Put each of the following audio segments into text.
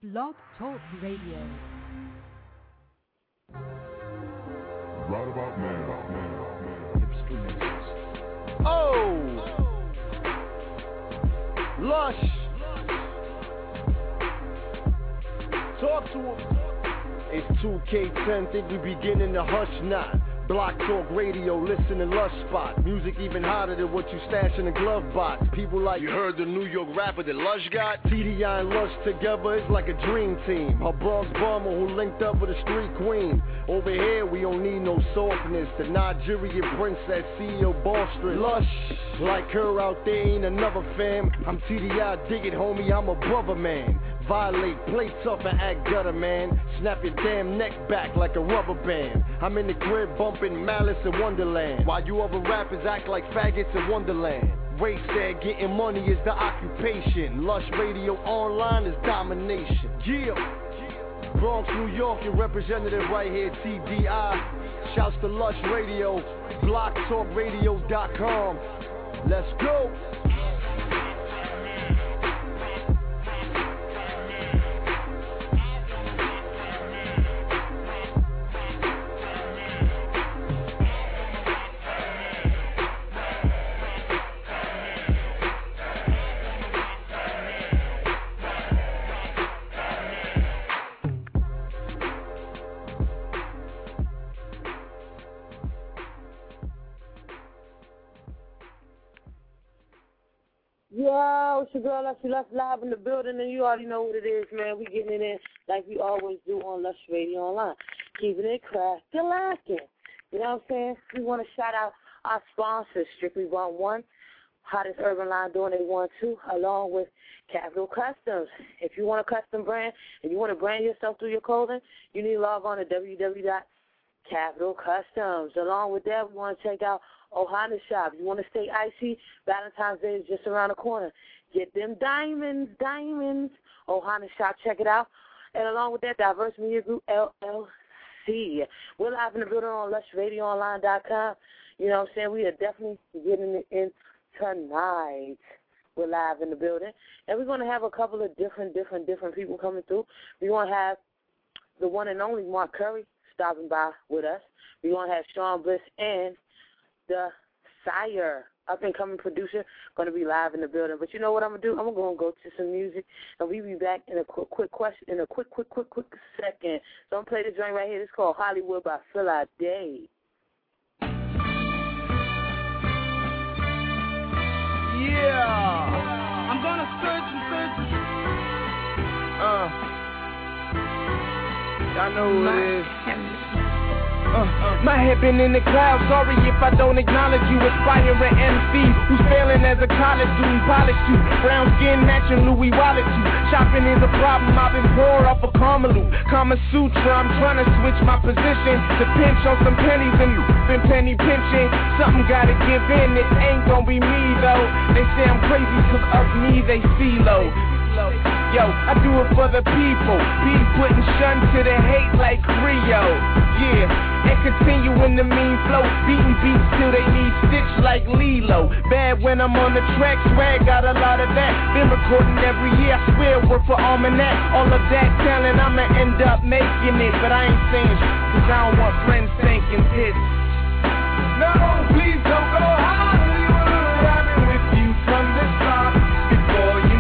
Blog Talk Radio. Right about now. Oh! Lush! Talk to him. It's 2K10, think we beginning to hush not. Block Talk Radio, listen to Lush Spot. Music even hotter than what you stash in a glove box. People like, you heard the New York rapper that Lush got? TDI and Lush together is like a dream team. A Bronx bomber who linked up with a street queen. Over here we don't need no softness. The Nigerian princess, CEO Ball Street. Lush, like her out there ain't another fam. I'm TDI, dig it homie, I'm a brother man. Violate, play tough and act gutter, man. Snap your damn neck back like a rubber band. I'm in the crib bumping Malice in Wonderland, while you other rappers act like faggots in Wonderland. Ray said getting money is the occupation. Lush Radio Online is domination. Yeah. Bronx, New York, your representative right here, TDI. Shouts to Lush Radio, BlockTalkRadio.com. Let's go. Yo, it's your girl, Lush live in the building, and you already know what it is, man. We getting it in like we always do on Lush Radio Online. Keeping it crack-a-lackin'. You know what I'm saying? We want to shout out our sponsors, Strictly Bond 1, Hottest Urban Line doing they 1-2, along with Capital Customs. If you want a custom brand and you want to brand yourself through your clothing, you need to log on to www.capitalcustoms. Along with that, we want to check out Ohana Shop. You want to stay icy? Valentine's Day is just around the corner. Get them diamonds. Ohana Shop, check it out. And along with that, Diverse Media Group, LLC. We're live in the building on LushRadioOnline.com. You know what I'm saying? We are definitely getting it in tonight. We're live in the building. And we're going to have a couple of different people coming through. We're going to have the one and only Mark Curry stopping by with us. We're going to have Sean Bliss and the Sire, up-and-coming producer, going to be live in the building. But you know what I'm going to do? I'm going to go to some music, and we'll be back in a quick second. So I'm going to play this joint right here. It's called Hollywood by Phila Day. Yeah! I'm going to search. Y'all know who it is. My head been in the clouds, sorry if I don't acknowledge you. Aspiring MC who's failing as a college student. Polished you, brown skin matching Louis Wallet too. Shopping is a problem, I've been poor off of Kama Sutra, I'm trying to switch my position to pinch on some pennies and been penny pinching. Something gotta give in, it ain't gonna be me though. They say I'm crazy cause of me they see low. Yo, I do it for the people. Be putting shun to the hate like Rio. Yeah, and continuing the mean flow. Beating beats till they need stitch like Lilo. Bad when I'm on the track, swag got a lot of that. Been recording every year, I swear work for Almanac. All of that talent, I'ma end up making it. But I ain't saying cause I don't want friends thinking this. No, please don't go Hollywood. I've been with you from the start. Before you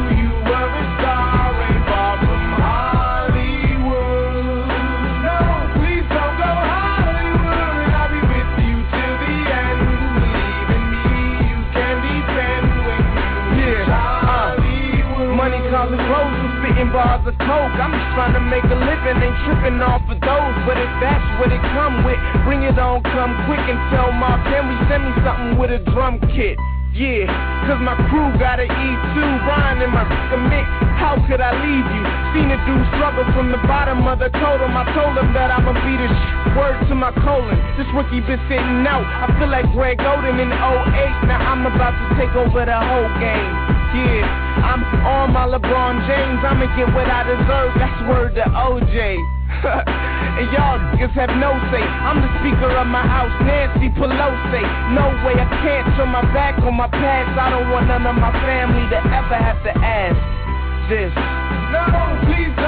bars of coke, I'm just trying to make a living, ain't tripping off of those. But if that's what it come with, bring it on, come quick and tell Mark, can we send me something with a drum kit? Yeah, cause my crew gotta eat too. Ryan and my commit, how could I leave you? Seen a dude struggle from the bottom of the totem. I told him that I'ma be the word to my colon. This rookie been sitting out, I feel like Greg Oden in 08. Now I'm about to take over the whole game. Yeah, I'm on my LeBron James, I'ma get what I deserve, that's word to OJ. And y'all niggas have no say, I'm the speaker of my house, Nancy Pelosi. No way, I can't turn my back on my past. I don't want none of my family to ever have to ask this. No, please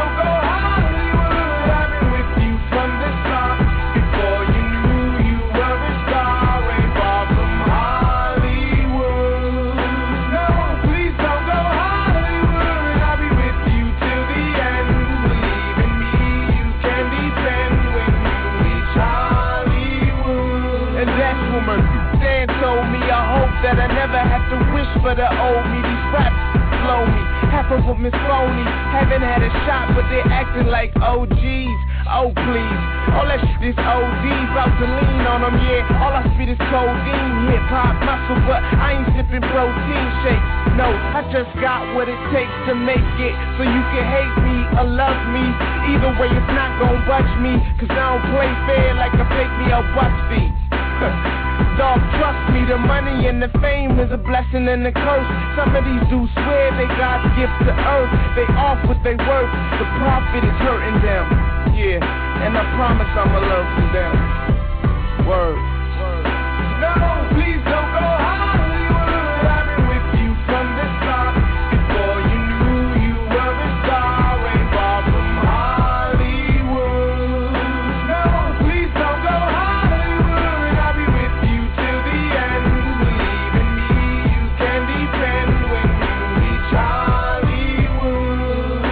but the old me, these raps blow me. Half of them is phony, haven't had a shot, but they're acting like OGs. Oh please, all that shit is OD, about to lean on them, yeah. All I spit is codeine, hip-hop muscle, but I ain't sipping protein shakes. No, I just got what it takes to make it, so you can hate me or love me. Either way, it's not gon' budge me, cause I don't play fair like a fake me or bust fee. Dog, trust me, the money and the fame is a blessing and a curse. Some of these dudes swear they God's gift to earth. They off what they worth, the profit is hurting them. Yeah, and I promise I'ma love from them. Word. No, please don't go Hollywood. I've been with you from the start. Before you knew you were a star, ain't far from Hollywood. No, please don't go Hollywood. I'll be with you till the end. Believe in me, you can depend when you reach Hollywood.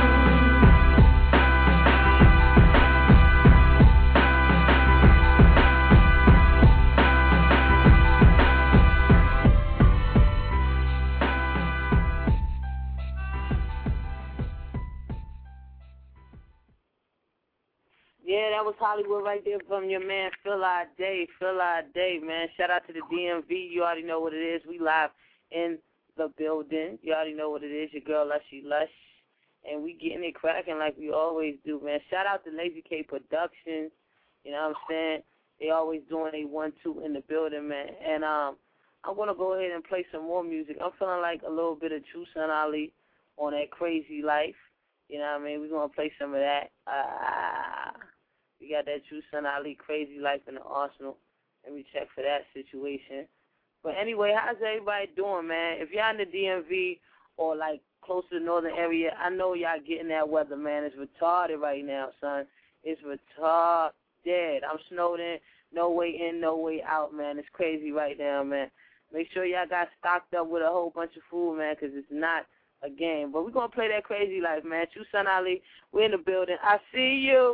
Yeah, that was Hollywood right there from your man Phil Day. Phil Day, man. Shout out to the DMV. You already know what it is. We live in the building. You already know what it is. Your girl Lushy Lush. And we getting it cracking like we always do, man. Shout out to Lazy K Productions. You know what I'm saying? They always doing a 1-2 in the building, man. And I'm going to go ahead and play some more music. I'm feeling like a little bit of True Son Ali on that Crazy Life. You know what I mean? We're going to play some of that. We got that True Son Ali Crazy Life in the arsenal. Let me check for that situation. But anyway, how's everybody doing, man? If y'all in the DMV or, like, close to the northern area, I know y'all getting that weather, man. It's retarded right now, son. It's retarded. I'm snowed in. No way in, no way out, man. It's crazy right now, man. Make sure y'all got stocked up with a whole bunch of food, man, because it's not a game. But we're going to play that Crazy Life, man. True Son Ali, we're in the building. I see you.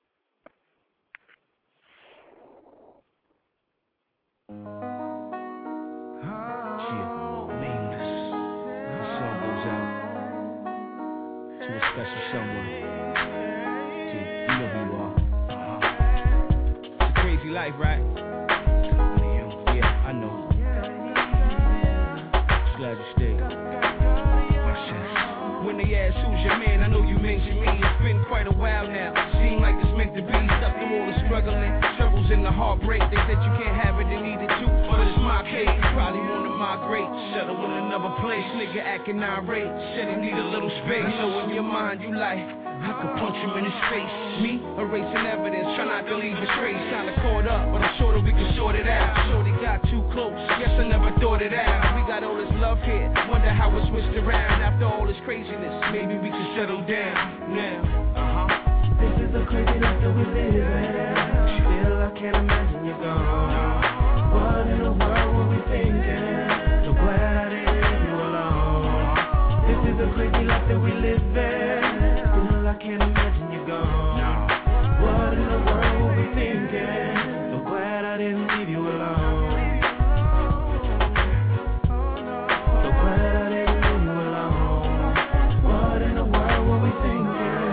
Special someone. See, you know who you are. It's a crazy life, right? Yeah, I know. Just glad you stayed. When they ask who's your man, I know you mentioned me. It's been quite a while now. Seem like it's meant to be. Stuck through all the struggling, troubles and the heartbreak. They said you can't have it and need it too, but it's my case. Probably wanna migrate, settle in another place. Nigga acting irate, said he need a little space. I know in your mind you like, I could punch him in his face. Me, erasing evidence, try not to leave a trace. Kinda caught up, but I'm sure that we can sort it out. Shorty got too close, guess I never thought it out. We got all this love here, wonder how it switched around. After all this craziness, maybe we can settle down now. This is the crazy life that we live in. Still, I can't imagine you gone. What in the world were we thinking? So glad I didn't leave you alone. This is the crazy life that we live in. Still, I can't imagine you gone. What in the world were we thinking? So glad I didn't leave you alone. So glad I didn't leave you alone. What in the world were we thinking?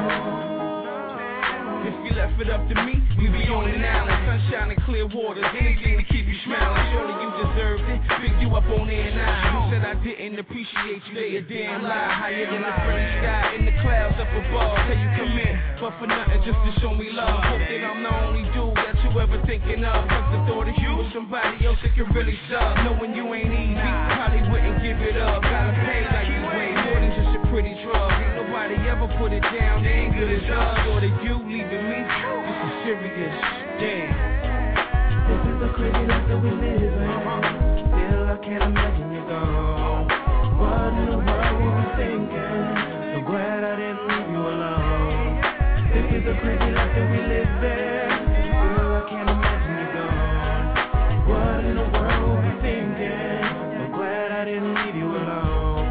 If you left it up to me, we be on an island, sunshine and clear waters, anything to keep you smiling. Surely you deserved it, pick you up on air 9. Who said I didn't appreciate you? They a damn lie. Higher than the friendly sky, in the clouds up above. Tell you come in, but for nothing, just to show me love. Hope that I'm the only dude that you ever thinking of. Cause the thought of you or somebody else that can really sub. Knowing you ain't easy, probably wouldn't give it up. Gotta pay like you way more than just a pretty drug. Ain't nobody ever put it down, they ain't good as us. Thought of you leaving me, this is serious, damn. This is the crazy life that we live in. Still, I can't imagine you gone. What in the world were we thinking? So glad I didn't leave you alone. This is the crazy life that we live in. Still, I can't imagine you gone. What in the world were we thinking? So glad I didn't leave you alone.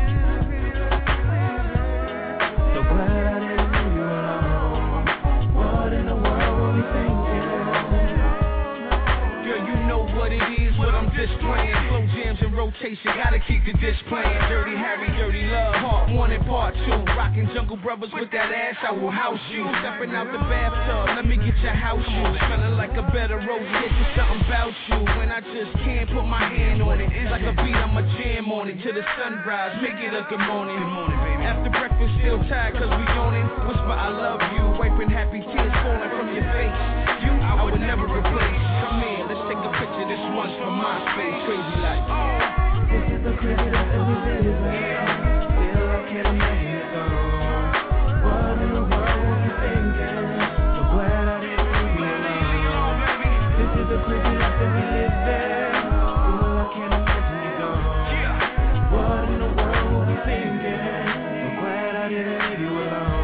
So glad I didn't leave you alone. What in the world were we thinking? Girl, you know what it is, what I'm displaying. Flow jams and rotate altercation, gotta keep the dish playing. Dirty Harry, Dirty Love, part 1 and part 2. Rockin' Jungle Brothers with that ass, I will house you. Stepping out the bathtub, let me get your house shoes. Smelling like a better rose, get you something about you. When I just can't put my hand on it, like a beat, I'ma jam on it till the sunrise, make it a good morning. Good morning, baby. After breakfast, still tired cause we yawning. Whisper I love you, wiping happy tears falling from your face. You, I would never replace. Come in, let's take a picture, this one's from my face. Crazy life. This is the crazy life that we live in. Still I can't imagine it all. What in the world were you thinking? So glad I didn't leave you alone. This is the crazy life that we live in. Still I can't imagine it all. What in the world were you thinking? So glad I didn't leave you alone.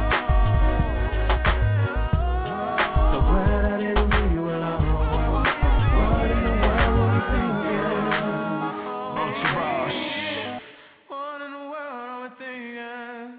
So glad I didn't leave you alone. What in the world were you thinking? What in the world am I thinking?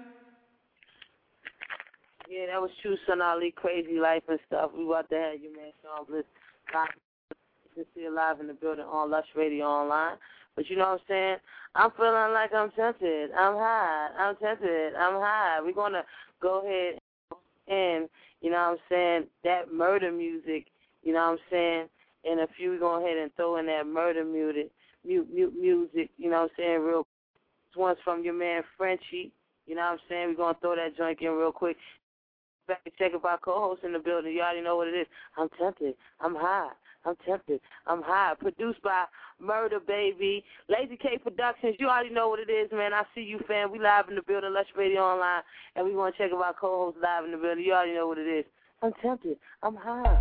Yeah, that was True Son Ali, Crazy Life and stuff. We about to have you, man, Sean Bliss. You can see it live in the building on Lush Radio Online. But you know what I'm saying? I'm feeling like I'm tempted. I'm high. I'm tempted. I'm high. We're going to go ahead and, you know what I'm saying, that murder music, you know what I'm saying? In a few, we're going to go ahead and throw in that murder music, you know what I'm saying, real quick. This one's from your man Frenchie. You know what I'm saying? We're going to throw that joint in real quick. Back and check if our co-host in the building. You already know what it is. I'm tempted. I'm high. I'm tempted. I'm high. Produced by Murder Baby. Lazy K Productions. You already know what it is, man. I see you, fam. We live in the building, Lush Radio Online, and we want to check if our co-host live in the building. You already know what it is. I'm tempted. I'm high.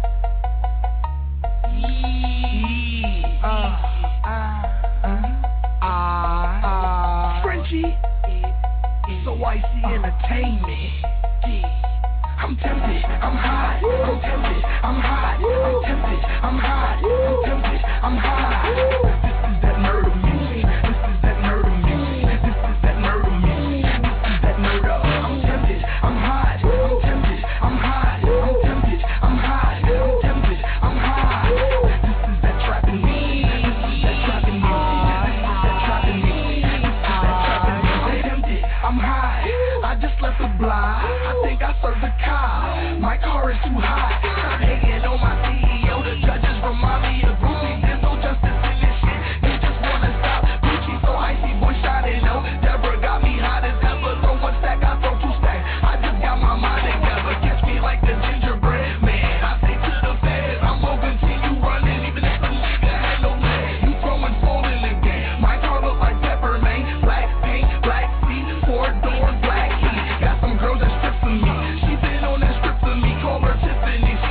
Frenchie, so icy entertainment. I'm tempted, I'm high, I'm tempted, I'm high, I'm tempted, I'm high, I'm tempted, I'm high. This is that murder music, this is that murder music, this is that murder music, this is that murder. I'm tempted, I'm high, I'm tempted, I'm high, I'm tempted, I'm high, I'm tempted, I'm high. This is that trapping music, this is that trapping music, this is that trapping music, this is that trapping music. I'm tempted, I'm high, I just left the block. I think I served the car. My car is too hot. I'm hating on my CEO. The judges remind me of Gucci. There's no justice in this shit. They just wanna stop Gucci. So icy, boy, shining on. Deborah got me hot as ever. Throw one stack, I throw two stacks. I just got my mind together. Catch me like the gingerbread man. I say to the feds, I'm gonna continue running even if the nigga had no legs. You throwing fall in the game. My car look like pepper, man. Black paint, black seat, 4-door, black key. Got some girls that strip for me. She been on that strip for me. Call her Tiffany.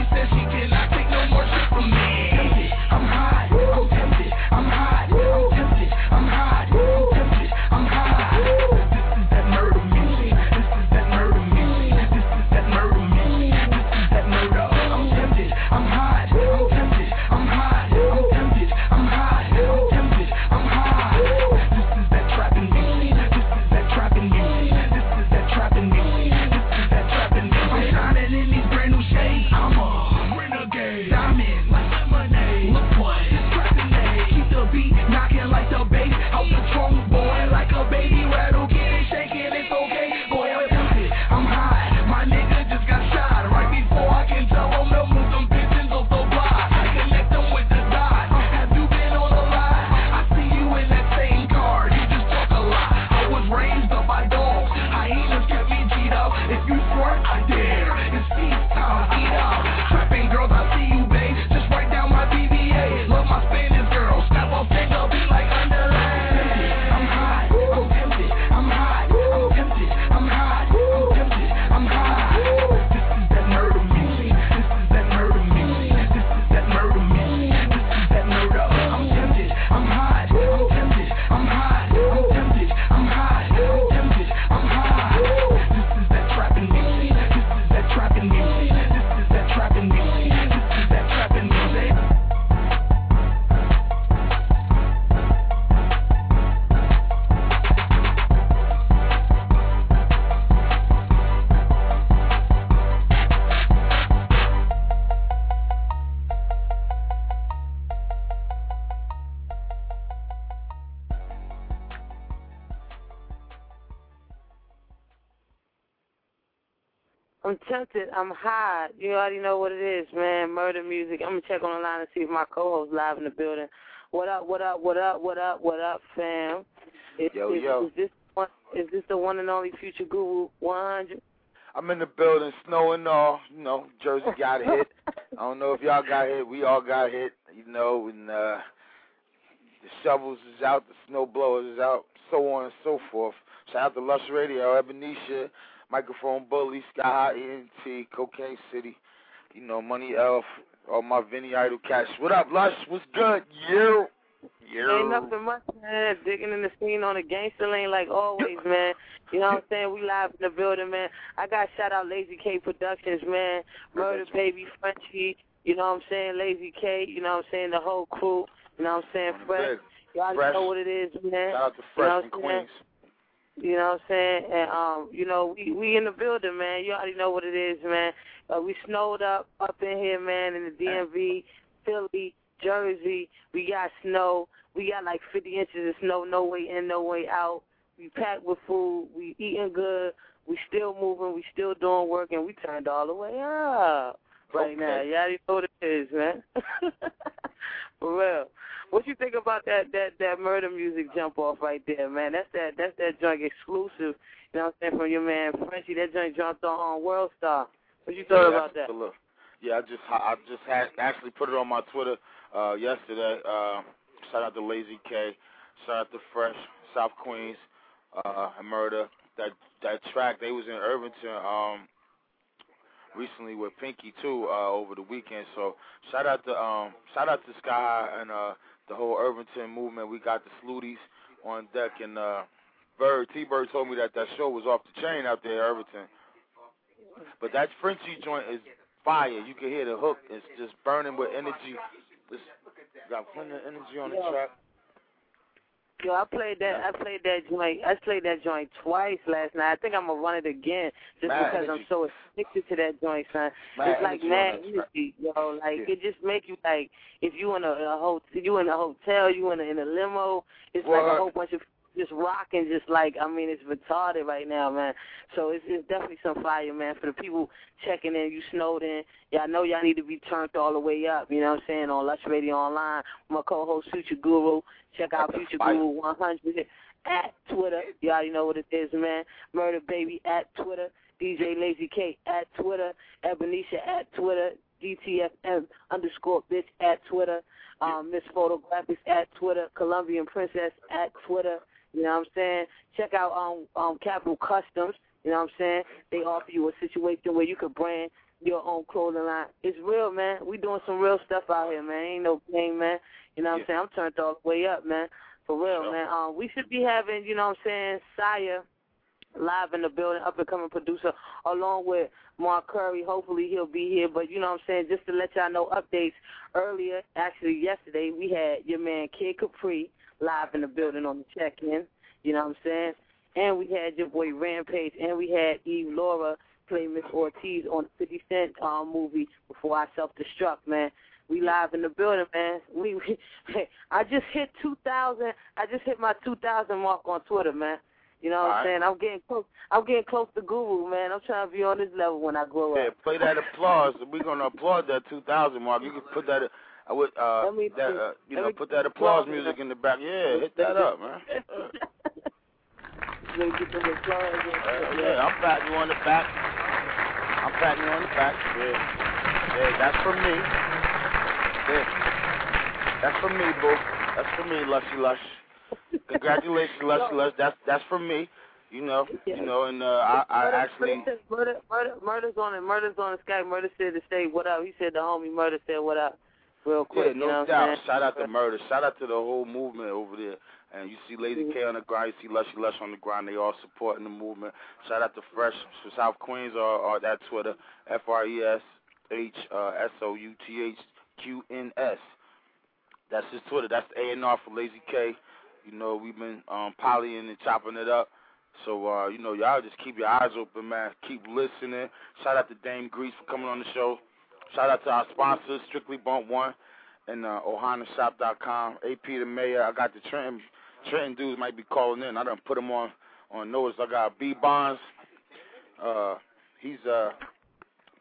I'm tempted. I'm hot. You already know what it is, man. Murder music. I'm going to check on the line and see if my co-host live in the building. What up, fam? Is this the one and only Future Guru 100? I'm in the building, snow and all. You know, Jersey got hit. I don't know if y'all got hit. We all got hit, you know, and the shovels is out, the snow blowers is out, so on and so forth. Shout out to Lush Radio, Ebenezer, Microphone Bully, Sky High ENT, Cocaine City, you know, Money Elf, all my Vinny Idol cats. What up, Lush? What's good? Yeah. Ain't nothing much, man. Digging in the scene on the gangster lane like always, man. You know what I'm saying? We live in the building, man. I got shout out Lazy K Productions, man. Murder Baby, Frenchie, you know what I'm saying? Lazy K, you know what I'm saying? The whole crew, you know what I'm saying? Fresh. Y'all know what it is, man. Shout out to Fresh and Queens. You know what I'm saying? And, you know, we in the building, man. You already know what it is, man. We snowed up in here, man, in the DMV, Philly, Jersey. We got snow. We got like 50 inches of snow, no way in, no way out. We packed with food. We eating good. We still moving. We still doing work, and we turned all the way up right now. You already know what it is, man. For real. What you think about that murder music jump off right there, man? That's that joint exclusive, you know what I'm saying, from your man Frenchie. That joint jumped on World Star. What you thought about that? Yeah, I just had actually put it on my Twitter yesterday. Shout out to Lazy K. Shout out to Fresh, South Queens, and Murder. That track, they was in Irvington recently with Pinky too over the weekend. So shout out to Sky and the whole Irvington movement. We got the Sluties on deck, and T-Bird told me that show was off the chain out there in Irvington. But that Frenchie joint is fire. You can hear the hook. It's just burning with energy. It's got plenty of energy on the track. Yo, I played that joint twice last night. I think I'm gonna run it again just because I'm so addicted to that joint, son. It's like mad energy, yo. Like it just make you like if you in a hotel, you in a limo. It's like a whole bunch of just rocking, just like, I mean, it's retarded right now, man. So it's definitely some fire, man. For the people checking in, you snowed in, y'all know y'all need to be turned all the way up, you know what I'm saying, on Lush Radio Online. My co-host, Future Guru. Check out Future Guru 100 at Twitter. You already know what it is, man. Murder Baby at Twitter. DJ Lazy K at Twitter. Ebenezer at Twitter. DTFM_bitch at Twitter. Miss Photographics at Twitter. Colombian Princess at Twitter. You know what I'm saying? Check out Capital Customs. You know what I'm saying? They offer you a situation where you could brand your own clothing line. It's real, man. We doing some real stuff out here, man. Ain't no game, man. You know what I'm saying? I'm turned all the way up, man. For real, man. We should be having, you know what I'm saying, Sire live in the building, up-and-coming producer, along with Mark Curry. Hopefully he'll be here. But, you know what I'm saying, just to let y'all know updates, earlier, actually yesterday, we had your man Kid Capri live in the building on the check-in. You know what I'm saying? And we had your boy Rampage, and we had Eve Laura play Miss Ortiz on the 50 Cent movie Before I Self-Destruct, man. We live in the building, man. I just hit 2,000. I just hit my 2,000 mark on Twitter, man. You know what I'm saying? I'm getting close. I'm getting close to Guru, man. I'm trying to be on this level when I grow up. Yeah, play that applause. We're gonna applaud that 2,000 mark. You can put that. Put that applause music in the back. Yeah, hit that up, man. Let me get the applause. Yeah, I'm patting you on the back. Yeah, that's for me. Yeah, that's for me, boo. That's for me, Lushy Lush. Congratulations, Lushy Lush. That's for me. You know, and I actually. Murder's on it. Murder's on the Skype. Murder said to say what up. He said the homie Murder said what up. Real quick. Yeah, no doubt. Shout out to Murder. Shout out to the whole movement over there. And you see Lazy K on the grind, you see Lushy Lush on the grind. They all supporting the movement. Shout out to Fresh for South Queens or that Twitter, FRESHSOUTHQNS. That's his Twitter. That's the A&R for Lazy K. You know, we've been polying and chopping it up. So, you know, y'all just keep your eyes open, man. Keep listening. Shout out to Dame Grease for coming on the show. Shout out to our sponsors, Strictly Bump One and OhanaShop.com. AP the Mayor. I got the Trenton dudes might be calling in. I done put them on notice. I got B Bonds. He's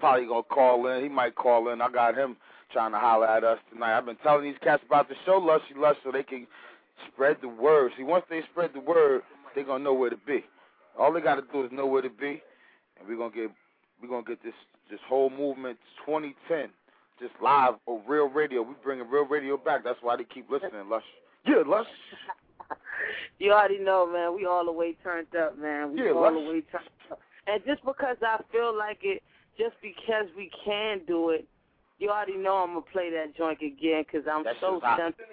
probably going to call in. He might call in. I got him trying to holler at us tonight. I've been telling these cats about the show, Lushy Lush, so they can spread the word. See, once they spread the word, they're going to know where to be. All they got to do is know where to be, and we're going to get this whole movement 2010 just live on Real Radio. We bringing Real Radio back. That's why they keep listening, Lush. Yeah, Lush. You already know, man. We all the way turned up, man. We all the way turned up. And just because I feel like it, just because we can do it, you already know I'm going to play that joint again because I'm so tempted.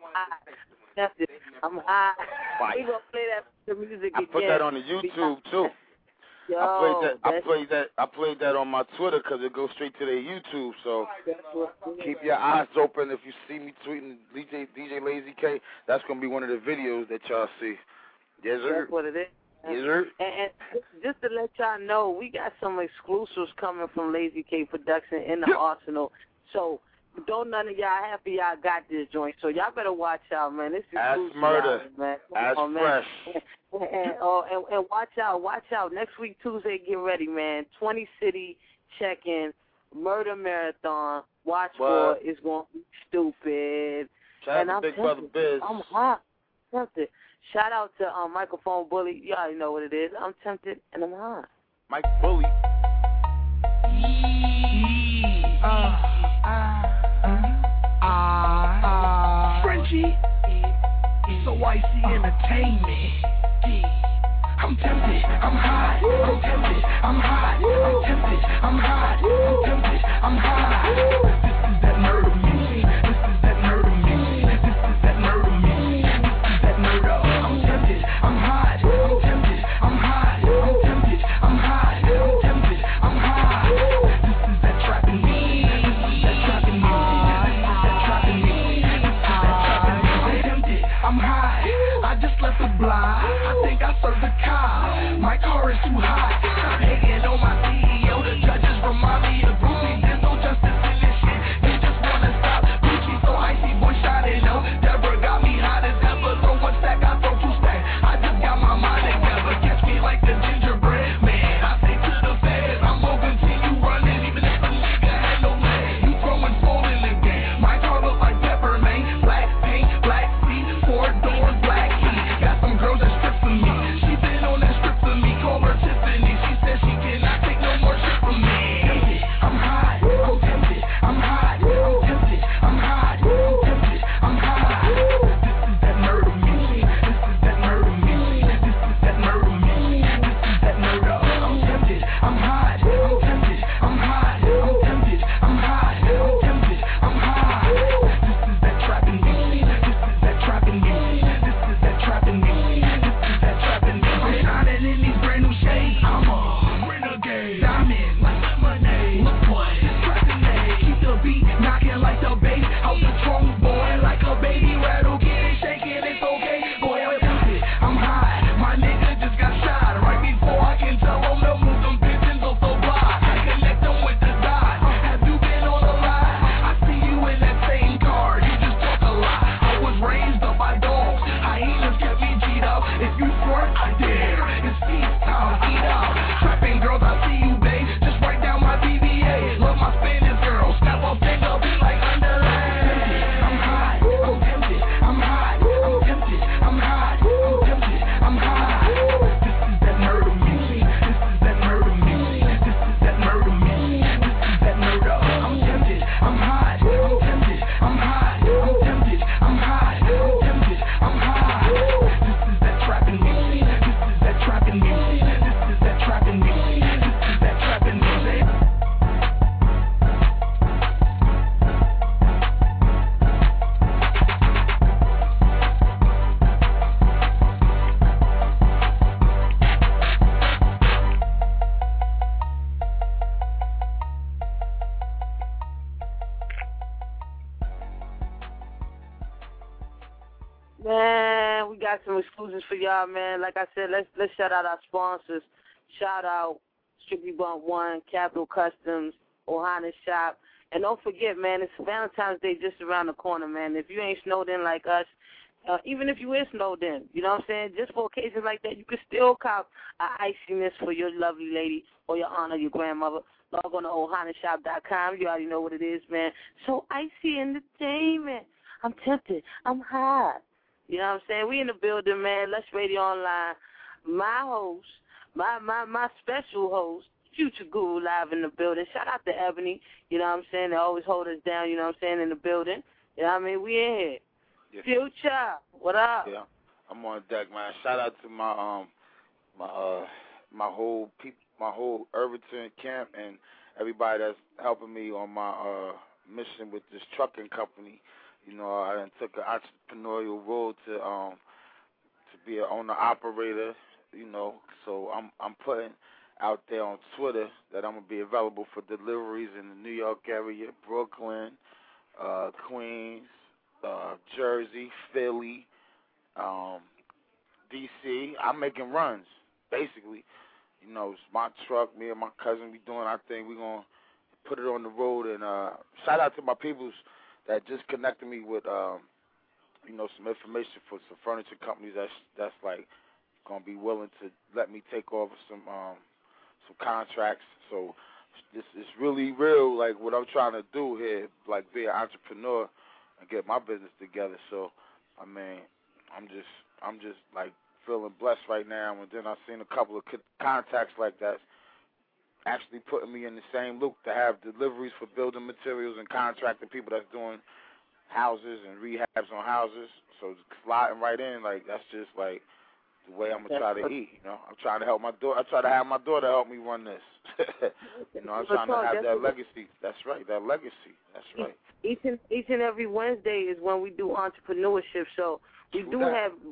I'm high. We going to play the music again. I put that on the YouTube, too. Yo, I played that on my Twitter because it goes straight to their YouTube. So keep your eyes open. If you see me tweeting DJ Lazy K, that's gonna be one of the videos that y'all see. Yes, sir. That's what it is. Yes, sir. And just to let y'all know, we got some exclusives coming from Lazy K Production in the arsenal. So don't none of y'all happy y'all got this joint. So y'all better watch out, man. This is As Murder, man. As Fresh. And watch out. Next week, Tuesday, get ready, man. 20 City check-in, Murder Marathon. Watch for it. It's going to be stupid. Shout out to Big Brother Biz. I'm hot. Tempted. Shout out to Microphone Bully. You already know what it is. I'm tempted and I'm hot. Mike Bully. Frenchie. So icy entertainment. I'm tempted, I'm hot, I'm tempted, I'm hot, I'm tempted, I'm hot, I'm tempted, I'm hot. This is that murder music, this is that murder music, this is that murder music, this is that murder. I'm tempted, I'm hot, I'm tempted, I'm hot, I'm tempted, I'm hot, I'm tempted, I'm hot. This is that trapping music, this is that trapping music, this is that trapping music, this is that trapping music. I'm tempted, I'm hot, I just left the block. I think I served the cop. My car is too hot. Stop hating on my CEO. The judges remind me of Brucey. There's no justice in this shit. They just wanna stop Gucci. So icy boy shot it up. Deborah got me hot as ever. Throw one stack, I throw two stacks. I just got my mind together. Catch me like the gingerbread man. I say to the feds, I'm gonna continue running even if a nigga had no legs. You throwing four in the game. My car look like pepper, man. Black paint, black seat, 4 doors, black key. Got some girls that strip for me. She been on that strip for me. Call her Tiffany. She said she cannot take no more shit from me. Tempted, I'm hot, I'm tempted, I'm hot, I'm tempted, I'm hot, I'm tempted, I'm hot. This is that murder music, this is that murder music, this is that murder music, this is that murder. I'm tempted, I'm hot, I'm tempted, I'm hot, I'm tempted, I'm hot, I'm tempted, I'm hot. This is that trapping music, this is that trapping music, this is that trapping music, this is that trapping music. I'm shining in these brand new shades. I'm a renegade, diamond like lemonade. Look what this trapping made. Keep the beat knocking like the bass out the trunk, boy, like a baby rattle. Get it shaking, it's okay, boy. I'm tempted, I'm hot. My nigga just got shot right before I can tell him to move them pigeons off the block. I connect them with the dot. Have you been on a lie? I see you in that same car. You just talk a lot. I was raised up by dogs. Hyenas kept me G'd up. If you front, I dare. It's feast time, eat up. Trapping girls, I see you, babe. Just write down my BBA. Love my Spanish girl. Snap up, pick up, be like underlay. I'm hot, I'm tempted, I'm hot, I'm tempted, I'm hot, I'm tempted, I'm hot. This is that murder music, this is that murder music, this is that murder music, this is that murder. I'm tempted, I'm hot, I'm tempted, I'm hot, I'm tempted, I'm hot, I'm tempted, I'm hot. This is that trapping music, this is that trapping music, this is that trapping music, this is that trapping music. Man, we got some exclusives for y'all, man. Like I said, let's shout out our sponsors. Shout out Strictly Bump 1, Capital Customs, Ohana Shop. And don't forget, man, it's Valentine's Day just around the corner, man. If you ain't snowed in like us, Even if you is snowed in, you know what I'm saying? Just for occasions like that, you can still cop an iciness for your lovely lady or your aunt or your grandmother. Log on to oldhoneyshop.com. You already know what it is, man. So icy entertainment. I'm tempted. I'm hot. You know what I'm saying? We in the building, man. Lush Radio Online. My host, my special host, Future Guru, live in the building. Shout out to Ebony. You know what I'm saying? They always hold us down, you know what I'm saying, in the building. You know what I mean? We in here. Yes. Future, what up? Yeah, I'm on deck, man. Shout out to my whole Irvington camp and everybody that's helping me on my mission with this trucking company. You know, I done took an entrepreneurial role to be an owner operator. You know, so I'm putting out there on Twitter that I'm gonna be available for deliveries in the New York area, Brooklyn, Queens, Jersey, Philly, D.C. I'm making runs, basically. You know, it's my truck. Me and my cousin, we doing our thing. We're going to put it on the road. And shout out to my peoples that just connected me with, you know, some information for some furniture companies that's like going to be willing to let me take over some contracts. So this is really real, like what I'm trying to do here, like be an entrepreneur and get my business together. So, I mean, I'm just like feeling blessed right now. And then I've seen a couple of contacts like that actually putting me in the same loop to have deliveries for building materials and contracting people that's doing houses and rehabs on houses. So sliding right in, like that's just like the way I'm gonna try to eat. You know, I'm trying to help my daughter. I try to have my daughter help me run this. You know, I'm trying to have that legacy. That's right, that legacy. That's right. Each and every Wednesday is when we do entrepreneurship. So we do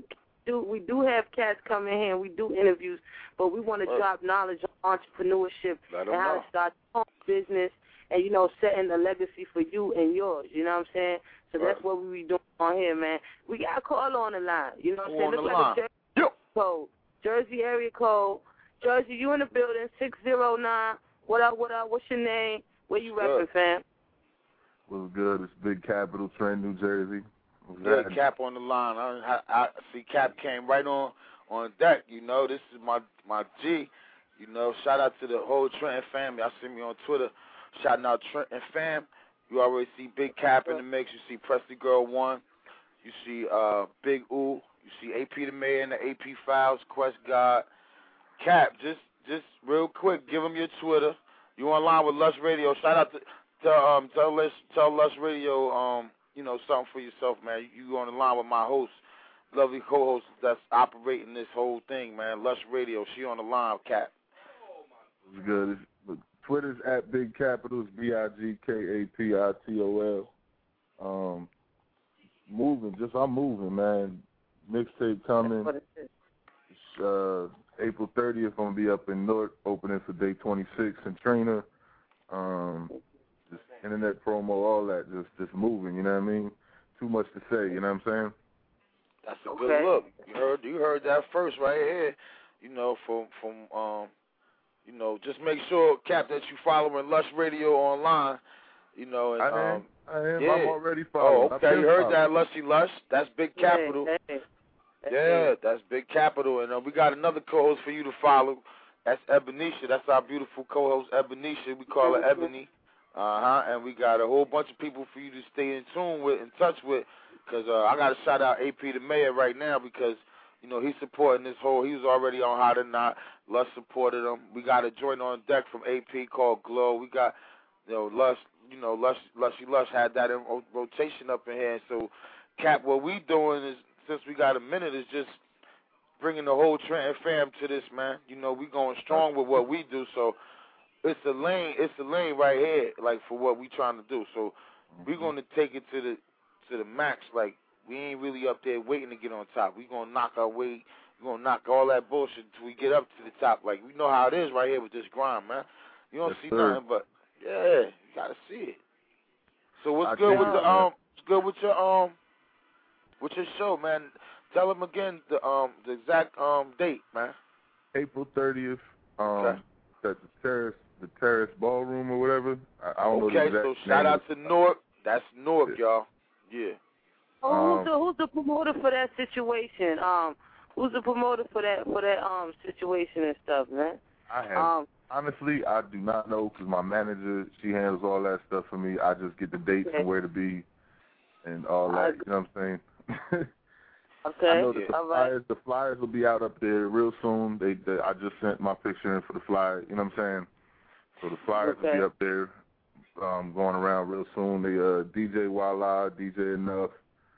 have cats come in here and we do interviews, but we want to drop knowledge on entrepreneurship and how to start your own business and, you know, setting a legacy for you and yours. You know what I'm saying? So that's what we be doing on here, man. We got a call on the line. You know what I'm saying? Looks like a Jersey code. Jersey area code. Jersey, you in the building, 609. What up, what up? What's your name? Where you repping, fam? What's good? It's Big Capital, Trent, New Jersey. Yeah, Cap on the line. I see Cap came right on deck. You know, this is my G. You know, shout out to the whole Trenton family. I see me on Twitter shouting out Trenton fam. You already see Big Cap in the mix. You see Presley Girl 1. You see Big Ooh. You see AP the Mayor and the AP Files, Quest God. Cap, just real quick, give them your Twitter. You online with Lush Radio. Shout out to tell Lush Radio you know, something for yourself, man. You on the line with my host, lovely co-host that's operating this whole thing, man. Lush Radio. She on the line, Cap. It's good. Twitter's at Big Capital. It's BIGKAPITOL. I'm moving, man. Mixtape coming. April 30th, I'm going to be up in Newark, opening for Day 26 in Trainer. Just internet promo, all that, just moving, you know what I mean? Too much to say, you know what I'm saying? That's a good look. You heard that first right here. You know, from you know, just make sure, Cap, that you following Lush Radio online. You know, and I am. Yeah. I'm already following. Oh, okay. You heard that, Lushy Lush? That's Big Capital. Yeah, that's Big Capital. And we got another co-host for you to follow. That's Ebenisha. That's our beautiful co-host, Ebenisha. We call her Ebony. And we got a whole bunch of people for you to stay in tune with, in touch with, because I got to shout out AP the Mayor right now because, you know, he's supporting this whole, he was already on How to Not. Lush supported him. We got a joint on deck from AP called Glow. We got, you know, Lushy Lush had that in rotation up in here. And so, Cap, what we doing is, since we got a minute, is just bringing the whole Trenton fam to this, man. You know, we going strong with what we do, so it's a lane right here, like, for what we trying to do. So we're going to take it to the max. Like, we ain't really up there waiting to get on top. We're going to knock our way. We're going to knock all that bullshit until we get up to the top. Like, we know how it is right here with this grind, man. You don't see nothing but, yeah, you got to see it. So what's good with your show, man? Tell them again the exact date, man. April 30th. Okay. At the Terrace Ballroom or whatever. I don't know the exact so shout out to Newark. That's Newark, y'all. Yeah. Who's the promoter for that situation? Who's the promoter for that situation and stuff, man? Honestly, I do not know because my manager, she handles all that stuff for me. I just get the dates and where to be and all that. You know what I'm saying? Okay. I know that the flyers will be out up there real soon. I just sent my picture in for the flyer. You know what I'm saying? So the flyers will be up there, going around real soon. The DJ Walla, DJ Enough,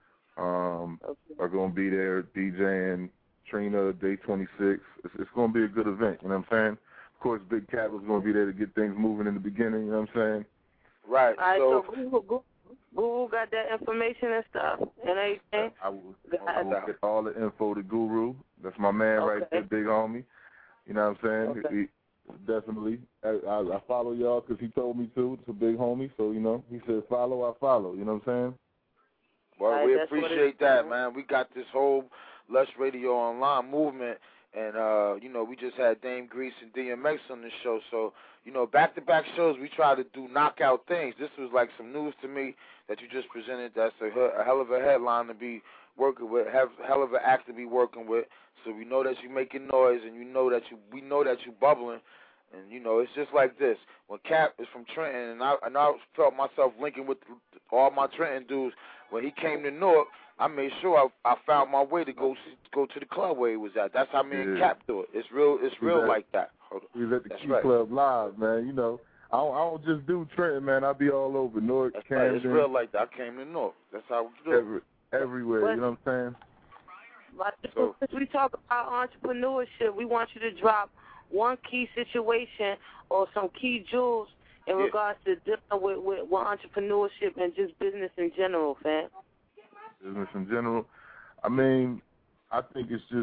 are going to be there DJing. Trina, Day 26. It's going to be a good event. You know what I'm saying? Of course, Big Cat was going to be there to get things moving in the beginning. You know what I'm saying? Right. All right, so Guru got that information and stuff and everything? I will get all the info to Guru. That's my man right there, big homie. You know what I'm saying? Okay. Definitely. I follow y'all because he told me to. It's a big homie. So, you know, he said follow, I follow. You know what I'm saying? Well, we appreciate that, man. We got this whole Lush Radio Online movement. And, you know, we just had Dame Grease and DMX on the show. So, you know, back-to-back shows, we try to do knockout things. This was like some news to me that you just presented. That's a hell of a headline to be working with, hell of an act to be working with. So we know that you're making noise, and we know that you're bubbling. And, you know, it's just like this. When Cap is from Trenton, and I felt myself linking with all my Trenton dudes, when he came to Newark, I made sure I found my way to go to the club where he was at. That's how me and Cap do it. It's real like that. He's at the Key Club Live, man. You know, I don't just do Trenton, man. I be all over Newark, Camden. Right. It's real like that. I came to Newark. That's how we do it. Everywhere, you know what I'm saying? Since we talk about entrepreneurship, we want you to drop one key situation or some key jewels in regards to dealing with entrepreneurship and just business in general, fam. Business in general. I mean, I think it's just,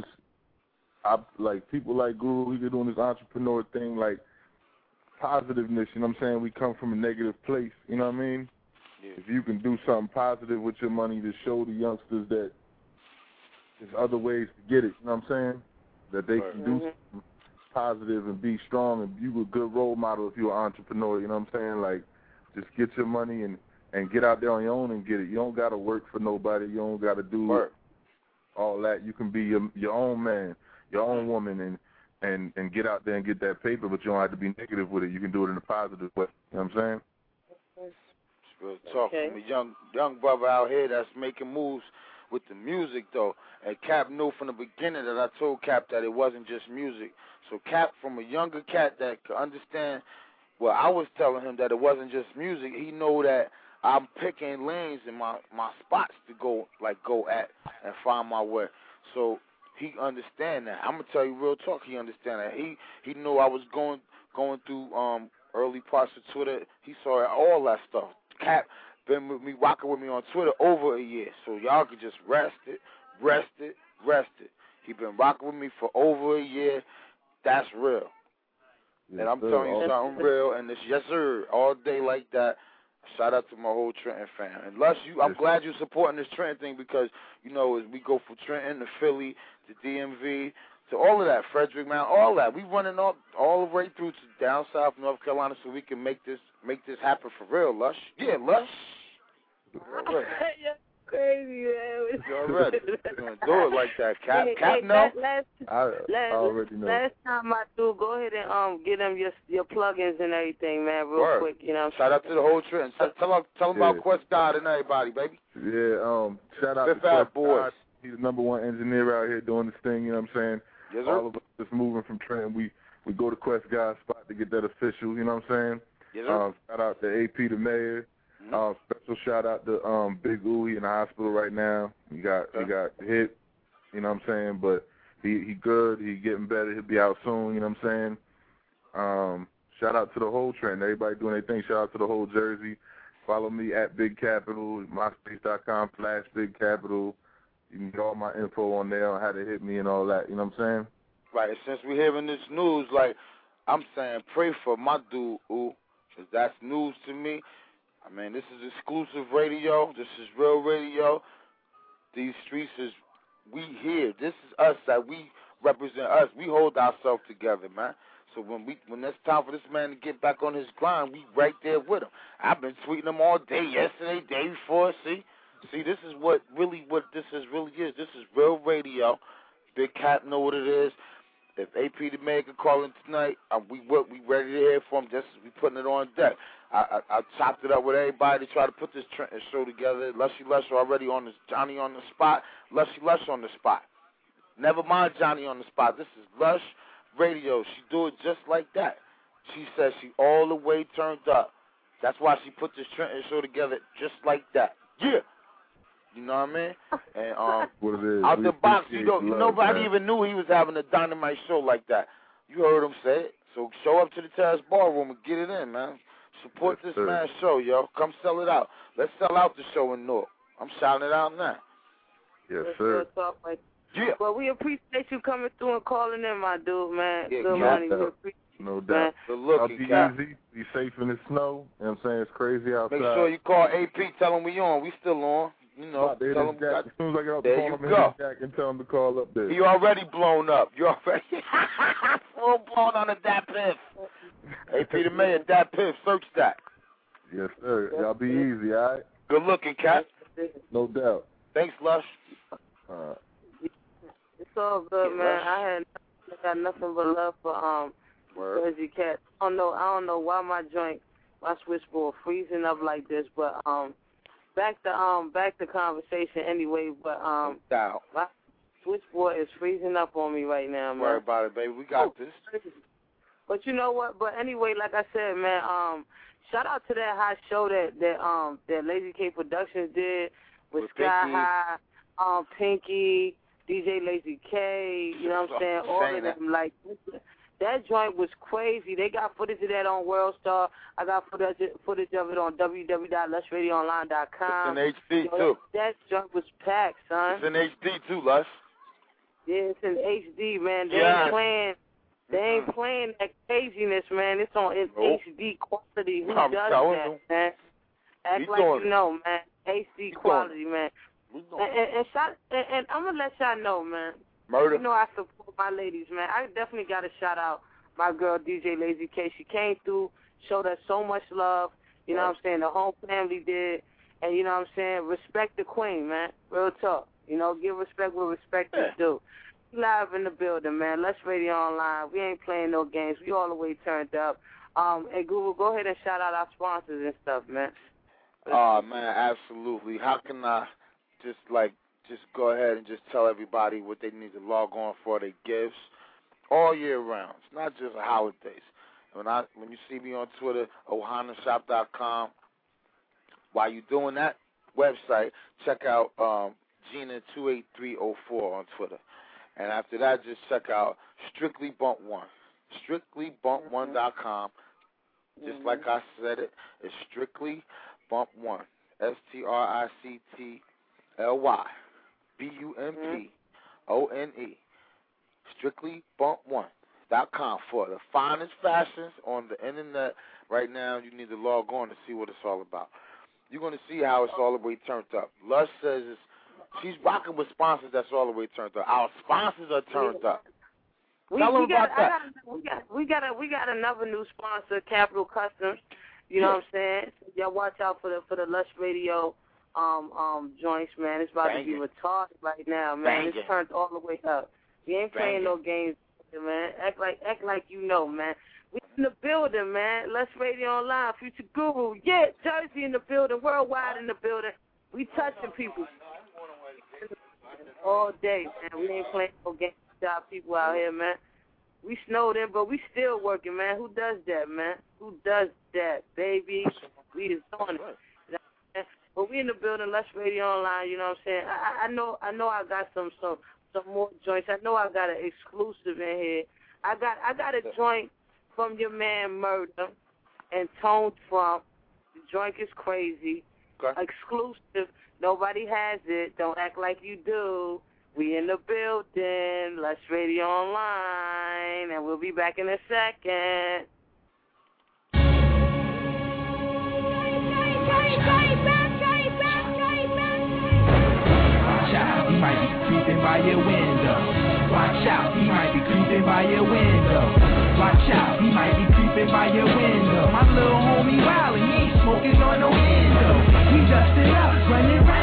like people like Guru, we get doing this entrepreneur thing, like positiveness, you know what I'm saying? We come from a negative place, you know what I mean? Yeah. If you can do something positive with your money to show the youngsters that there's other ways to get it, you know what I'm saying? That they can do something positive and be strong, and you a good role model if you're an entrepreneur, you know what I'm saying? Like, just get your money and get out there on your own and get it. You don't got to work for nobody. You don't got to do all that. You can be your own man, your own woman, and get out there and get that paper, but you don't have to be negative with it. You can do it in a positive way. You know what I'm saying? It's real talk from a young brother out here that's making moves with the music, though. And Cap knew from the beginning that I told Cap that it wasn't just music. So Cap, from a younger cat that could understand, well, I was telling him that it wasn't just music. He know that I'm picking lanes in my spots to go at and find my way. So he understand that. I'm gonna tell you real talk. He understand that. He knew I was going through early parts of Twitter. He saw all that stuff. Cap been with me, rocking with me on Twitter over a year. So y'all could just rest it. He been rocking with me for over a year. That's real. Yes, and I'm telling you something real. And it's yes sir, all day like that. Shout out to my whole Trenton fam. And Lush, I'm glad you're supporting this Trenton thing because, you know, as we go from Trenton to Philly to DMV to all of that, Frederick Mount, all that. We running all the way through to down south North Carolina so we can make this happen for real, Lush. Yeah, Lush. You're crazy, man. You're ready. You're going to do it like that. Cap, no. I already know. Last time I do, go ahead and get them your plugins and everything, man, real quick. You know. Shout out to the whole Trenton. Tell them about Quest God and everybody, baby. Yeah, shout out to Quest God. He's the #1 engineer out here doing this thing, you know what I'm saying? Yes, sir. All of us that's moving from Trenton, we go to Quest God's spot to get that official, you know what I'm saying? Yes, sir. Shout out to AP the mayor. Special shout out to Big Ooey in the hospital right now. He got hit, you know what I'm saying? But he good. He getting better. He'll be out soon, you know what I'm saying? Shout out to the whole Trenton. Everybody doing their thing. Shout out to the whole Jersey. Follow me at Big Capital, myspace.com/Big Capital. You can get all my info on there on how to hit me and all that, you know what I'm saying? Right. Since we're hearing this news, like, I'm saying pray for my dude, Ooh, because that's news to me. I mean, this is exclusive radio. This is real radio. These streets is, we here. This is us, that we represent us. We hold ourselves together, man. So when it's time for this man to get back on his grind, we right there with him. I've been tweeting him all day, yesterday, day before, see? See, this is what this is really is. This is real radio. Big Cat know what it is. If AP the man can call in tonight, we ready to hear from him. Just we putting it on deck. I chopped it up with everybody to try to put this Trenton show together. Lushy Lush already on this. Johnny on the spot. Lushy Lush on the spot. Never mind Johnny on the spot. This is Lush Radio. She do it just like that. She says she all the way turned up. That's why she put this Trenton show together just like that. Yeah. You know what I mean? And what it is, out the box, nobody even knew he was having a dynamite show like that. You heard him say it. So show up to the Terrace Ballroom and get it in, man. Support this man's show, yo. Come sell it out. Let's sell out the show in Newark. I'm shouting it out now. Yes, sir. Yeah. Well, we appreciate you coming through and calling in, my dude, man. Yeah, good money. We appreciate no doubt. Good looking, Cap. Be easy. Be safe in the snow. You know what I'm saying? It's crazy outside. Make sure you call AP. Tell him we on. We still on. You know, tell him as soon as I get off the there phone, you I'm go. Jack and tell him to call up there. He already blown up. You already full blown on the Dat Piff. AP the Mayor, Dat Piff, search that. Yes, sir. Y'all be easy, all right? Good looking, Cat. No doubt. Thanks, Lush. It's all good, man. I got nothing but love for Jersey Cat. I don't know why my switchboard freezing up like this, but back to conversation anyway. But my switchboard is freezing up on me right now, man. Don't worry about it, baby. We got this. But you know what? But anyway, like I said, man, shout out to that hot show that Lazy K Productions did with Sky Pinky. High, Pinky, DJ Lazy K, you know what I'm saying? All of them. Like, that joint was crazy. They got footage of that on WorldStar. I got footage of it on www.lushradioonline.com. It's in HD, too. That joint was packed, son. It's in HD, too, Lush. Yeah, it's in HD, man. They ain't playing that craziness, man. It's on HD quality. Who does that, man? Act like you know, man. HD quality, man. And I'm going to let y'all know, man. Murder. You know I support my ladies, man. I definitely got to shout out my girl, DJ Lazy K. She came through, showed us so much love. You know what I'm saying? The whole family did. And you know what I'm saying? Respect the queen, man. Real talk. You know, give respect where respect is due. Live in the building, man. Lush Radio Online. We ain't playing no games. We all the way turned up. Hey, Google, go ahead and shout out our sponsors and stuff, man. Oh, man, absolutely. How can I just go ahead and just tell everybody what they need to log on for their gifts all year round. It's not just the holidays. When you see me on Twitter, ohanashop.com, while you're doing that website, check out Gina28304 on Twitter. And after that, just check out Strictly Bump One. StrictlyBump1.com. Just like I said it, it's Strictly Bump One. StrictlyBumpOne. StrictlyBump1.com for the finest fashions on the internet right now. You need to log on to see what it's all about. You're going to see how it's all the way turned up. Lush says she's rocking with sponsors that's all the way turned up. Our sponsors are turned up. Tell them about that. We got another new sponsor, Capital Customs. You know what I'm saying? Y'all watch out for the Lush Radio joints, man. It's about to be retarded right now, man. It's turned all the way up. We ain't playing no games, man. Act like you know, man. We in the building, man. Lush Radio Online, Future Guru. Yeah, Jersey in the building, worldwide in the building. We touching people all day, man. We ain't playing no games with our people out here, man. We snowed in, but we still working, man. Who does that, man? Who does that, baby? We is on it. But we in the building, Lush Radio Online, you know what I'm saying? I know I got some more joints. I know I got an exclusive in here. I got a joint from your man Murder and Tone Trump. The joint is crazy. Okay. Exclusive. Nobody has it. Don't act like you do. We in the building, Lush Radio Online, and we'll be back in a second. Watch out, he might be creeping by your window. Watch out, he might be creeping by your window. Watch out, he might be creeping by your window. My little homie wildin', he ain't smoking on no window. He dusted up, running around with the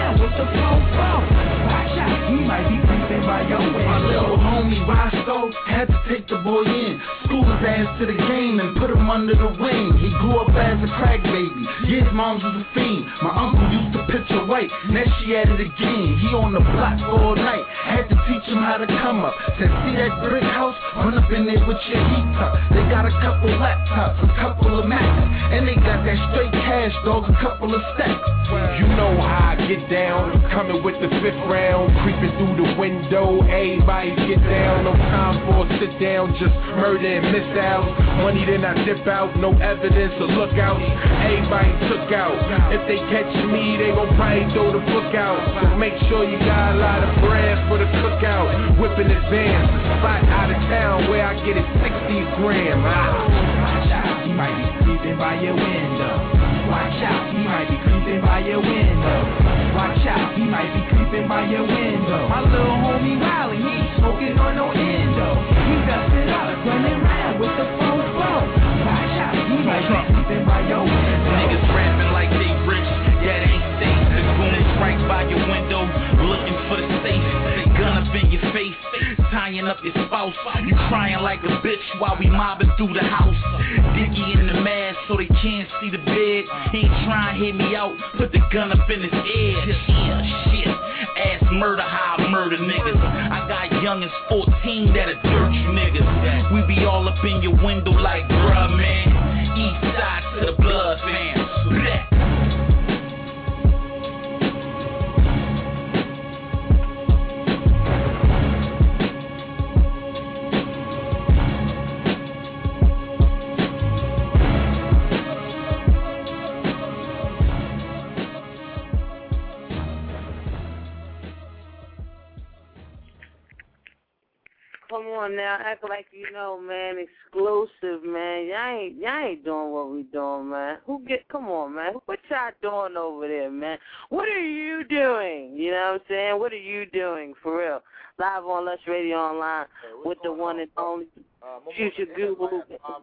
the phone. Watch out, he might be creeping by your window. My little homie Roscoe had to take the boy in, school his ass to the game and put him under the wing. He grew up as a crack baby, his mom's was a fiend. My uncle used to picture white, now she at it again. He on the block all night, had to teach him how to come up. Said, see that brick house? Run up in there with your heat up. They got a couple laptops, a couple of Macs, and they got that straight cash, dog, a couple of stacks. You know how I get down, coming with the fifth round, creeping through the window, everybody get down. No time for a sit down, just murder and missiles. Money then I dip out, no evidence or lookouts. Everybody took out. If they catch me, they gon' probably throw the book out. So make sure you got a lot of bread for the cookout. Whipping advance, spot out of town where I get it 60 grams. Watch out, he might be creeping by your window. Watch out, he might be creeping by your window. Watch out, he might be creeping by your window. My little homie Wiley, he ain't smoking on no endo. He dusted up, running around with the phone. Watch out, he might be creeping by your window. Niggas rapping like they rich, yeah, they ain't safe. The goon is right by your window, looking for the safe. Gun up in your face, tying up your spouse. You crying like a bitch while we mobbing through the house. Diggy in the mask so they can't see the bed. He ain't trying to hit me out, put the gun up in his ear. Shit, ass murder how I murder niggas. I got youngins 14 that are dirt you niggas. We be all up in your window like bruh man. East side to the blood fam. Bleh. Come on now, act like you know, man. Exclusive, man. Y'all ain't doing what we doing, man. Come on, man. What y'all doing over there, man? What are you doing? You know what I'm saying? What are you doing, for real? Live on Lush Radio Online with the one and only Future Guru.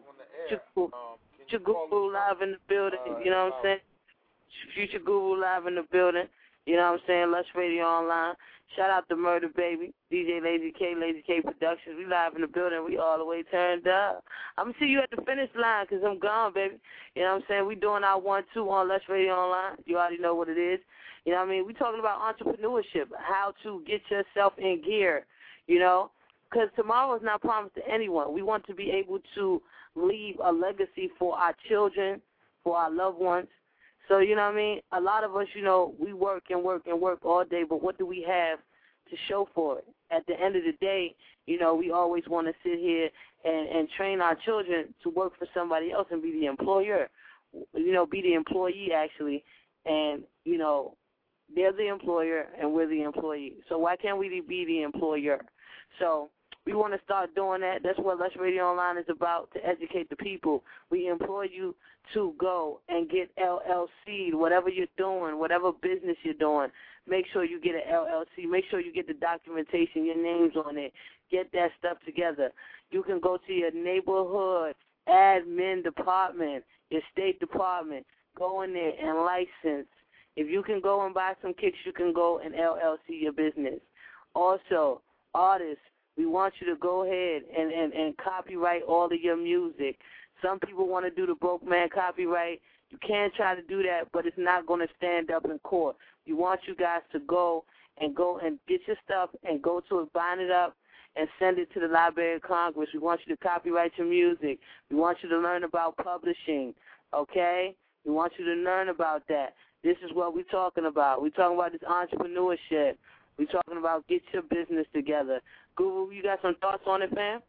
Future Guru live in the building, you know what I'm saying? Future Guru live in the building, you know what I'm saying? Lush Radio Online. Shout out to Murder Baby, DJ Lazy K Productions. We live in the building. We all the way turned up. I'm going to see you at the finish line because I'm gone, baby. You know what I'm saying? We doing our 1-2 on Lush Radio Online. You already know what it is. You know what I mean? We talking about entrepreneurship, how to get yourself in gear, you know, because tomorrow is not promised to anyone. We want to be able to leave a legacy for our children, for our loved ones. So, you know what I mean? A lot of us, you know, we work and work and work all day, but what do we have to show for it? At the end of the day, you know, we always want to sit here and train our children to work for somebody else and be the employer, you know, be the employee, actually. And, you know, they're the employer and we're the employee. So why can't we be the employer? So we want to start doing that. That's what Lush Radio Online is about, to educate the people. We employ you to go and get LLC, whatever you're doing, whatever business you're doing. Make sure you get an LLC. Make sure you get the documentation, your name's on it. Get that stuff together. You can go to your neighborhood admin department, your state department. Go in there and license. If you can go and buy some kicks, you can go and LLC your business. Also, artists, we want you to go ahead and copyright all of your music. Some people want to do the broke man copyright. You can try to do that, but it's not going to stand up in court. We want you guys to go and get your stuff and go to it, bind it up, and send it to the Library of Congress. We want you to copyright your music. We want you to learn about publishing, okay? We want you to learn about that. This is what we're talking about. We're talking about this entrepreneurship. We're talking about get your business together. Guru, you got some thoughts on it, fam?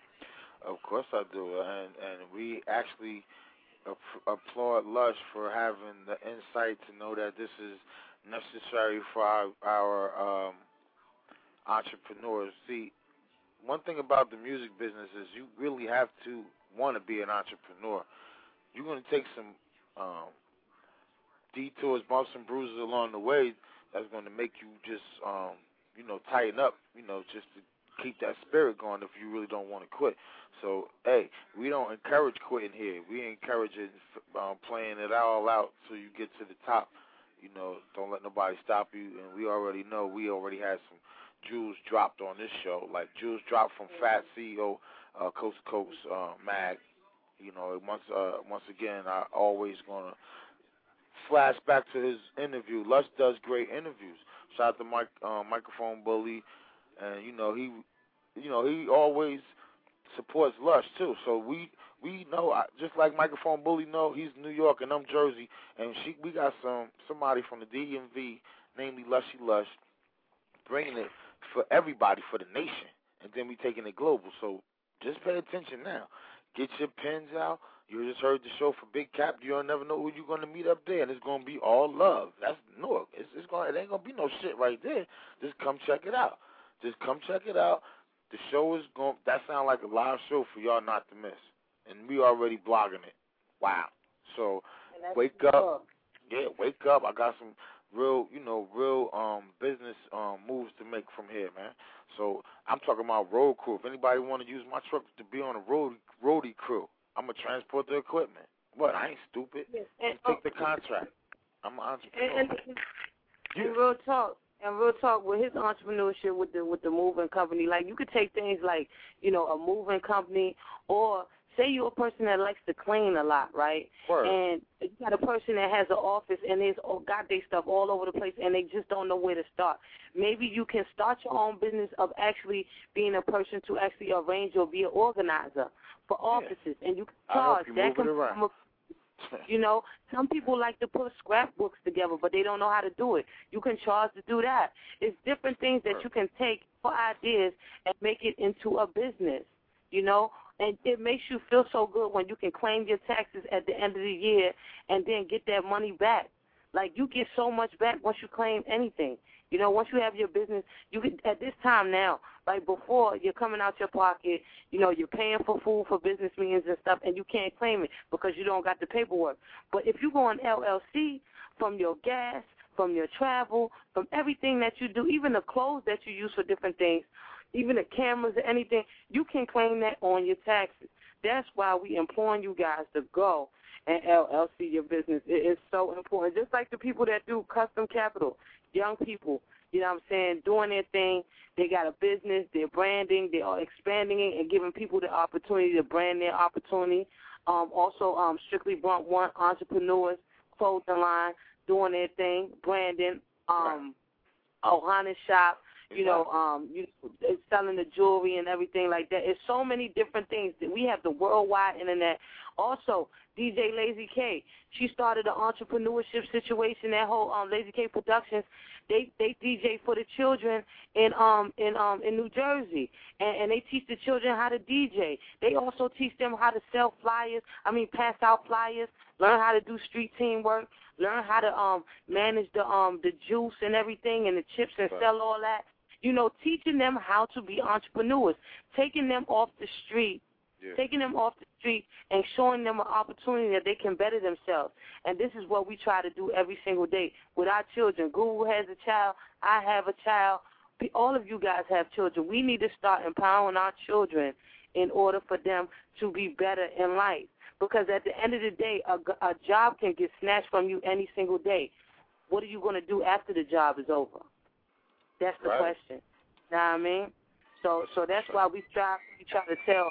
Of course I do, and we actually applaud Lush for having the insight to know that this is necessary for our entrepreneurs. See, one thing about the music business is you really have to want to be an entrepreneur. You're going to take some detours, bumps and bruises along the way that's going to make you just, tighten up, just to keep that spirit going if you really don't want to quit. So, hey, we don't encourage quitting here. We encourage it, playing it all out so you get to the top. You know, don't let nobody stop you. And we already know we already had some jewels dropped on this show, like jewels dropped from Fat CEO, Coast to Coast Mag. You know, once again, I always gonna flash back to his interview. Lush does great interviews. Shout out to Microphone Bully, and he always supports Lush too. So we know, just like Microphone Bully know, he's New York and I'm Jersey, and we got somebody from the DMV, namely Lushy Lush, bringing it for everybody, for the nation, and then we taking it global. So just pay attention now. Get your pens out. You just heard the show for Big Cap. You'll never know who you're gonna meet up there, and it's gonna be all love. That's Newark. It ain't gonna be no shit right there. Just come check it out. The show is that sound like a live show for y'all not to miss. And we already blogging it. Wow. So wake up. Yeah, wake up. I got some real business moves to make from here, man. So I'm talking about road crew. If anybody want to use my truck to be on a roadie crew, I'm going to transport the equipment. What? I ain't stupid. Yes. And take the contract. I'm an entrepreneur. And real talk with his entrepreneurship with the moving company, like you could take things like, a moving company, or say you're a person that likes to clean a lot, right? Word. And you got a person that has an office and there's got their stuff all over the place and they just don't know where to start. Maybe you can start your own business of actually being a person to actually arrange or be an organizer for offices, and you can charge. That can become some people like to put scrapbooks together, but they don't know how to do it. You can charge to do that. It's different things that you can take for ideas and make it into a business, And it makes you feel so good when you can claim your taxes at the end of the year and then get that money back. Like, you get so much back once you claim anything. Once you have your business, you can, at this time now, like before, you're coming out your pocket, you're paying for food for business meetings and stuff, and you can't claim it because you don't got the paperwork. But if you go on LLC, from your gas, from your travel, from everything that you do, even the clothes that you use for different things, even the cameras or anything, you can claim that on your taxes. That's why we imploring you guys to go and LLC your business. It is so important. Just like the people that do custom capital, young people, doing their thing. They got a business, they're branding, they are expanding it and giving people the opportunity to brand their opportunity. Also, Strictly Blunt One Entrepreneurs clothing line, doing their thing, branding, Ohana Shop, selling the jewelry and everything like that. It's so many different things. We have the worldwide internet. Also, DJ Lazy K, she started an entrepreneurship situation. That whole Lazy K Productions, they DJ for the children in New Jersey, and they teach the children how to DJ. They also teach them how to sell flyers. Pass out flyers. Learn how to do street teamwork. Learn how to manage the juice and everything and the chips and sell all that. Teaching them how to be entrepreneurs, taking them off the street, and showing them an opportunity that they can better themselves. And this is what we try to do every single day with our children. Guru has a child. I have a child. All of you guys have children. We need to start empowering our children in order for them to be better in life. Because at the end of the day, a job can get snatched from you any single day. What are you going to do after the job is over? That's the question. You know what I mean? So that's why we try to tell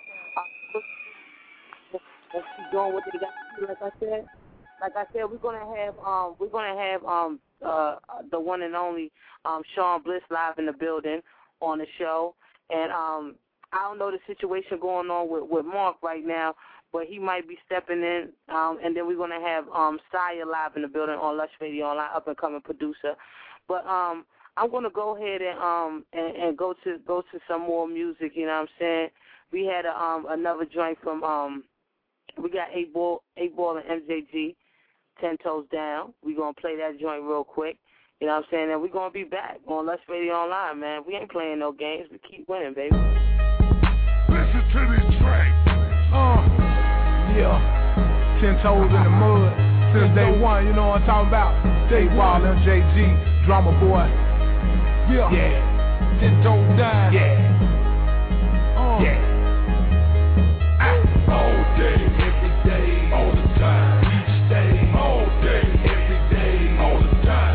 let's keep doing what they got to do. Like I said, we're gonna have the one and only Sean Bliss live in the building on the show. And I don't know the situation going on with Mark right now, but he might be stepping in. And then we're gonna have Saya live in the building on Lush Radio Online, up and coming producer. But I'm gonna go ahead and go to some more music. You know what I'm saying? We had another joint from we got 8 Ball and MJG, 10 Toes Down. We're gonna play that joint real quick. You know what I'm saying? And we're gonna be back on Lush Radio Online, man. We ain't playing no games. We keep winning, baby. Listen to this track. 10 toes in the mud since day one. You know what I'm talking about? 8 Ball, MJG, Drama Boy. Yeah. 10 toes down. Yeah. All day, every day, all the time. Each day, all day, every day, all the time.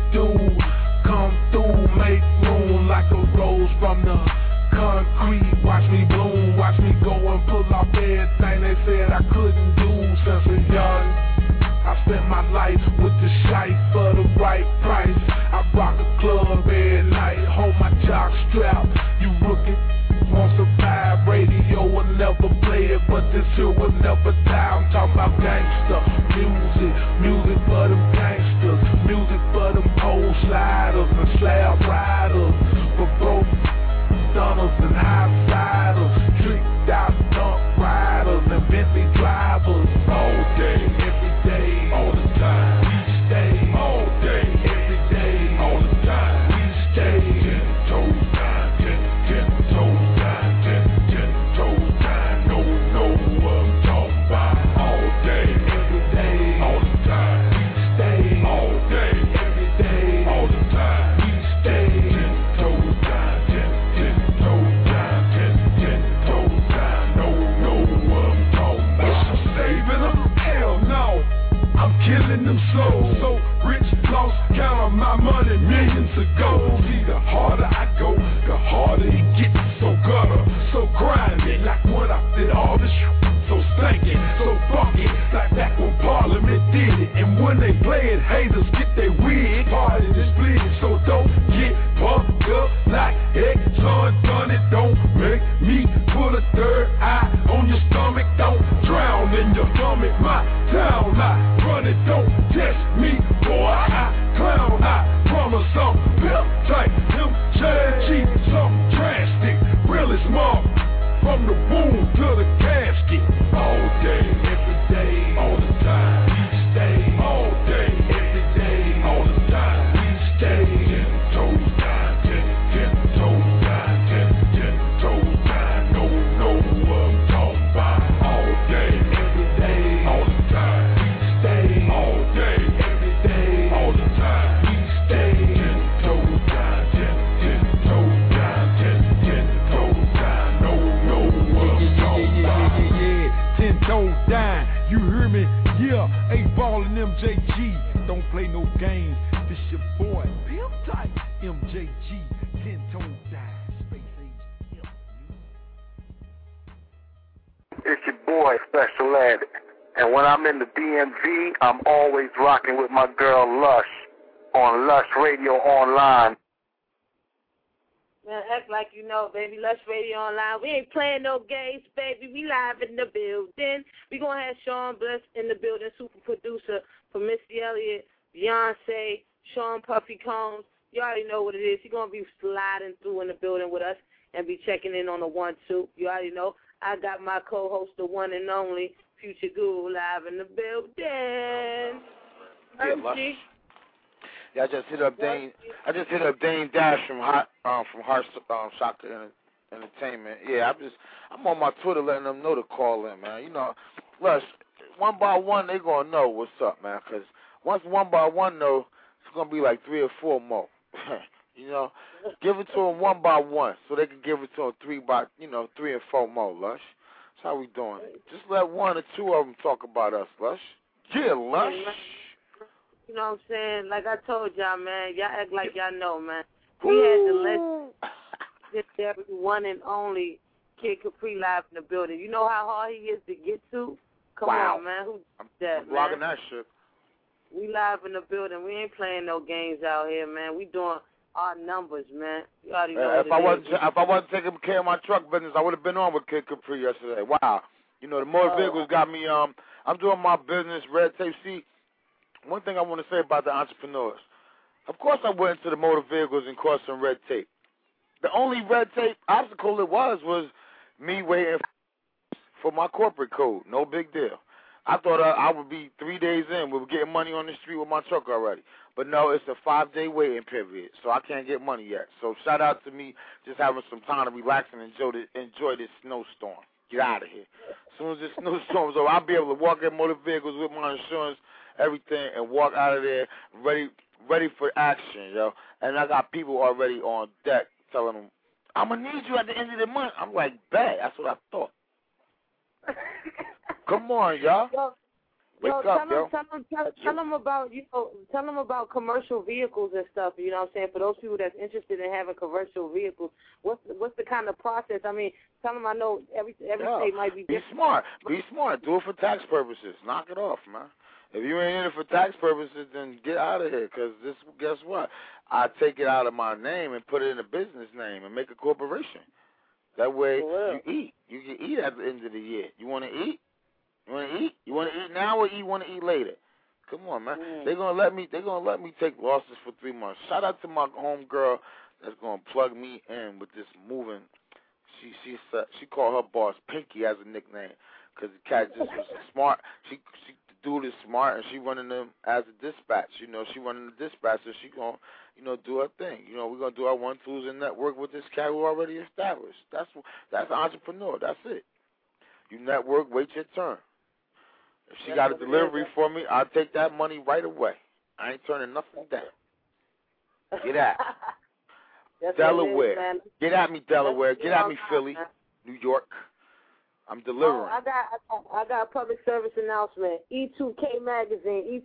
do. Come through, make room like a rose from the concrete. Watch me bloom, watch me go and pull off everything they said I couldn't do since a young. I spent my life with the shite for the right price. I rock a club every night, hold my jock strap. You rookie, won't survive, radio will never play it, but this here will never die. I'm talking about gangster music, music for them gangsters, music for them pole sliders and slab riders, for both stunners and outsiders, tricked out dump riders and Bentley drivers. All day, every day, all the time, we stay. All day, every day, all the time, we stay. 10 toes down, 10 toes down, 10 toes down. No, what I'm talking about. All day, every day, all the time, we stay. All day, every day, all the time, we stay. 10 toes down, 10 toes down, 10 toes down. No, what I'm talking about. I'm saving them? Hell no. I'm killing them slow. So rich, lost count of my money millions ago. See, the harder I go, the harder it gets. So gutter, so grimy, like when I did all this so stinking, so funky, like back when Parliament did it. And when they play it, haters get their wig. Part of this bleed, so don't get pumped up like Exxon done it. Don't make me put a third eye on your stomach. Don't drown in your stomach. My town, I run it. Don't test me, boy. I clown. I promise I'm built tight. MJG, something drastic. Really smart. From the womb to the casket. All day, every day, all the time, we stay. All day, every day, all the time, we stay. 10 toes down, 10 toes down, 10 toes down. No, what I'm talking about. All day, every day, all the time, we stay. All day, every day, all the time, we stay. 10 toes down, 10 toes down, 10 toes down. No, what I'm talking about. Yeah, 10 toes down, you hear me? Yeah, 8-ball and MJG, don't play no games. This your boy, Pimp Tight, MJG, 10 toes down, Space Age. It's your boy, Special Ed. And when I'm in the DMV, I'm always rocking with my girl Lush on Lush Radio Online. Man, act like you know, baby. Lush Radio Online. We ain't playing no games, baby. We live in the building. We gonna have Sean Bliss in the building, super producer for Missy Elliott, Beyonce, Sean Puffy Combs. You already know what it is. He gonna be sliding through in the building with us and be checking in on the 1-2. You already know. I got my co-host, the one and only Future Guru, live in the building. Yeah, yeah, I just hit up Dane Dash from Heart Soccer Entertainment. Yeah, I'm on my Twitter letting them know to call in, man. You know, Lush, one by one they gonna know what's up, man. Cause once one by one know, it's gonna be like 3 or 4 more. You know, give it to them one by one, so they can give it to them 3 and 4 more, Lush. That's how we doing. Just let 1 or 2 of them talk about us, Lush. Yeah, Lush. You know what I'm saying? Like I told y'all, man, y'all act like y'all know, man. We had to let this one and only Kid Capri live in the building. You know how hard he is to get to? Come on, man. Who's that, I'm blogging that shit. We live in the building. We ain't playing no games out here, man. We doing our numbers, man. You already know if I wasn't taking care of my truck business, I would have been on with Kid Capri yesterday. Wow. You know, the motor vehicles got me, I'm doing my business, red tape. See, one thing I want to say about the entrepreneurs. Of course I went into the motor vehicles and caused some red tape. The only red tape obstacle it was me waiting for my corporate code. No big deal. I thought I would be 3 days in. We were getting money on the street with my truck already. But no, it's a 5-day waiting period, so I can't get money yet. So shout out to me just having some time to relax and enjoy this snowstorm. Get out of here. As soon as this snowstorm's over, I'll be able to walk in motor vehicles with my insurance, everything, and walk out of there ready for action, yo. And I got people already on deck telling them, I'm going to need you at the end of the month. I'm like, bet. That's what I thought. Come on, y'all. Wake up, yo. Tell them about tell them about commercial vehicles and stuff. You know what I'm saying? For those people that's interested in having commercial vehicles, what's the kind of process? I mean, tell them I know every state might be different. Be smart. Do it for tax purposes. Knock it off, man. If you ain't in it for tax purposes, then get out of here. Because guess what? I take it out of my name and put it in a business name and make a corporation. That way you eat. You can eat at the end of the year. You want to eat? You want to eat? You want to eat now or you want to eat later? Come on, man. They're gonna let me take losses for 3 months. Shout out to my homegirl that's gonna plug me in with this moving. She called her boss Pinky as a nickname because the cat just was smart. The dude is smart and she running them as a dispatch. You know, she running the dispatch, so she gonna do her thing. You know, we're gonna do our 1-2s and network with this cat who already established. That's an entrepreneur. That's it. You network, wait your turn. If she got a delivery for me, I'll take that money right away. I ain't turning nothing down. Get at me. Delaware. Get at me, Delaware. Get at me, Philly, New York. I'm delivering. I got a public service announcement. E2K Magazine.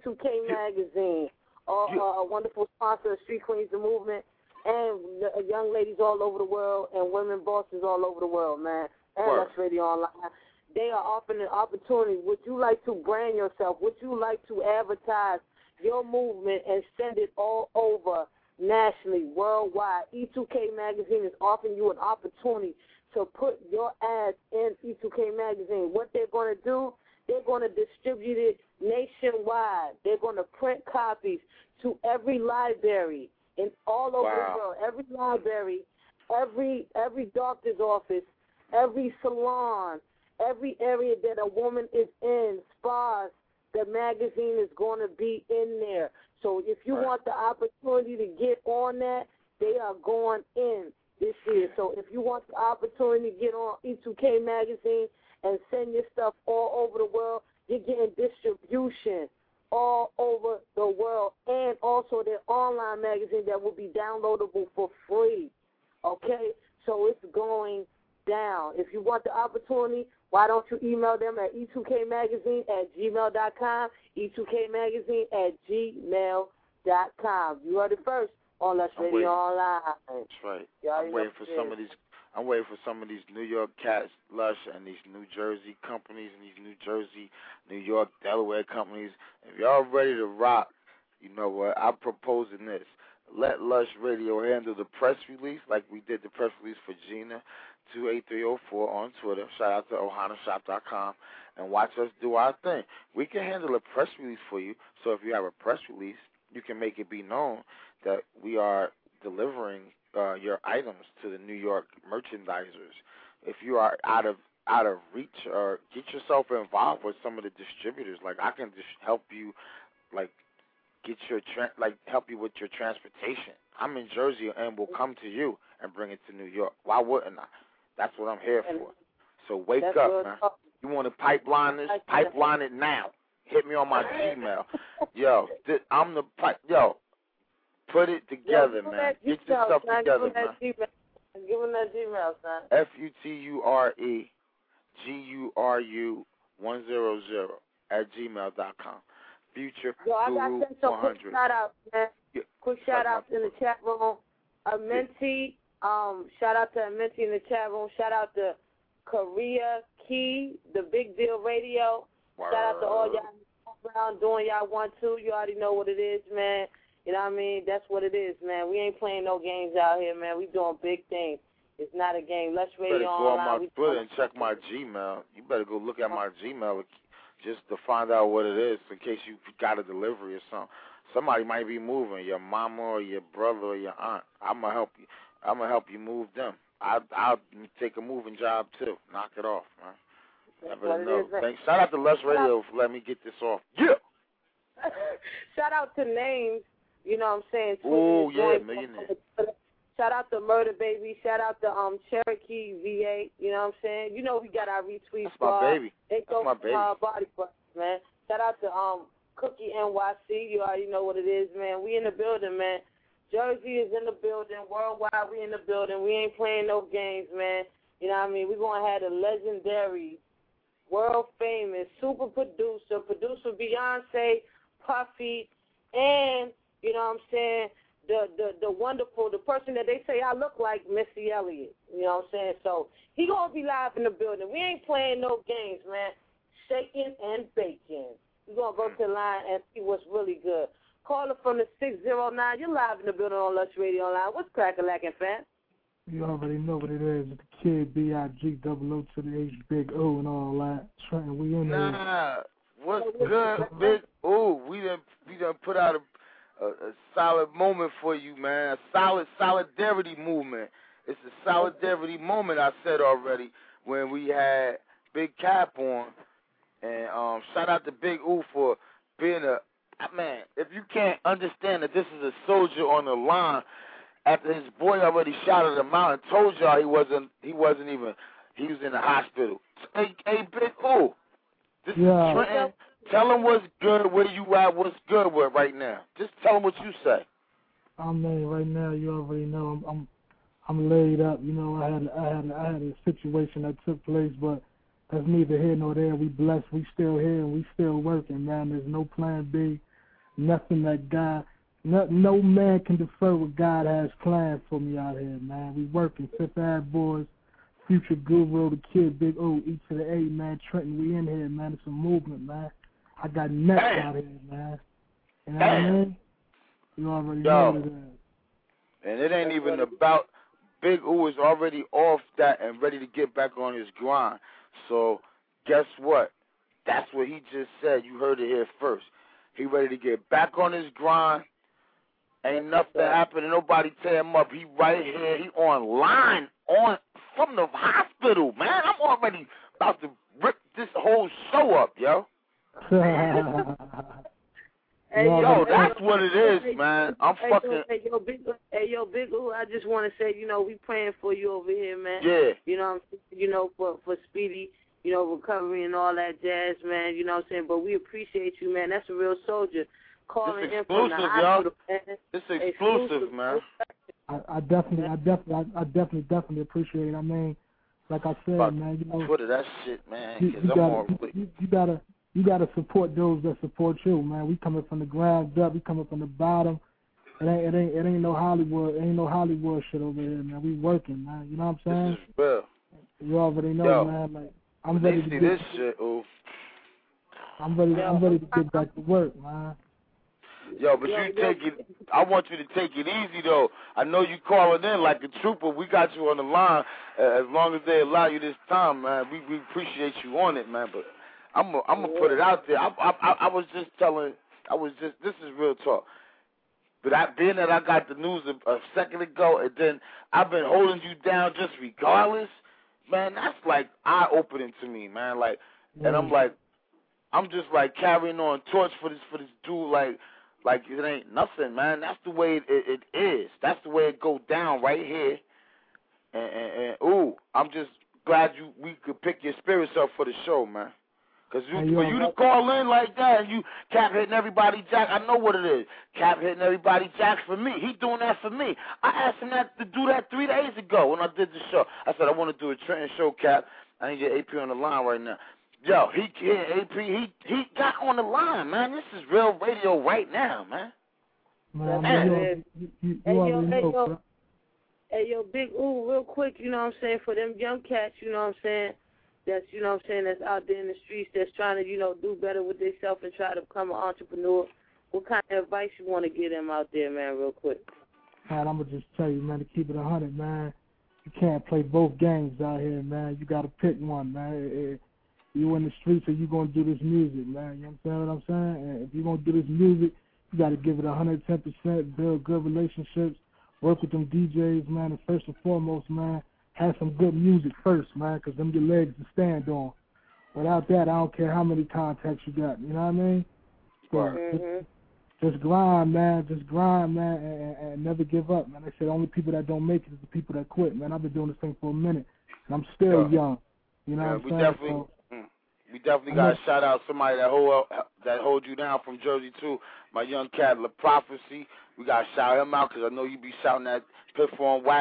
A wonderful sponsor of Street Queens, the movement, and young ladies all over the world and women bosses all over the world, man. And Lux Radio Online. They are offering an opportunity. Would you like to brand yourself? Would you like to advertise your movement and send it all over nationally, worldwide? E2K Magazine is offering you an opportunity to put your ads in E2K Magazine. What they're going to do, they're going to distribute it nationwide. They're going to print copies to every library in all over the world. Every library, every doctor's office, every salon, every area that a woman is in, spas, the magazine is going to be in there. So if you want the opportunity to get on that, they are going in this year. So if you want the opportunity to get on E2K Magazine and send your stuff all over the world, you're getting distribution all over the world, and also their online magazine that will be downloadable for free. Okay? So it's going down. If you want the opportunity, why don't you email them at e2kmagazine@gmail.com, e2kmagazine@gmail.com. You heard it first on Lux Radio Online. That's right. I'm waiting for some of these New York cats, Lush, and these New Jersey companies and these New Jersey, New York, Delaware companies. If y'all ready to rock, you know what? I'm proposing this. Let Lush Radio handle the press release like we did the press release for Gina, 28304 on Twitter. Shout out to ohanashop.com and watch us do our thing. We can handle a press release for you, so if you have a press release, you can make it be known that we are delivering your items to the New York merchandisers. If you are out of reach, or get yourself involved with some of the distributors. Like I can just help you, like help you with your transportation. I'm in Jersey and will come to you and bring it to New York. Why wouldn't I? That's what I'm here for. So wake up, man. You want to pipeline this? Pipeline it now. Hit me on my Gmail. Yo, I'm the pipe. Yo, put it together, man. Get yourself together, man. Give him that Gmail, son. FUTUREGURU100 Future Yo, I got Guru to send some 100. quick shout-outs, man. Quick shout-outs in the chat room. Menti, shout out to Menti in the chat room. Shout out to Korea Key, the Big Deal Radio. Word. Shout out to all y'all around doing y'all 1-2. You already know what it is, man. You know what I mean? That's what it is, man. We ain't playing no games out here, man. We doing big things. It's not a game. Lux Radio Online. You better go on my Twitter and check my Gmail. You better go look at my Gmail just to find out what it is in case you got a delivery or something. Somebody might be moving, your mama or your brother or your aunt. I'm gonna help you. I'm gonna help you move them. I'll take a moving job too. Knock it off, man. Never know. Thanks. Shout out to Lux Radio for letting me get this off. Yeah. Shout out to Names. You know what I'm saying? Oh yeah, millionaire. Shout out to Murder Baby. Shout out to Cherokee VA. You know what I'm saying? You know we got our retweet squad. That's my baby. That's my baby. Body parts, man. Shout out to Cookie NYC. You already know what it is, man. We in the building, man. Jersey is in the building. Worldwide, we in the building. We ain't playing no games, man. You know what I mean? We're going to have the legendary world famous super producer Beyonce, Puffy, and, you know what I'm saying, the wonderful, the person that they say I look like, Missy Elliott. You know what I'm saying? So he going to be live in the building. We ain't playing no games, man. Shaking and baking. We're going to go to the line and see what's really good. Caller from the 609. You're live in the building on Lush Radio Online. What's crackin', fam? You already know what it is. The kid, B-I-G-O-O to the H, Big O and all that. Trenton, we in there. Nah, what's good, Big O? We done put out a solid moment for you, man. A solid solidarity movement. It's a solidarity moment, I said already, when we had Big Cap on. And shout out to Big O for being man, if you can't understand that this is a soldier on the line after his boy already shouted him out and told y'all he was in the hospital. Hey Big O, this is Trenton. Tell him what's good, where you at, what's good with right now. Just tell him what you say. I mean, right now you already know I'm laid up. You know, I had a situation that took place, but that's neither here nor there. We blessed. We still here and we still working, man. There's no plan B. Nothing that God, no man can defer what God has planned for me out here, man. We working. Fifth Ave Boys, Future Guru, the kid, Big O, E to the A, man. Trenton, we in here, man. It's a movement, man. I got nets out here, man. You know what I mean? You already know what it is. And it ain't even about Big O is already off that and ready to get back on his grind. So guess what? That's what he just said. You heard it here first. He ready to get back on his grind. Ain't nothing happening. Nobody tear him up. He right here. He online from the hospital, man. I'm already about to rip this whole show up, yo. Hey, yo, that's what it is, man. I'm fucking. Hey, yo, Big O, I just want to say, you know, we praying for you over here, man. Yeah. You know, for speedy, you know, recovery and all that jazz, man. You know what I'm saying? But we appreciate you, man. That's a real soldier. Calling in from the hospital, man. It's exclusive, man. I definitely appreciate it. I mean, like I said, man, you know, Twitter that shit, man. You gotta support those that support you, man. We coming from the ground up. We coming from the bottom. It ain't no Hollywood. Ain't no Hollywood shit over here, man. We working, man. You know what I'm saying? This is real. You already know, man. Like I'm ready to see get this shit. Ooh. I'm ready to get back to work, man. Yo, but I want you to take it easy, though. I know you calling in like a trooper. We got you on the line. As long as they allow you this time, man, we appreciate you on it, man. But I'm gonna put it out there. This is real talk. But being that I got the news a second ago, and then I've been holding you down just regardless, man, that's like eye-opening to me, man. Like, and I'm just like carrying on torch for this dude, like it ain't nothing, man. That's the way it is. That's the way it go down right here. And I'm just glad we could pick your spirits up for the show, man. Because for you to call in like that and you Cap hitting everybody jack, I know what it is. Cap hitting everybody jack for me. He doing that for me. I asked him to do that 3 days ago when I did the show. I said, I want to do a Trenton show, Cap. I need your AP on the line right now. Yo, he got on the line, man. This is real radio right now, man. Hey, yo, Big O, real quick, you know what I'm saying, for them young cats, you know what I'm saying, that's, you know what I'm saying, that's out there in the streets, that's trying to, you know, do better with themselves and try to become an entrepreneur. What kind of advice you want to give them out there, man, real quick? Man, I'm going to just tell you, man, to keep it 100, man. You can't play both games out here, man. You got to pick one, man. You in the streets or you going to do this music, man. You understand what I'm saying? And if you're going to do this music, you got to give it 110%, build good relationships, work with them DJs, man, and first and foremost, man, have some good music first, man, because them your legs to stand on. Without that, I don't care how many contacts you got. You know what I mean? So just grind, man. Just grind, man, and never give up, man. They say the only people that don't make it is the people that quit, man. I've been doing this thing for a minute, and I'm still young. You know what I'm saying? We definitely got to shout out somebody that hold you down from Jersey, too. My young cat, La Prophecy. We got to shout him out because I know you be shouting that Pitform Wax.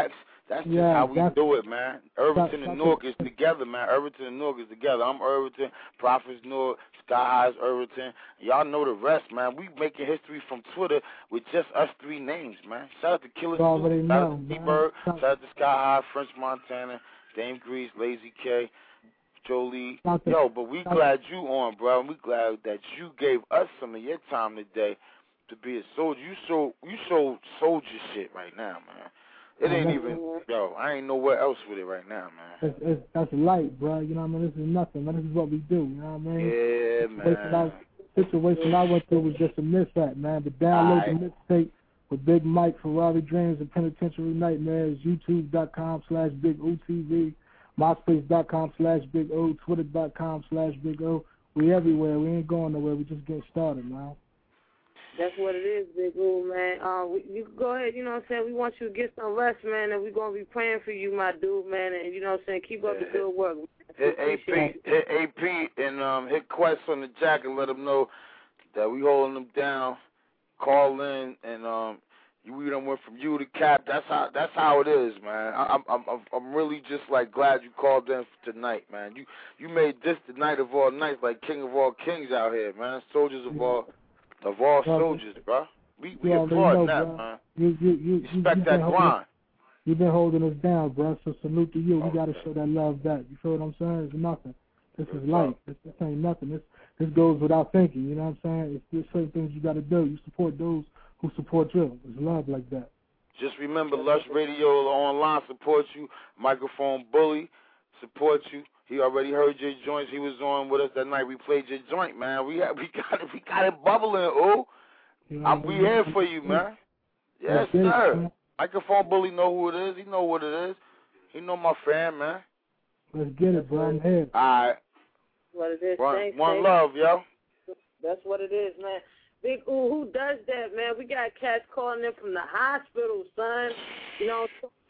That's just how we do it, man. Irvington and Newark is together, man. Irvington and Newark is together. I'm Irvington, Prophets Newark, Sky High's Irvington. Y'all know the rest, man. We making history from Twitter with just us 3 names, man. Shout out to Killer Sue, shout out to T-Bird, shout out to Sky High, French Montana, Dame Grease, Lazy K, Jolie. Yo, but we glad you on, bro. And we glad that you gave us some of your time today to be a soldier. You show soldier shit right now, man. It ain't even, yo, I ain't nowhere else with it right now, man. That's light, bro. You know what I mean? This is nothing, man. This is what we do, you know what I mean? Yeah, man. Situation I went through was just a mishap, man. But download the mixtape with Big Mike, Ferrari Dreams, and Penitentiary Nightmares, YouTube.com/Big O TV, MySpace.com/Big O, Twitter.com/Big O. We everywhere. We ain't going nowhere. We just getting started, man. That's what it is, Big O, man. You go ahead, you know what I'm saying? We want you to get some rest, man, and we're going to be praying for you, my dude, man, and you know what I'm saying? Keep up the good work. Hit AP and hit Quest on the jack and let them know that we holding them down. Call in and we done went from you to Cap. That's how it is, man. I'm really just like glad you called in tonight, man. You made this the night of all nights, like king of all kings out here, man. Soldiers of all soldiers, bro. We applaud that, bro. Man. You respect that grind. You've been holding us down, bro. So salute to you. We got to show that love back. You feel what I'm saying? It's nothing. This is life. This ain't nothing. This goes without thinking. You know what I'm saying? There's certain things you got to do. You support those who support you. It's love like that. Just remember, Lush Radio Online supports you. Microphone Bully supports you. He already heard your joints. He was on with us that night. We played your joint, man. We got it bubbling. Oh, we here for you, man. Yes, sir. Microphone Bully know who it is. He know what it is. He know my fan, man. Let's get it, bro. I'm here. All right. What it is. One love, yo. That's what it is, man. Big Ooh, who does that, man? We got cats calling in from the hospital, son. You know,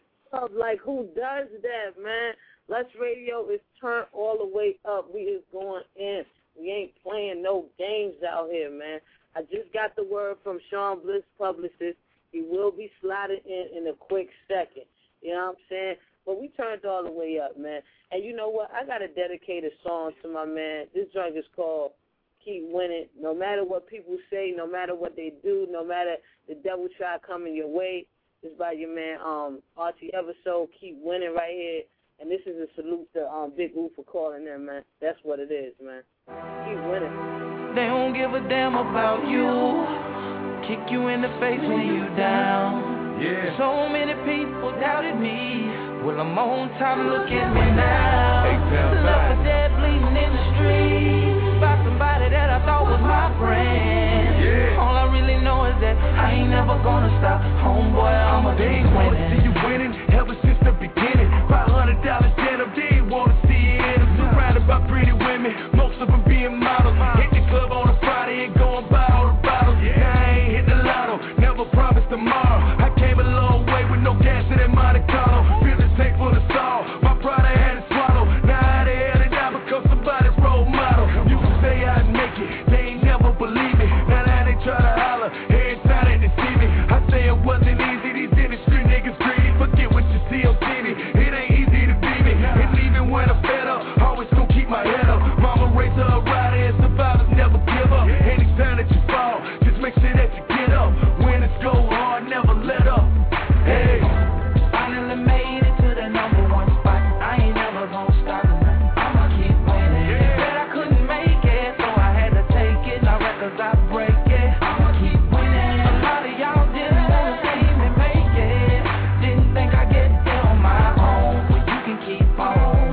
like who does that, man? Lush Radio is turned all the way up. We is going in. We ain't playing no games out here, man. I just got the word from Sean Bliss, publicist. He will be slotted in a quick second. You know what I'm saying? But we turned all the way up, man. And you know what? I got to dedicate a song to my man. This joint is called Keep Winning. No matter what people say, no matter what they do, no matter the devil try coming your way, it's by your man Archie Everso. Keep winning right here. And this is a salute to Big Ooh for calling in, man. That's what it is, man. Keep winning. They don't give a damn about you. Kick you in the face when you down. Yeah. So many people doubted me. Well, I'm on time, look at me now. Love for dead, bleeding in the street. By somebody that I thought was my friend. Yeah. All I really know is that I ain't never gonna stop. Homeboy, I'm a big winner. Wanna see you winning ever since the beginning. $500 denim, they wanna see you in them. Surrounded by pretty women, most of them being models. Hit the club on a Friday and go and buy all the bottles. Yeah. Now I ain't hit the lotto, never promised tomorrow. I came a long way with no gas in that Monte Carlo. Feel the tank full of salt, my pride I had to swallow. Now I had it out because somebody's role model. Used to say I'd make it, they ain't never believe me. Now they try to holler, every time they deceive me. I say it wasn't easy, these industry niggas greedy. Forget what you see on TV, it ain't easy to be me. And even when I'm fed up, always gon' keep my head up. Mama raised her a rider and survivors never give up. Anytime that you fall, just make sure that you get up. When it's go hard, never let up. Hey, finally made it to the #1 spot. I ain't never gonna stop. I'ma keep winning. Said I couldn't make it, so I had to take it. Now records I break it. I'ma keep winning. A lot of y'all didn't wanna see me make it. Didn't think I'd get there on my own. Well, you can keep on.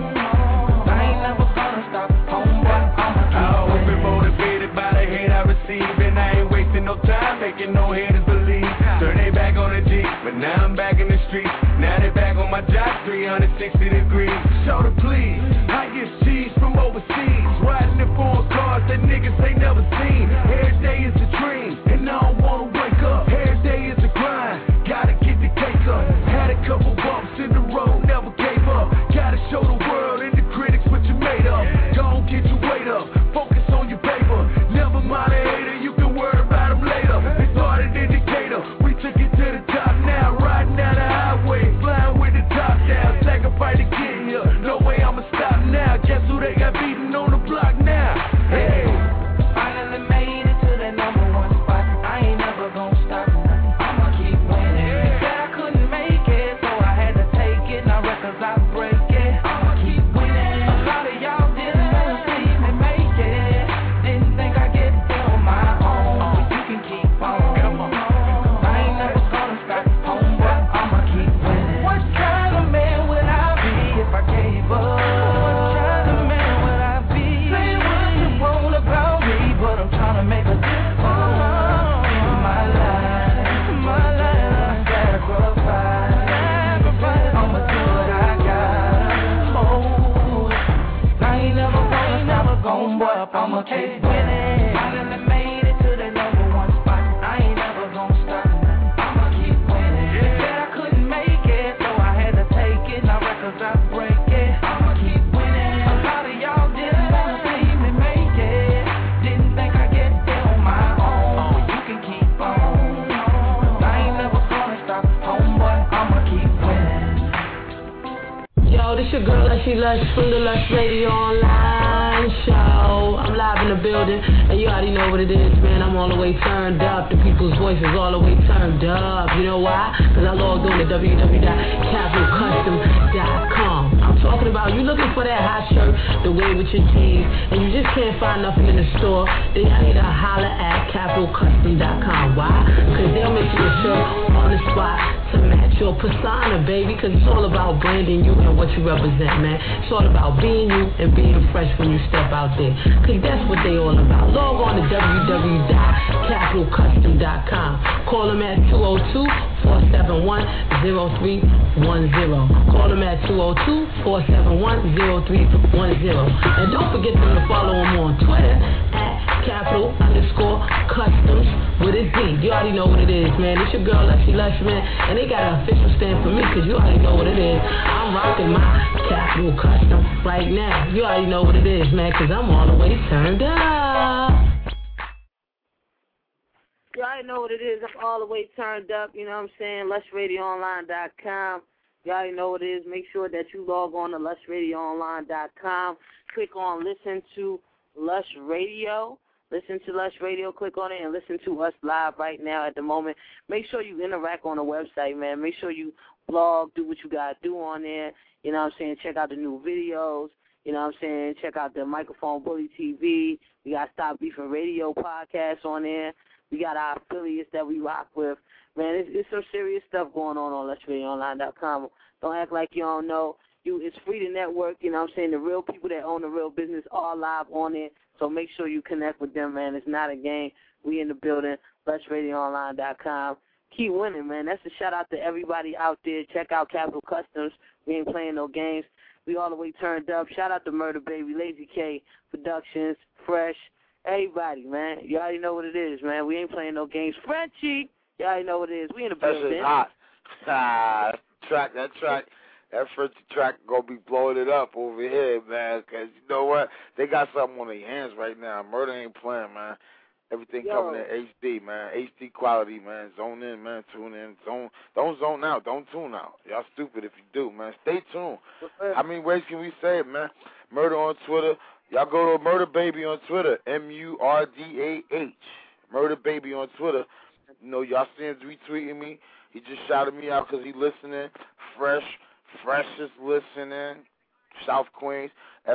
I ain't never gonna stop. Homeboy, I'ma keep winning. I've been motivated by the hate I receive, and I ain't wasting no time making no haters believe. Turn they back on the G, but now I'm back in the streets. Now they back on my job, 360 degrees. Show the please, I get cheese from overseas. Riding in foreign cars that niggas ain't never seen. Every day is a dream, and I don't wanna wake up. Every day is a grind, gotta get the cake up. Had a couple bumps in the road, never gave up. Gotta show the world and the critics what you made of. Don't get your weight up, focus on your paper. Never mind a hater, you can worry about them later. They started indicator, we took it to the top now. Riding down the highway, flying with the top. I'ma keep winning. Finally made it to the number one spot. I ain't never gonna stop. I'ma keep winning. They said I couldn't make it, so I had to take it. Now records I break it. I'ma keep winning. A lot of y'all didn't wanna see me make it. Didn't think I'd get there on my own. But you can keep on. I ain't never gonna stop. Homeboy, I'ma keep winning. Yo, this your girl Lushy Lush from the Lush Radio Online show. I'm live in the building, and you already know what it is, man. I'm all the way turned up. The people's voices all the way turned up. You know why? Because I logged on to www.capitalcustom.com. I'm talking about you looking for that hot shirt to wear with your jeans, and you just can't find nothing in the store. Then y'all need to holler at capitalcustom.com. Why? Because they'll make you a shirt on the spot to match your persona, baby. Because it's all about branding you and what you represent, man. It's all about being you and being fresh when you step out there. Because that's what they all about. Log on to www.capitalcustom.com. Call them at 202-471-0310. Call them at 202-471-0310. And don't forget them to follow them on Twitter at capital_customs with a Z. You already know what it is, man. It's your girl Lushy Lush, man. And they got an official stand for me, because you already know what it is. I'm rocking my Capital Custom right now. You already know what it is, man, because I'm all the way turned up. You already know what it is. I'm all the way turned up. You know what I'm saying? LushRadioOnline.com. You already know what it is. Make sure that you log on to LushRadioOnline.com. Click on Listen to Lush Radio. Listen to Lush Radio, click on it, and listen to us live right now at the moment. Make sure you interact on the website, man. Make sure you blog, do what you got to do on there. You know what I'm saying? Check out the new videos. You know what I'm saying? Check out the Microphone Bully TV. We got Stop Beefing Radio podcast on there. We got our affiliates that we rock with. Man, it's some serious stuff going on LushRadioOnline.com. Don't act like you don't know. It's free to network. You know what I'm saying? The real people that own the real business are live on it. So make sure you connect with them, man. It's not a game. We in the building. LushRadioOnline.com. Keep winning, man. That's a shout out to everybody out there. Check out Capital Customs. We ain't playing no games. We all the way turned up. Shout out to Murder Baby, Lazy K Productions, Fresh, everybody, man. You already know what it is, man. We ain't playing no games. Frenchie, you already know what it is. We in the building. That shit's hot. That track. That first track gonna be blowing it up over here, man. Cause you know what? They got something on their hands right now. Murder ain't playing, man. Everything coming in HD, man. HD quality, man. Zone in, man. Tune in. Don't zone out. Don't tune out. Y'all stupid if you do, man. Stay tuned. How many ways can we say it, man? Murder on Twitter. Y'all go to Murder Baby on Twitter. MURDAH. Murder Baby on Twitter. You know, y'all seen him retweeting me. He just shouted me out because he listening. Fresh is listening. South Queens.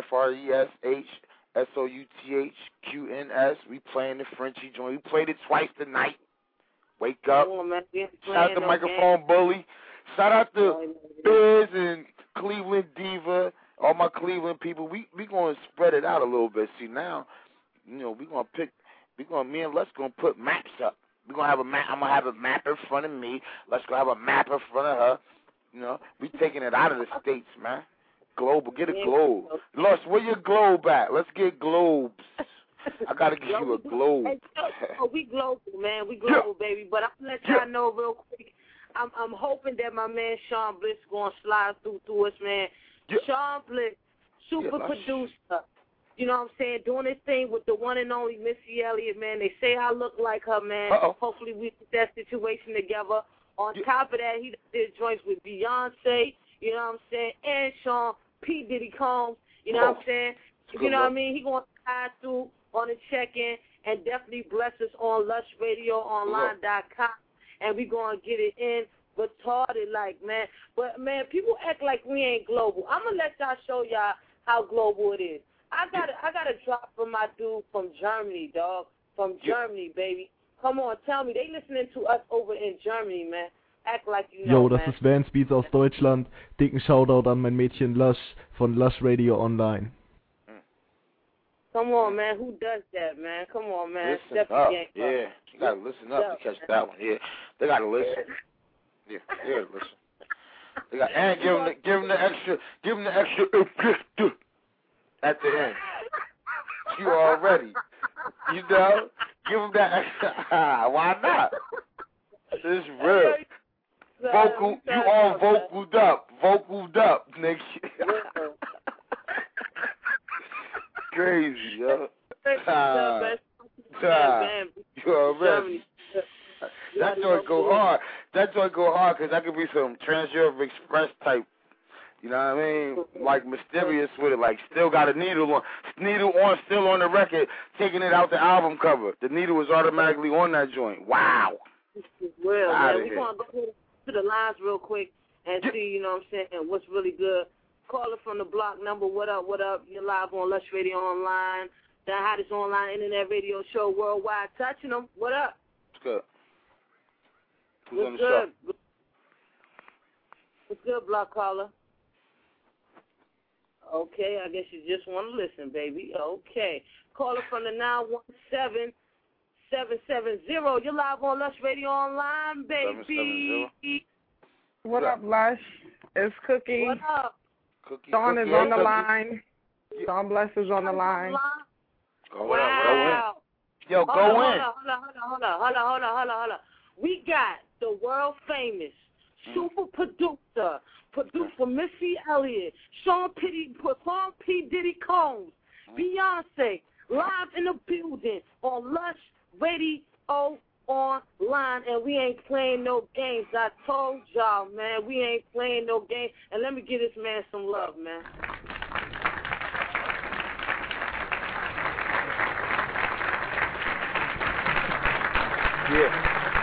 FRESHSOUTHQNS. We playing the Frenchie joint. We played it twice tonight. Wake up. Shout out to Microphone Bully. Shout out to Biz and Cleveland Diva. All my Cleveland people. We gonna spread it out a little bit. See now, you know, me and Les gonna put maps up. We're gonna have a map. I'm gonna have a map in front of me. Let's go have a map in front of her. You know, we taking it out of the states, man. Global, get a globe. Lus, where your globe at? Let's get globes. I gotta give you a globe. We global, man. We global, baby. But I'm gonna let y'all know real quick. I'm hoping that my man Sean Bliss gonna slide through us, man. Sean Bliss, super producer. You know what I'm saying? Doing his thing with the one and only Missy Elliott, man. They say I look like her, man. Hopefully we get that situation together. On top of that, he did joints with Beyonce, you know what I'm saying, and Sean P. Diddy Combs, you know what I'm saying? You know what I mean? He going to slide through on the check-in and definitely bless us on LushRadioOnline.com, and we going to get it in retarded like, man. But, man, people act like we ain't global. I'm going to let y'all show y'all how global it is. I got a drop from my dude from Germany, dog. From Germany, baby. Come on, tell me. They listening to us over in Germany, man. Act like you know, Yo, das ist Vance Beats aus Deutschland. Dicken Shoutout an mein Mädchen Lush von Lush Radio Online. Come on, man. Who does that, man? Come on, man. Listen up. Yeah, you gotta listen up to catch that one. Yeah, they gotta listen. Yeah, listen. They got and give them the extra at the end. You already. You know? Give him that. Why not? It's real. Vocal, you all vocaled up, nigga. Crazy, yo. You already. That joint go hard. That joint go hard because that could be some Trans-Europe Express type. You know what I mean? Like Mysterious with it. Like still got a needle on, still on the record, taking it out the album cover. The needle was automatically on that joint. Wow. Well, man, we're going to go to the lines real quick and see, you know what I'm saying, what's really good. Caller from the block number, what up? You're live on Lush Radio Online, the hottest online internet radio show worldwide. Touching them. What up? What's good? Who's What's on the good? show? What's good, block caller? Okay, I guess you just want to listen, baby. Okay. Caller from the 917-770. You're live on Lush Radio Online, baby. 770. What up, Lush? It's Cookie. What up? Dawn is on the line. Dawn Bless is on the line. Wow. Yo, go in. Hold on. We got the world famous super producer, produced for Missy Elliott, Sean P. Diddy Combs, Beyonce, live in the building on Lush Radio Online, and we ain't playing no games. I told y'all, man, we ain't playing no games. And let me give this man some love, man. Yeah.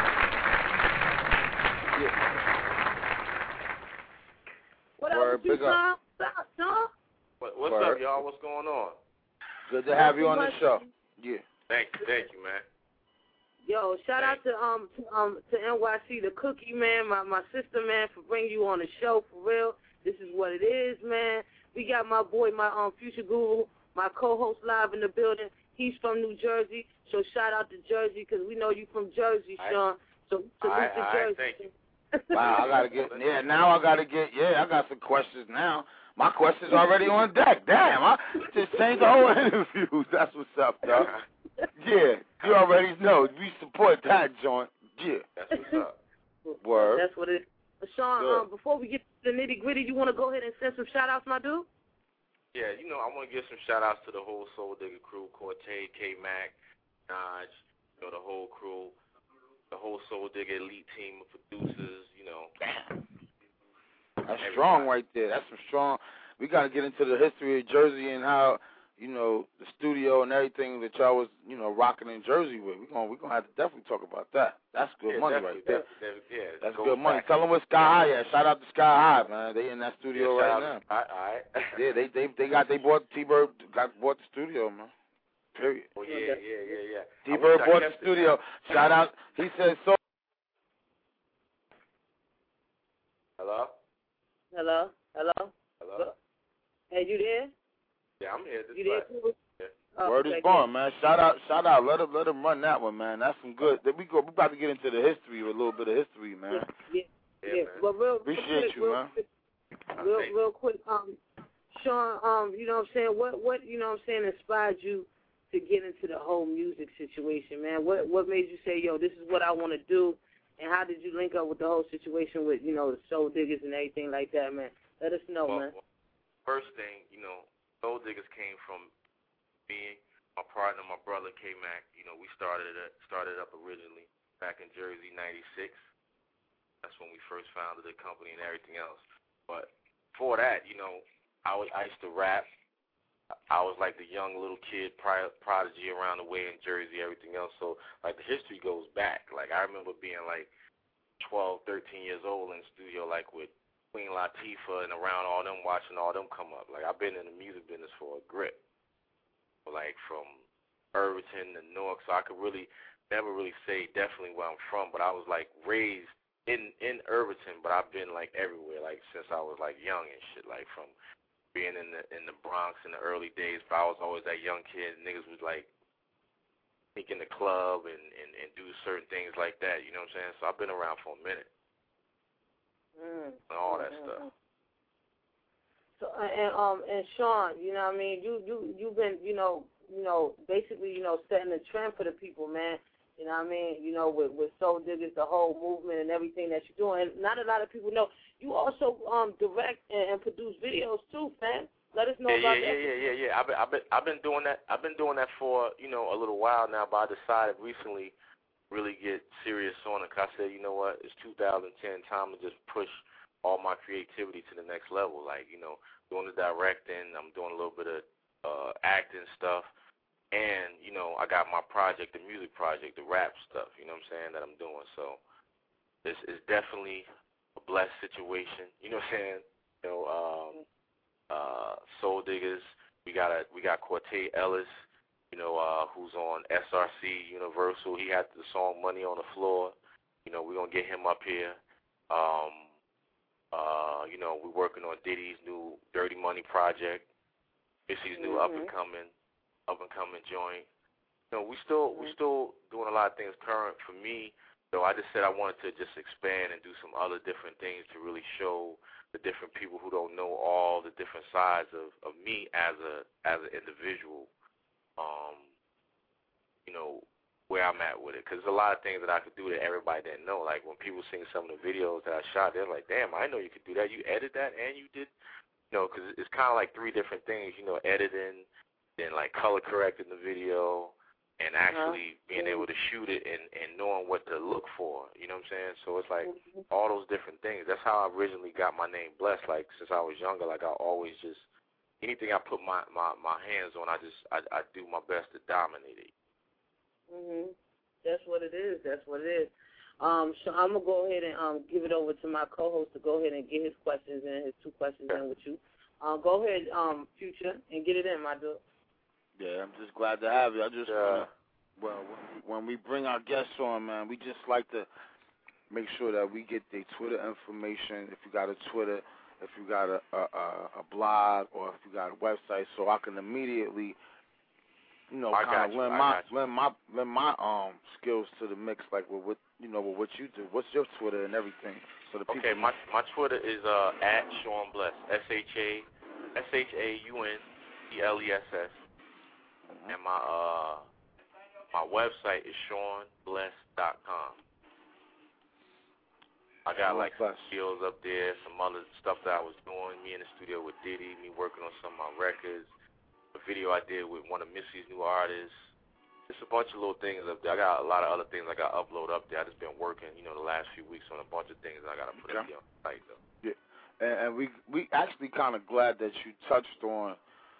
What up, you son? What's up, y'all? What's going on? Good to have you on the show. Yeah. Thank you, man. Yo, shout out to NYC, the Cookie, man, my sister, man, for bringing you on the show, for real. This is what it is, man. We got my boy, my future guru, my co-host live in the building. He's from New Jersey, so shout out to Jersey, because we know you from Jersey, Sean. So salute to Jersey. Thank you. Wow, I got some questions now. My question's already on deck. Damn, I just changed the whole interview. That's what's up, dog. Yeah, you already know. We support that joint. Yeah. That's what's up. Word. That's what it is. Sean, before we get to the nitty-gritty, you want to go ahead and send some shout-outs, my dude? Yeah, I want to give some shout-outs to the whole Soul Digger crew, Cortez, K-Mac, Naj, the whole crew, the whole Soul Digger elite team of producers, That's strong right there. That's some strong. We got to get into the history of Jersey and how, the studio and everything that y'all was, rocking in Jersey with. We're gonna have to definitely talk about that. That's good money right there. That's good money. Tell them where Sky High at. Shout out to Sky High, man. They in that studio right now. All right. Yeah, they bought T-Bird bought the studio, man. Period. Oh yeah. T-Bird bought the studio. Shout out. He said so. Hello. Hey, you there? Yeah, I'm here. You there too? Word is born, man. Shout out. Let him run that one, man. That's some good. We about to get into the history, a little bit of history, man. Yeah. Well, appreciate you, man. Real quick, Sean, you know what I'm saying? What inspired you to get into the whole music situation, man? What made you say, yo, this is what I want to do? And how did you link up with the whole situation with, the Soul Diggers and everything like that, man? Let us know, man. First thing, Soul Diggers came from me, my partner, my brother K-Mac. We started up originally back in Jersey, 96. That's when we first founded the company and everything else. But before that, I used to rap. I was like the young little kid prodigy around the way in Jersey, everything else. So, like, the history goes back. Like, I remember being, like, 12, 13 years old in the studio, like, with Queen Latifah and around all them, watching all them come up. Like, I've been in the music business for a grip. Like, from Irvington to Newark, so I could never really say definitely where I'm from, but I was, like, raised in Irvington, but I've been, like, everywhere, like, since I was, like, young and shit, like, from being in the Bronx in the early days, but I was always that young kid. Niggas would, like, sneak in the club and do certain things like that, you know what I'm saying? So I've been around for a minute. And all that stuff. So and Sean, you know what I mean? You've been, basically, setting a trend for the people, man. You know what I mean? With Soul Diggers, the whole movement and everything that you're doing. And not a lot of people know. You also direct and produce videos too, fam. Let us know about that. Yeah. I've been doing that. I've been doing that for a little while now. But I decided recently really get serious on it. 'Cause I said, you know what? It's 2010. Time to just push all my creativity to the next level. Like doing the directing. I'm doing a little bit of acting stuff. And, I got my project, the music project, the rap stuff, you know what I'm saying, that I'm doing. So it's definitely a blessed situation, you know what I'm saying? Soul Diggers, we got Cortez Ellis, who's on SRC Universal. He had the song Money on the Floor. We're going to get him up here. We're working on Diddy's new Dirty Money project, Missy's new up and coming joint. We still doing a lot of things current for me. So I just said I wanted to just expand and do some other different things to really show the different people who don't know all the different sides of me as an individual. Where I'm at with it, because there's a lot of things that I could do that everybody didn't know. Like when people seen some of the videos that I shot, they're like, "Damn, I know you could do that. You edit that and you did." Because it's kind of like three different things. Editing, then like color correcting the video, and actually being able to shoot it and knowing what to look for. You know what I'm saying? So it's like all those different things. That's how I originally got my name Blessed. Like since I was younger, like I always just anything I put my hands on, I do my best to dominate it. That's what it is. So I'm gonna go ahead and give it over to my co-host to go ahead and get his questions in, his 2 questions in with you. Go ahead, Future, and get it in, my dude. Yeah, I'm just glad to have you. I just when we bring our guests on, man, we just like to make sure that we get their Twitter information. If you got a Twitter, if you got a blog, or if you got a website, so I can immediately lend my skills to the mix, like with what you do. What's your Twitter and everything? So the people. Okay, my Twitter is at Sean Bless, ShaunBless, and my website is SeanBless.com. I got like some skills up there, some other stuff that I was doing. Me in the studio with Diddy, me working on some of my records. A video I did with one of Missy's new artists. Just a bunch of little things up there. I got a lot of other things I got to upload up there. I just been working, the last few weeks on a bunch of things that I got to put up there on the site, though. Yeah, and we actually kind of glad that you touched on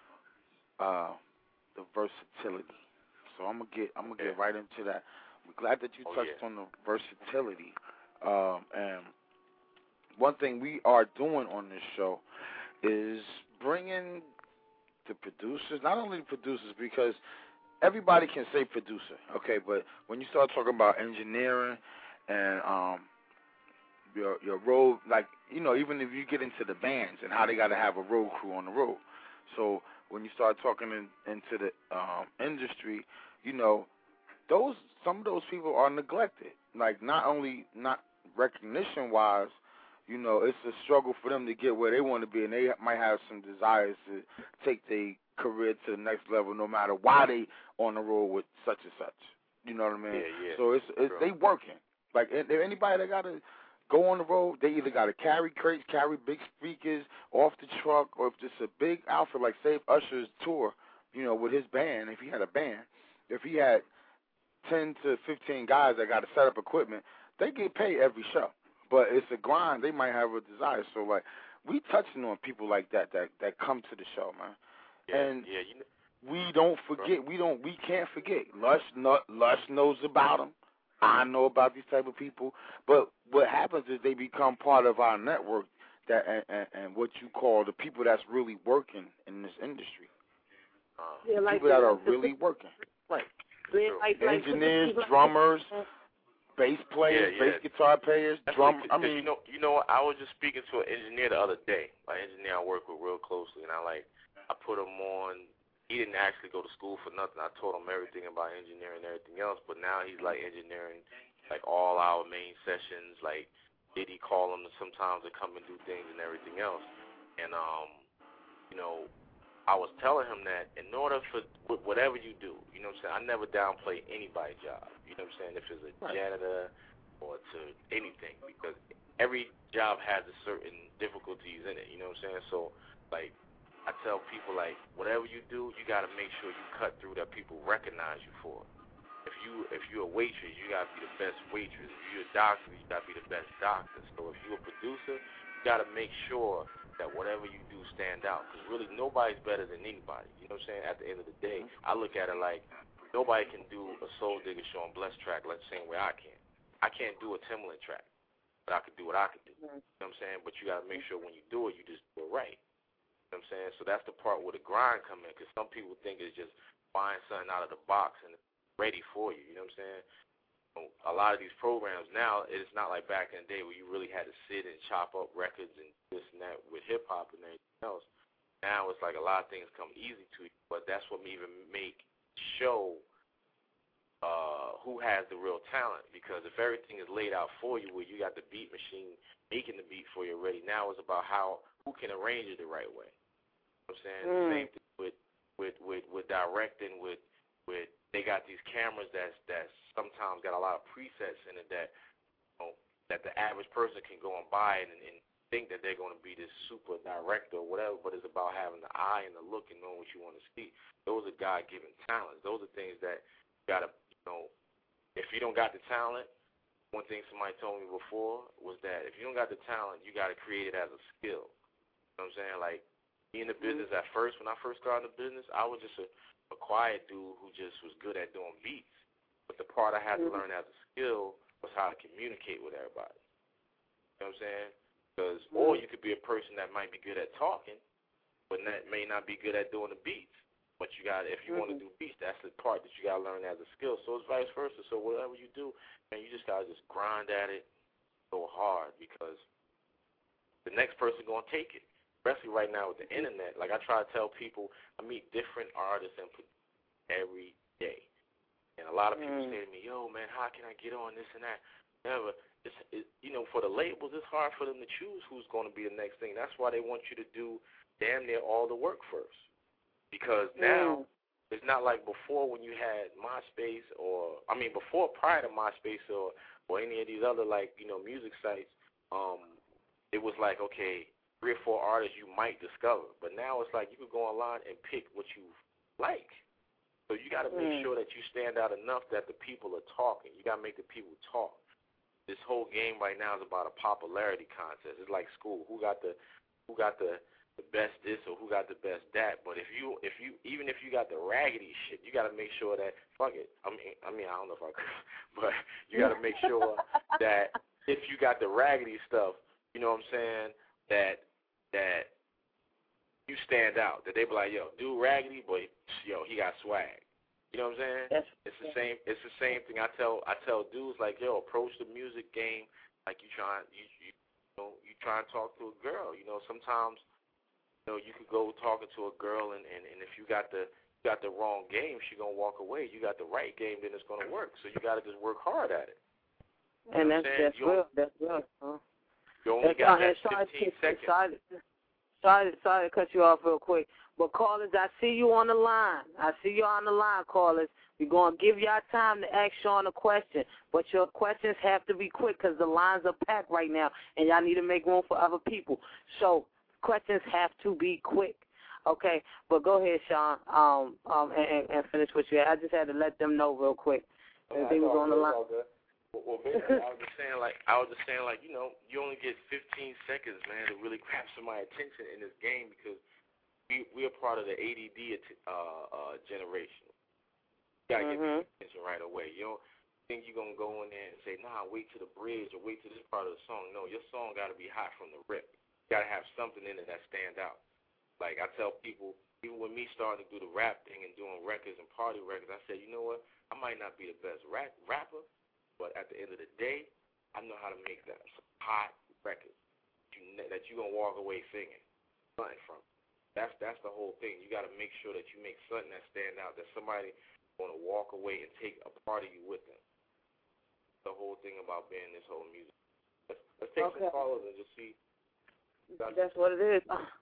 the versatility. So I'm gonna get right into that. We're glad that you touched on the versatility. And one thing we are doing on this show is bringing the producers, not only the producers, because everybody can say producer, okay, but when you start talking about engineering and your road, like, even if you get into the bands and how they got to have a road crew on the road. So when you start talking into the industry, some of those people are neglected. Like not recognition-wise, it's a struggle for them to get where they want to be, and they might have some desires to take their career to the next level, no matter why they on the road with such and such. You know what I mean? Yeah. So it's they working. Like anybody that got to go on the road, they either got to carry crates, carry big speakers off the truck, or if it's a big outfit like Save Usher's tour, with his band. If he had a band, if he had 10 to 15 guys that got to set up equipment, they get paid every show. But it's a grind. They might have a desire. So, like, we touching on people like that come to the show, man. We don't forget. We can't forget. Lush knows about them. I know about these type of people. But what happens is they become part of our network and what you call the people that's really working in this industry. People that are really working. Right. Engineers, drummers, bass players, bass guitar players, drum. I mean, I was just speaking to an engineer the other day. An engineer I work with real closely, and I put him on. He didn't actually go to school for nothing. I told him everything about engineering and everything else, but now he's like engineering like all our main sessions. Like Diddy call him sometimes to come and do things and everything else. And I was telling him that in order for whatever you do, you know what I'm saying, I never downplay anybody's job. You know what I'm saying, if it's a janitor or to anything, because every job has a certain difficulties in it. You know what I'm saying? So, like, I tell people, like, whatever you do, you got to make sure you cut through that people recognize you for it. If you're a waitress, you got to be the best waitress. If you're a doctor, you got to be the best doctor. So if you're a producer, you got to make sure that whatever you do stand out, because really nobody's better than anybody. You know what I'm saying? At the end of the day, I look at it like nobody can do a Soul Digger show on Bless track like the same way I can. I can't do a Timbaland track, but I could do what I could do. You know what I'm saying? But you got to make sure when you do it, you just do it right. You know what I'm saying? So that's the part where the grind come in, because some people think it's just buying something out of the box and it's ready for you. You know what I'm saying? A lot of these programs now, it's not like back in the day where you really had to sit and chop up records and this and that with hip-hop and everything else. Now it's like a lot of things come easy to you, but that's what even make show who has the real talent, because if everything is laid out for you where you got the beat machine making the beat for you already, now it's about who can arrange it the right way. You know what I'm saying? The same thing with directing, with they got these cameras that's sometimes got a lot of presets in it that that the average person can go and buy and think that they're going to be this super director or whatever, but it's about having the eye and the look and knowing what you want to see. Those are God-given talents. Those are things that you got to, if you don't got the talent, one thing somebody told me before was that if you don't got the talent, you got to create it as a skill. You know what I'm saying? Like, me in the business at first, when I first started the business, I was just a quiet dude who just was good at doing beats. But the part I had to learn as a skill was how to communicate with everybody. You know what I'm saying? Because, or you could be a person that might be good at talking, but that may not be good at doing the beats. But you got, if you want to do beats, that's the part that you got to learn as a skill. So it's vice versa. So whatever you do, man, you just got to just grind at it so hard, because the next person going to take it. Especially right now with the internet. Like, I try to tell people, I meet different artists and every day. And a lot of people say to me, yo, man, how can I get on this and that? Never. For the labels, it's hard for them to choose who's going to be the next thing. That's why they want you to do damn near all the work first. Because now, it's not like before when you had MySpace prior to MySpace or any of these other, music sites, it was like, okay, 3 or 4 artists you might discover. But now it's like you can go online and pick what you like. So you got to make sure that you stand out enough that the people are talking. You got to make the people talk. This whole game right now is about a popularity contest. It's like school. Who got the best this or who got the best that? But even if you got the raggedy shit, you got to make sure that fuck it. I mean I don't know if I could, but you got to make sure that if you got the raggedy stuff, you know what I'm saying, that you stand out. That they be like, yo, dude raggedy, but yo, he got swag. You know what I'm saying? It's the same thing. I tell dudes, like, yo, approach the music game like you try and talk to a girl. You know, sometimes you could go talking to a girl and if you got the wrong game, she gonna walk away. You got the right game, then it's gonna work. So you gotta just work hard at it. And that's real. That's real. Huh? You only got that 15 seconds. Sorry to cut you off real quick. But callers, I see you on the line. Callers. We're going to give y'all time to ask Sean a question. But your questions have to be quick because the lines are packed right now, and y'all need to make room for other people. So questions have to be quick. Okay? But go ahead, Sean, and finish what you had. I just had to let them know real quick. They was on the line. Well, basically, I was just saying, you only get 15 seconds, man, to really grab somebody's attention in this game, because we're part of the ADD generation. You gotta get people's attention right away. You don't think you're gonna go in there and say, nah, wait to the bridge or wait to this part of the song. No, your song gotta be hot from the rip. You gotta have something in it that stands out. Like I tell people, even with me starting to do the rap thing and doing records and party records, I said, you know what? I might not be the best rapper, but at the end of the day, I know how to make that hot record that you're going to walk away singing something from. That's the whole thing. You got to make sure that you make something that stand out, that somebody going to walk away and take a part of you with them. The whole thing about being this whole music. Let's take some callers and just see. That's what it is.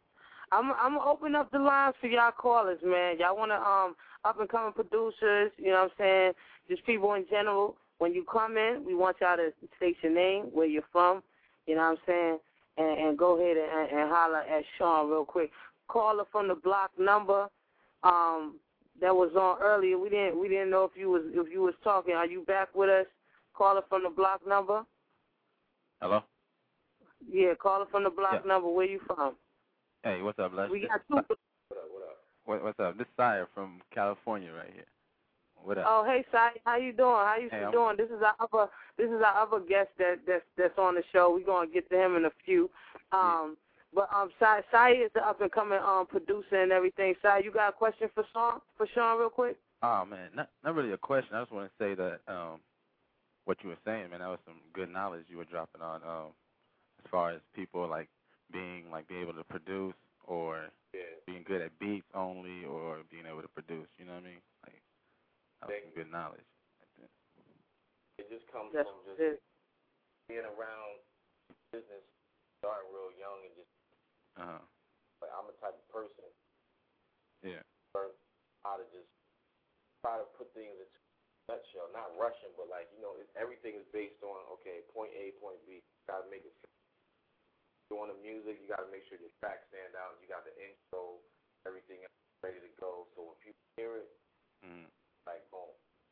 I'm gonna open up the lines for y'all callers, man. Y'all wanna up and coming producers, you know what I'm saying? Just people in general. When you come in, we want y'all to state your name, where you're from, you know what I'm saying, and go ahead and holler at Sean real quick. Caller from the block number that was on earlier. We didn't know if you was talking. Are you back with us? Caller from the block number. Hello? Yeah, caller from the block number. Where you from? Hey, what's up, Les? We got two. What's up? This is Sire from California right here. What up? Oh, hey, Sai, how you doing? How you doing? This is our other guest that's on the show. We're gonna get to him in a few. But Sai is the up and coming producer and everything. Sai, you got a question for Sean real quick? Oh man, not really a question. I just want to say that what you were saying, man, that was some good knowledge you were dropping on as far as people being able to produce or being good at beats only or being able to produce. You know what I mean? That was some good knowledge. It just comes from just being around business, starting real young and just. I'm a type of person. Yeah. Learn how to just try to put things into a nutshell, not rushing, but everything is based on point A, point B. You gotta make it. Doing the music, you gotta make sure your tracks stand out. You got the intro, everything ready to go. So when people hear it, boom.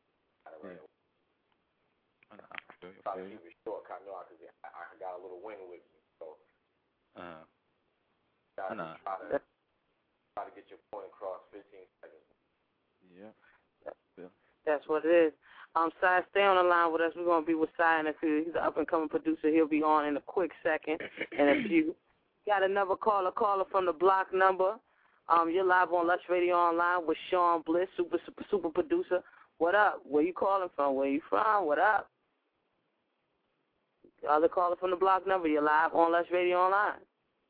Try to keep it short, because I got a little wing with me. So try to get your point across 15 seconds. Yeah. That's what it is. Sai, stay on the line with us. We're going to be with Sai, and he's an up-and-coming producer. He'll be on in a quick second. And if you got another caller from the block number, you're live on Lush Radio Online with Sean Bliss, super producer. What up? Where you calling from? Where you from? What up? The other caller from the block number, you're live on Lush Radio Online.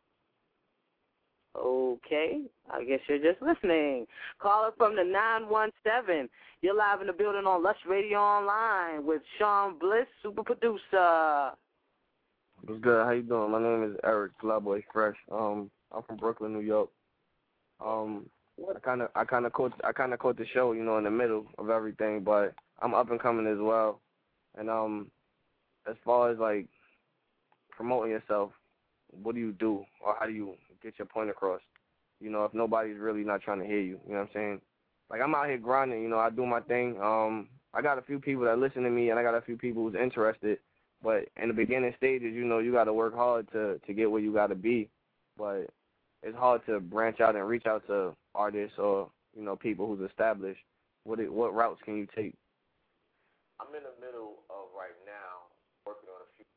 Okay, I guess you're just listening. Caller from the 917. You're live in the building on Lush Radio Online with Sean Bliss, super producer. What's good? How you doing? My name is Eric Flyboy Fresh. I'm from Brooklyn, New York. I kind of caught the show, in the middle of everything, but I'm up and coming as well. And as far as promoting yourself, what do you do, or how do you get your point across? If nobody's really not trying to hear you, you know what I'm saying? I'm out here grinding, I do my thing. I got a few people that listen to me, and I got a few people who's interested. But in the beginning stages, you got to work hard to get where you got to be. But it's hard to branch out and reach out to artists or, people who's established. What routes can you take? I'm in the middle of right now working on a few.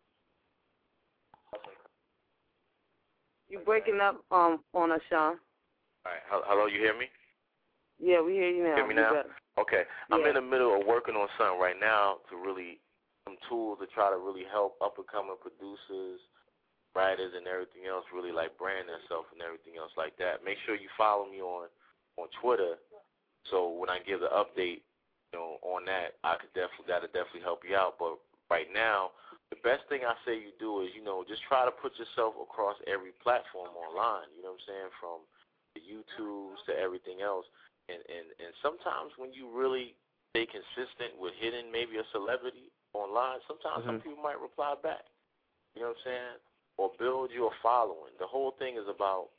You breaking up on us, Sean. All right. Hello, you hear me? Yeah, we hear you now. Hear me now? Okay. I'm Yeah. in the middle of working on something right now to really, some tools to try to really help up-and-coming producers, writers, and everything else really brand themselves and everything else like that. Make sure you follow me on Twitter, so when I give the update, on that, that'll definitely help you out. But right now, the best thing I say you do is, just try to put yourself across every platform online, you know what I'm saying, from the YouTubes to everything else. And sometimes when you really stay consistent with hitting maybe a celebrity online, sometimes some people might reply back, you know what I'm saying, or build your following. The whole thing is about,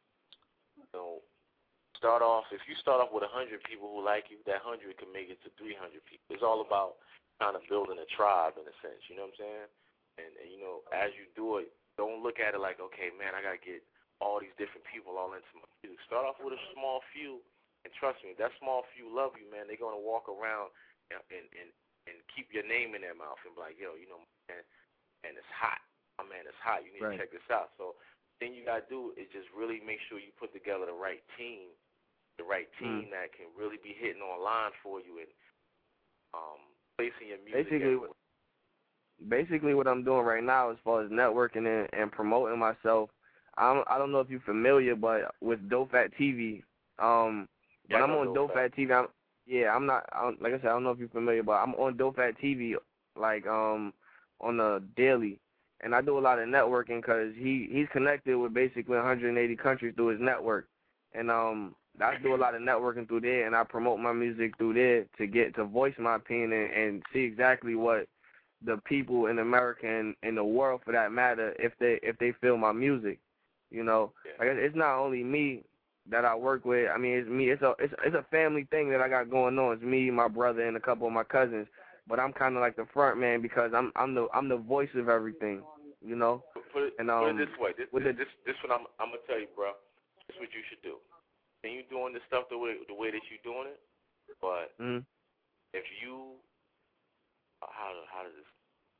if you start off with 100 people who like you, that 100 can make it to 300 people. It's all about kind of building a tribe in a sense, you know what I'm saying? And as you do it, don't look at it like, okay, man, I got to get all these different people all into my music. Start off with a small few, and trust me, that small few love you, man. They're going to walk around and keep your name in their mouth and be like, yo, man, and it's hot. Oh, man, it's hot. You need to check this out. So the thing you got to do is just really make sure you put together the right team that can really be hitting online for you and placing your music. Basically, what I'm doing right now as far as networking and promoting myself, I don't know if you're familiar, but with DoFat TV, when I'm on DoFat TV, like I said, I don't know if you're familiar, but I'm on DoFat TV, on the daily, and I do a lot of networking because he's connected with basically 180 countries through his network, and I do a lot of networking through there, and I promote my music through there to voice my opinion and see exactly what the people in America and in the world, for that matter, if they feel my music, you know. Like, it's not only me that I work with. I mean, it's me. It's a family thing that I got going on. It's me, my brother, and a couple of my cousins. But I'm kind of like the front man because I'm the voice of everything, you know. Put it this way. This what I'm gonna tell you, bro. This is what you should do. And you doing this stuff the way that you doing it, but if you how does this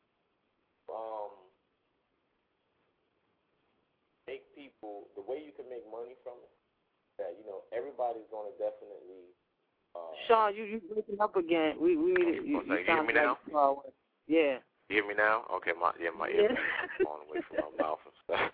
make people the way you can make money from it, that everybody's gonna definitely Sean, you breaking up again. We need you hear me now? Yeah. You hear me now? Okay, my ear falling away from my mouth and stuff.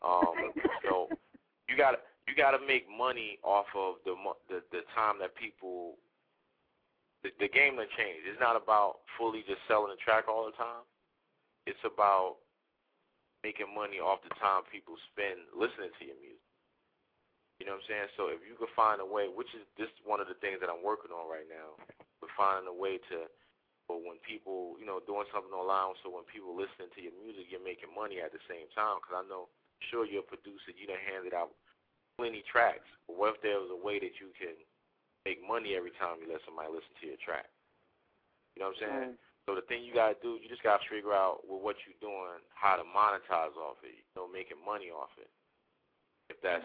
So you gotta make money off of the time that people. The game done changed. It's not about fully just selling a track all the time. It's about making money off the time people spend listening to your music. You know what I'm saying? So if you could find a way, which is this one of the things that I'm working on right now, but finding a way to, or when people, doing something online, so when people listening to your music, you're making money at the same time. Because I know, sure, you're a producer, you done handed out plenty tracks. But what if there was a way that you can make money every time you let somebody listen to your track? You know what I'm saying? So the thing you got to do, you just got to figure out with what you're doing, how to monetize off it, making money off it. If that's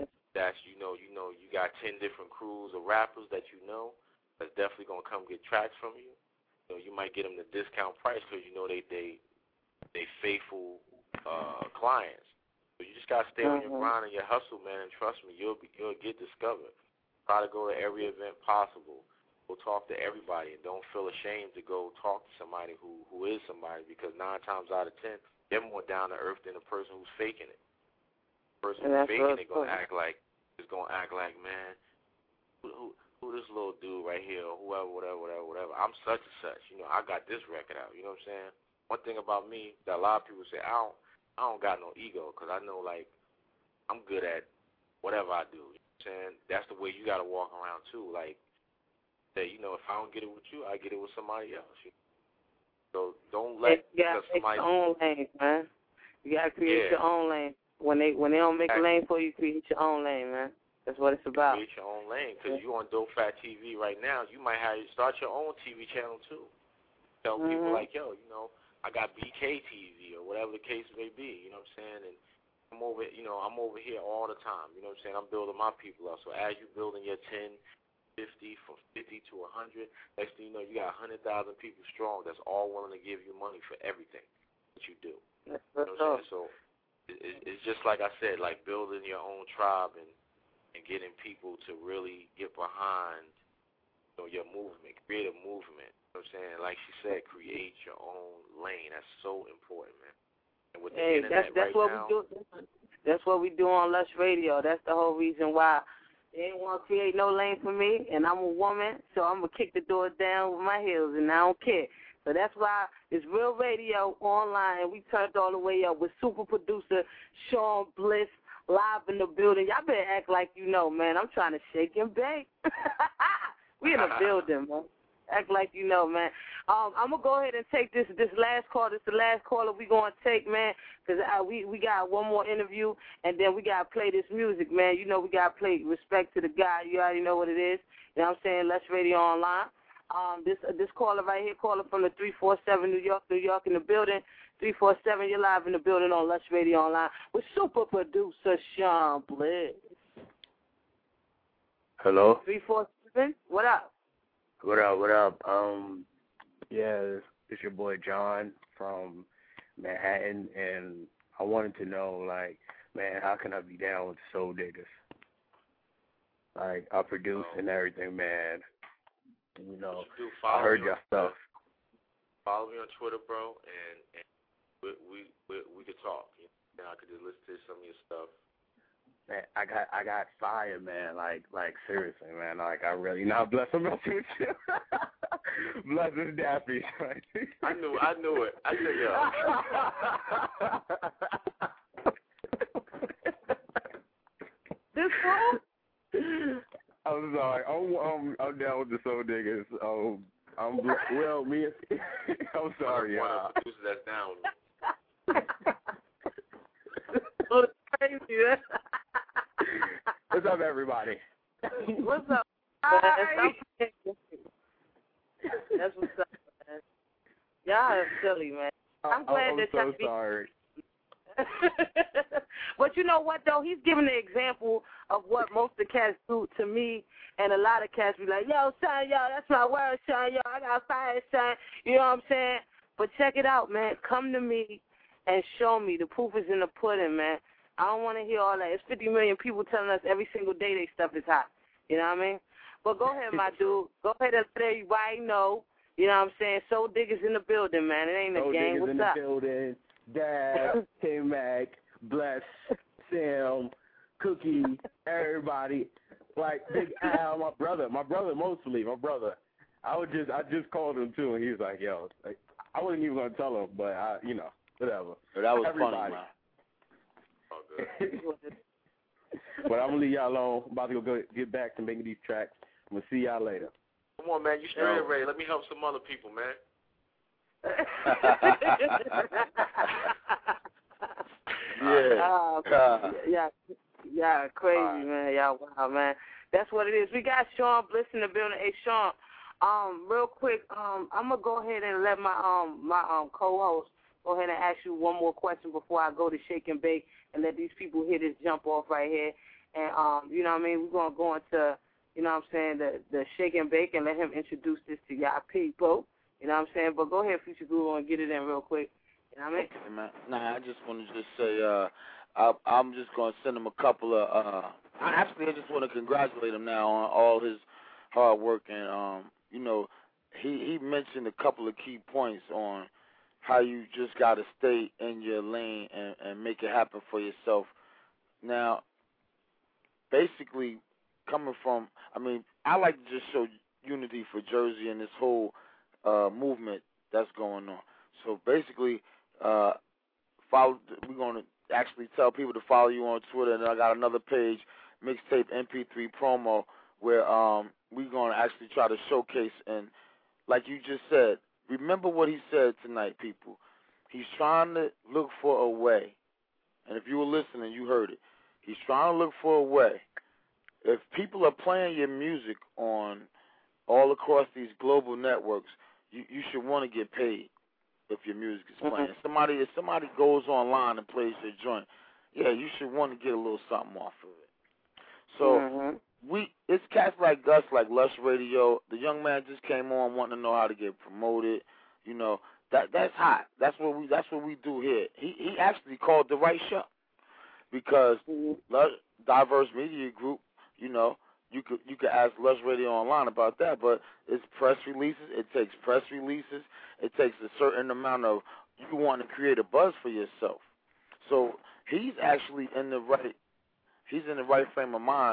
you got 10 different crews of rappers that that's definitely going to come get tracks from you. You might get them the discount price because they faithful clients. So you just got to stay on your grind and your hustle, man, and trust me, you'll get discovered. Try to go to every event possible. Go talk to everybody, and don't feel ashamed to go talk to somebody who is somebody, because 9 times out of 10, they're more down to earth than the person who's faking it. The person who's faking it gonna act like, man, who this little dude right here, or whoever, whatever. I'm such and such. I got this record out. You know what I'm saying? One thing about me that a lot of people say, I don't got no ego, because I know, like, I'm good at whatever I do. You know what I'm saying? That's the way you got to walk around, too. Like, that, if I don't get it with you, I get it with somebody else. So don't let somebody... your own lane, man. You got to create your own lane. When they don't make a lane for you, create your own lane, man. That's what it's about. Create your own lane, because you on Dope Fat TV right now. You might start your own TV channel, too. Tell people, like, yo, I got BK TV or whatever the case may be, you know what I'm saying? And I'm over here all the time, you know what I'm saying? I'm building my people up. So as you're building your 10, 50, from 50 to 100, next thing you know, you got 100,000 people strong that's all willing to give you money for everything that you do. You know what I'm saying? So it's just like I said, like building your own tribe and getting people to really get behind your movement, create a movement. You know what I'm saying? Like she said, create your own lane. That's so important, man. And with the internet that's right what now, we do. That's what we do on Lush Radio. That's the whole reason why they didn't want to create no lane for me, and I'm a woman, so I'm going to kick the door down with my heels, and I don't care. So that's why it's Real Radio online, and we turned all the way up with super producer Sean Bliss live in the building. Y'all better act like you know, man. I'm trying to shake and bake. We in the building, man. Act like you know, man. I'm going to go ahead and take this last call. This is the last caller we going to take, man, because we got one more interview, and then we got to play this music, man. We got to play Respect to the God. You already know what it is. You know what I'm saying? Lush Radio Online. This caller right here, caller from the 347 New York in the building. 347, you're live in the building on Lush Radio Online with super producer Sean Bliss. Hello? 347, what up? What up? Yeah, it's your boy John from Manhattan, and I wanted to know, like, man, how can I be down with the Soul Diggers? Like, I produce and everything, man. I heard your stuff. Follow me on Twitter, bro, and we could talk. I could just listen to some of your stuff. Man, I got fire, man. Like seriously, man. Like I really not blessed about you. Bless is Daffy. I knew it. I said, This fool? I'm sorry. I'm down with the Soul Diggers. I'm sorry, y'all. That's down. Oh, crazy. What's up, everybody? What's up? Hi. That's what's up, man. Y'all are silly, man. I'm glad that I'm so sorry. But you know what, though? He's giving the example of what most of the cats do to me, and a lot of cats be like, yo, son, yo, that's my word, son, yo, I got fire, son. You know what I'm saying? But check it out, man. Come to me and show me. The proof is in the pudding, man. I don't want to hear all that. It's 50 million people telling us every single day they stuff is hot. You know what I mean? But go ahead, my dude. Go ahead and let everybody know. You know what I'm saying? Soul Diggers in the building, man. It ain't a game. Soul Diggers What's in up? the building. Dad, K-Mac, Bless, Sam, Cookie, everybody. Like Big Al, my brother mostly, my brother. I just called him too, and he was like, yo, like, I wasn't even gonna tell him, but whatever. But that was everybody. funny, man. But I'm gonna leave y'all alone. I'm about to go get back to making these tracks. I'm gonna see y'all later. Come on, man. You straight ready. Let me help some other people, man. Yeah, crazy, man. Y'all wow, man. That's what it is. We got Sean Bliss in the building. Hey, Sean, real quick, I'm gonna go ahead and let my co-host go ahead and ask you one more question before I go to Shake and Bake and let these people hear this jump off right here. And you know what I mean? We're gonna go into, you know what I'm saying, the Shake and Bake and let him introduce this to y'all people. You know what I'm saying? But go ahead, Future Guru, and get it in real quick. You know what I mean? Okay, man. Nah, I just want to say I'm just going to send him a couple of I just want to congratulate him now on all his hard work. And, you know, he mentioned a couple of key points on how you just got to stay in your lane and make it happen for yourself. Now, basically, coming from, I like to just show unity for Jersey and this whole movement that's going on. So basically, we're going to actually tell people to follow you on Twitter, and I got another page, Mixtape MP3 Promo, where we're going to actually try to showcase, and like you just said, remember what he said tonight, people. He's trying to look for a way, and if you were listening, you heard it. He's trying to look for a way. If people are playing your music on all across these global networks, you should want to get paid if your music is playing. If somebody goes online and plays your joint, you should want to get a little something off of it. So it's cats like us, like Lush Radio. The young man just came on wanting to know how to get promoted. You know, that's hot. That's what we do here. He actually called the right show because Lush Diverse Media Group, you know, you could ask Lush Radio Online about that, but it's press releases. It takes press releases. It takes a certain amount of you want to create a buzz for yourself. So he's actually in the right frame of mind,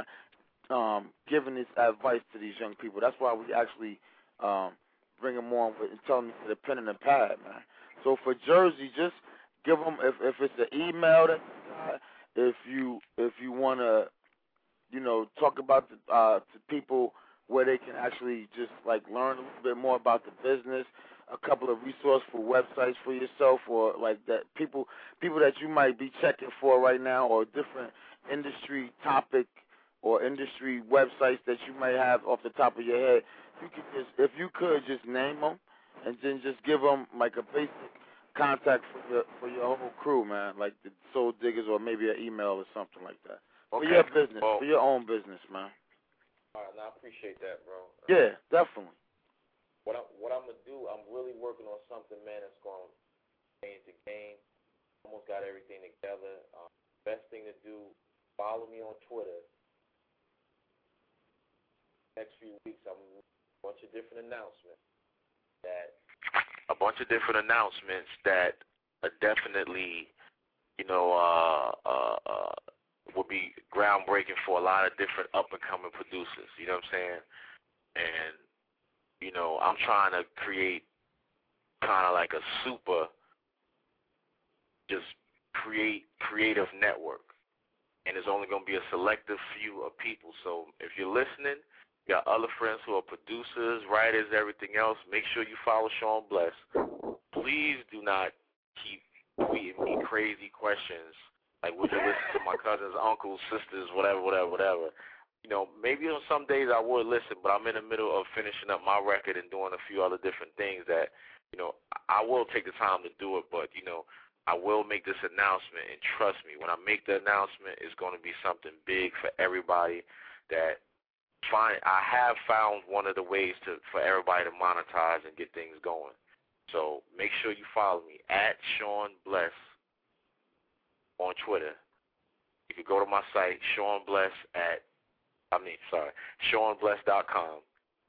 giving this advice to these young people. That's why we actually bring them on and tell them to the pen and the pad, man. So for Jersey, just give them if it's an email that if you want to, you know, talk about to people where they can actually just like learn a little bit more about the business, a couple of resourceful websites for yourself, or like that people that you might be checking for right now, or different industry topic or industry websites that you might have off the top of your head. If you could just name them and then just give them like a basic contact for your whole crew, man, like the Soul Diggers, or maybe an email or something like that. For your business, for your own business, man. All right, now I appreciate that, bro. Yeah, definitely. What I'm gonna do, I'm really working on something, man, that's gonna change the game. Almost got everything together. Best thing to do, follow me on Twitter. Next few weeks, I'm a bunch of different announcements that are definitely, you know, will be groundbreaking for a lot of different up-and-coming producers, you know what I'm saying? And you know, I'm trying to create kind of like a super, just creative network. And there's only going to be a selective few of people. So if you're listening, you got other friends who are producers, writers, everything else, make sure you follow Sean Bless. Please do not keep tweeting me crazy questions like, would you listen to my cousins, uncles, sisters, whatever. You know, maybe on some days I would listen, but I'm in the middle of finishing up my record and doing a few other different things that, you know, I will take the time to do it, but, you know, I will make this announcement, and trust me, when I make the announcement, it's going to be something big for everybody. That I have found one of the ways for everybody to monetize and get things going. So make sure you follow me at Sean Bless on Twitter. You can go to my site, SeanBless.com,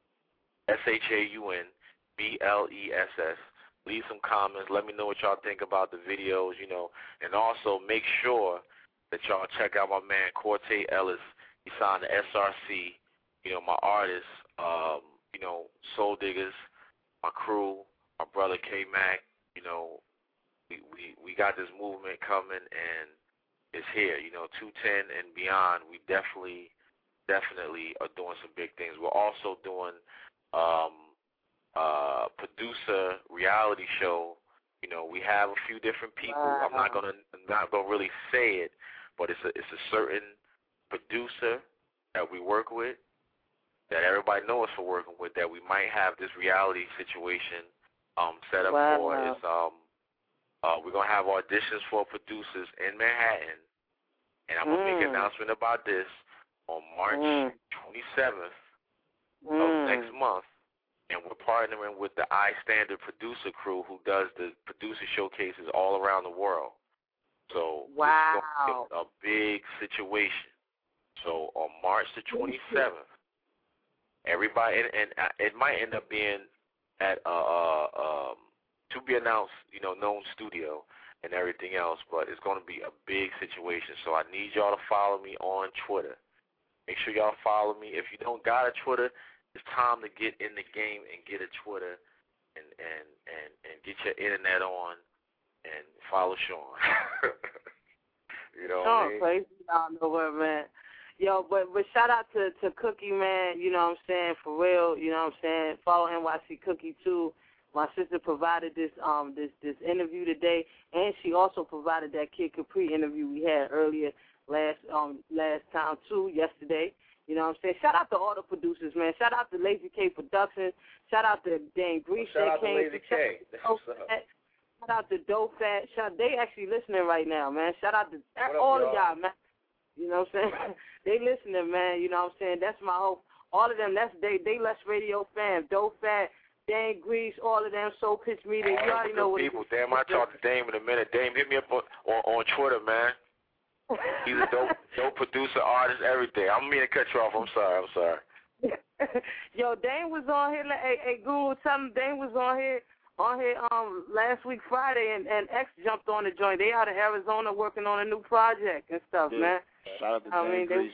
SeanBless. Leave some comments. Let me know what y'all think about the videos, you know. And also make sure that y'all check out my man, Corte Ellis. He signed the SRC. You know, my artists, you know, Soul Diggers, my crew, my brother K-Mac. You know, we got this movement coming, and it's here. You know, 210 and beyond, we definitely are doing some big things. We're also doing producer reality show. You know, we have a few different people. Wow. I'm not gonna really say it, but it's a certain producer that we work with, that everybody knows us for working with, that we might have this reality situation set up for. It's we're gonna have auditions for producers in Manhattan, and I'm gonna make an announcement about this on March 27th of next month. And we're partnering with the iStandard producer crew, who does the producer showcases all around the world. So wow, it's going to be a big situation. So on March the 27th, everybody, and it might end up being at to be announced, you know, known studio and everything else, but it's going to be a big situation. So I need y'all to follow me on Twitter. Make sure y'all follow me. If you don't got a Twitter, it's time to get in the game and get a Twitter and get your internet on and follow Sean. You know what I mean? Crazy down nowhere, man. Yo, but shout out to Cookie, man. You know what I'm saying? For real. You know what I'm saying? Follow NYC Cookie too. My sister provided this interview today, and she also provided that Kid Capri interview we had earlier last time too, yesterday. You know what I'm saying? Shout out to all the producers, man. Shout out to Lazy K Productions. Shout out to Dan Grease that came. Shout out to Dope Fat. They actually listening right now, man. Shout out to all of y'all, man. You know what I'm saying? They listening, man. You know what I'm saying? That's my hope. All of them, they Less Radio fam. Dope Fat, Dan Grease, all of them, Soul Pitch Media. You already know what people. Damn, I'll talk to Dame in a minute. Dame, hit me up on Twitter, man. He's a dope producer, artist, everything. I'm meaning to cut you off. I'm sorry. Yo, Dane was on here. Hey, Google, tell him Dane was on here last week Friday, and X jumped on the joint. They out of Arizona working on a new project and stuff, man. Shout out to Dan Grease.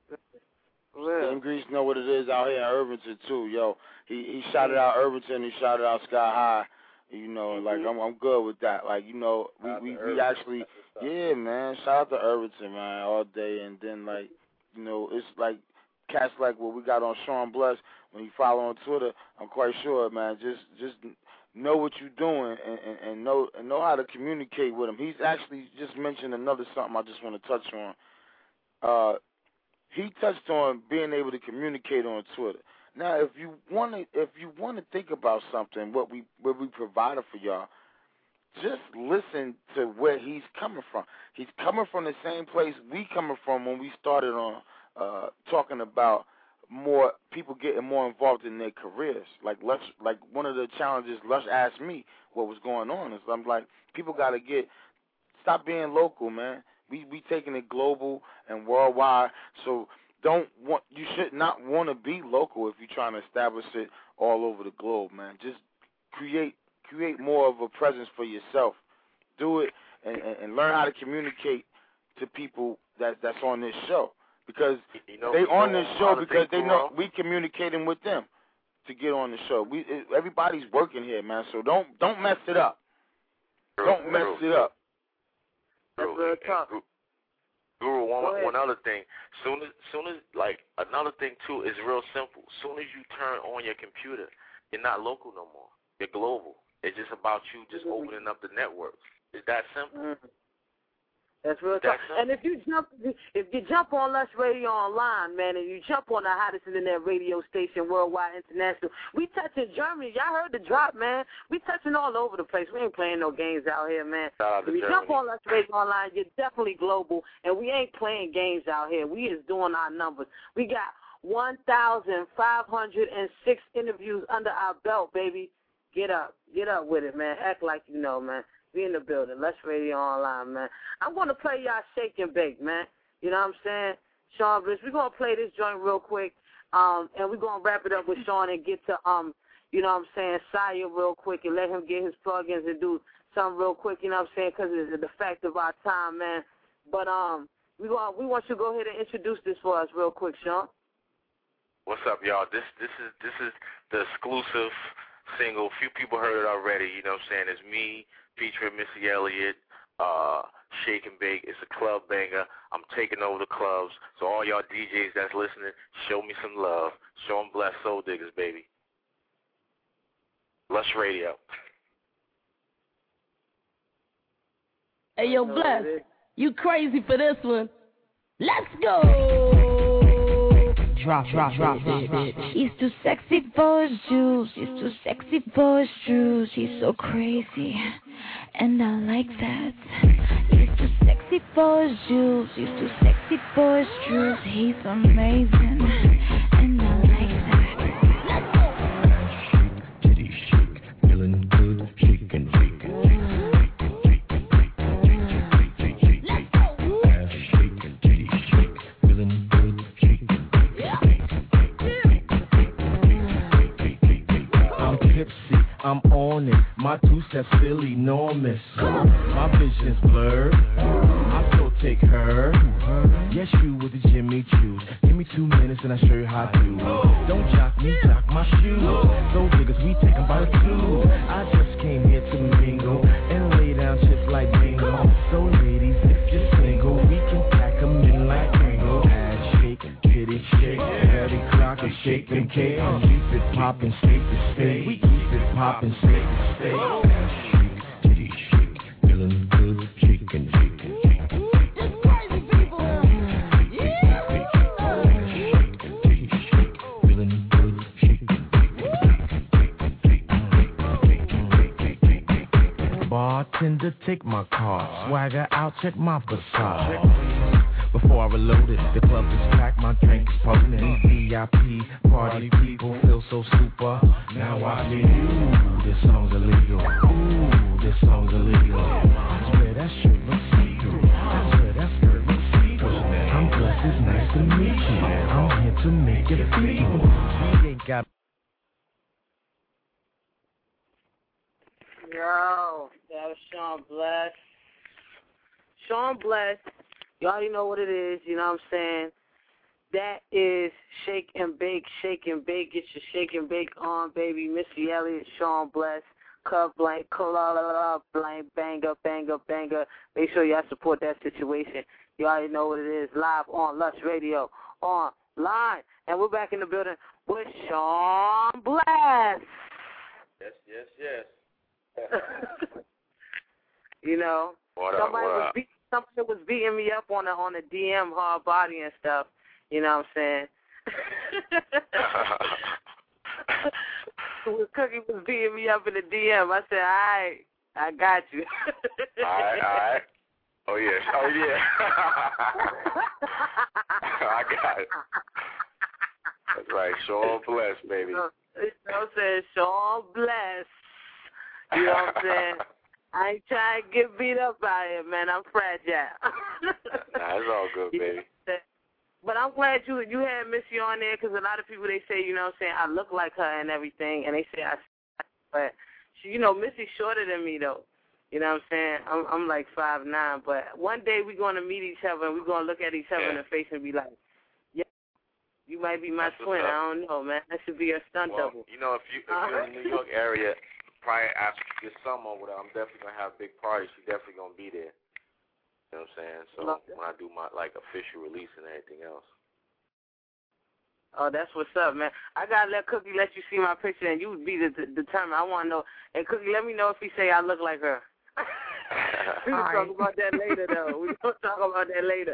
Dan Grease know what it is out here in Irvington too, yo. He shouted out Irvington. He shouted out Sky High. You know, like I'm good with that. Like, you know, we actually, yeah, man. Shout out to Irvington, man, all day. And then, like, you know, it's like cats like what we got on Sean Bless. When you follow on Twitter, I'm quite sure, man. Just know what you're doing and know how to communicate with him. He's actually just mentioned another something I just want to touch on. He touched on being able to communicate on Twitter. Now, if you want to think about something, what we provided for y'all, just listen to where he's coming from. He's coming from the same place we coming from when we started on talking about more people getting more involved in their careers. Like one of the challenges Lush asked me what was going on is I'm like, people got to stop being local, man. We taking it global and worldwide, so you should not want to be local if you're trying to establish it all over the globe, man. Just create more of a presence for yourself. Do it and learn how to communicate to people that's on this show, because they on this show because they know we communicating with them. to get on the show. Everybody's working here, man. So don't mess it up. Don't mess it up. That's real tough. Guru, one other thing. Soon as like another thing too is real simple. Soon as you turn on your computer, you're not local no more. You're global. It's just about you just opening up the network. It's that simple. That's real tough. And if you jump on Lush Radio Online, man, and you jump on the hottest internet radio station, worldwide, international, we touching Germany. Y'all heard the drop, man. We touching all over the place. We ain't playing no games out here, man. If you jump on Lush Radio Online, you're definitely global, and we ain't playing games out here. We is doing our numbers. We got 1,506 interviews under our belt, baby. Get up with it, man. Act like you know, man. Be in the building. Lush Radio Online, man. I'm going to play y'all Shake and Bake, man. You know what I'm saying? Sean Bliss, we're going to play this joint real quick, and we're going to wrap it up with Sean and get to, you know what I'm saying, Saya real quick and let him get his plugins and do something real quick, you know what I'm saying, because it's the fact of our time, man. But we want you to go ahead and introduce this for us real quick, Sean. What's up, y'all? This is the exclusive single. Few people heard it already, you know what I'm saying? It's me featuring Missy Elliott, Shake and Bake. It's a club banger. I'm taking over the clubs. So all y'all DJs that's listening, show me some love. Show them Bless Soul Diggers, baby. Lush Radio. Hey, yo, Bless, you crazy for this one. Let's go. Drop, it. He's too sexy for his shoes. He's too sexy for his shoes. He's so crazy, and I like that. He's too sexy for his shoes. He's too sexy for his shoes. He's amazing, and I like that. Let's go. Shake, titty shake, feeling good, shake and bake. I'm on it, my two-steps feel enormous. My vision's blurred, I still take her. Yes, you with the Jimmy Choos. Give me 2 minutes and I show you how to do. Don't jock me, jock my shoes. Those niggas, we take them by the two. I just came here to mingle and lay down chips like bingo. So ladies, if you're single, we can pack them in like Pringle. Ass shake, titty shake, heavy clock and shake and cake. Keep it poppin', state to state. We keep it poppin', state to state. Shake, titty shake, feeling good, shake and shake. Bartender, take my card. Swagger out, check my facade. Before I reload it, the club is packed, my drink is potent. VIP, party people feel so super. Now watch me. Ooh, this song's illegal. Ooh, this song's illegal. I swear that shit looks see-through. I swear that skirt looks see-through. I'm blessed, it's nice to meet you. I'm here to make it feel. We ain't got. Yo, that was Sean Bless. Sean Bless, you already know what it is, you know what I'm saying? That is Shake and Bake, Shake and Bake. Get your Shake and Bake on, baby. Missy Elliott, Sean Bless, Cub Blank, Blank, banger, banger, banger. Make sure y'all support that situation. You already know what it is. Live on Lush Radio, online. And we're back in the building with Sean Bless. Yes. You know, somebody was beating me up on the DM hard body and stuff. You know what I'm saying? Cookie was beating me up in the DM. I said, all right, I got you. All right. Oh yeah. I got it. That's right. Sean Bless, baby. You know what I'm saying? Sean Bless. You know what I'm saying? I ain't trying to get beat up out here, man. I'm fragile. Nah, it's all good, baby. But I'm glad you had Missy on there, because a lot of people, they say, you know what I'm saying, I look like her and everything, and they say but she, you know, Missy's shorter than me, though. You know what I'm saying? I'm like 5'9", but one day we're going to meet each other, and we're going to look at each other in the face and be like, yeah, You might be my twin. I don't know, man. That should be a stunt double. You know, if you're in the New York area, probably after this summer, I'm definitely gonna have a big party. She's definitely gonna be there. You know what I'm saying? So when I do my official release and everything else. Oh, that's what's up, man. I gotta let Cookie let you see my picture, and you be determined. I want to know. And Cookie, let me know if he say I look like her. We can talk about that later, though. We gonna talk about that later.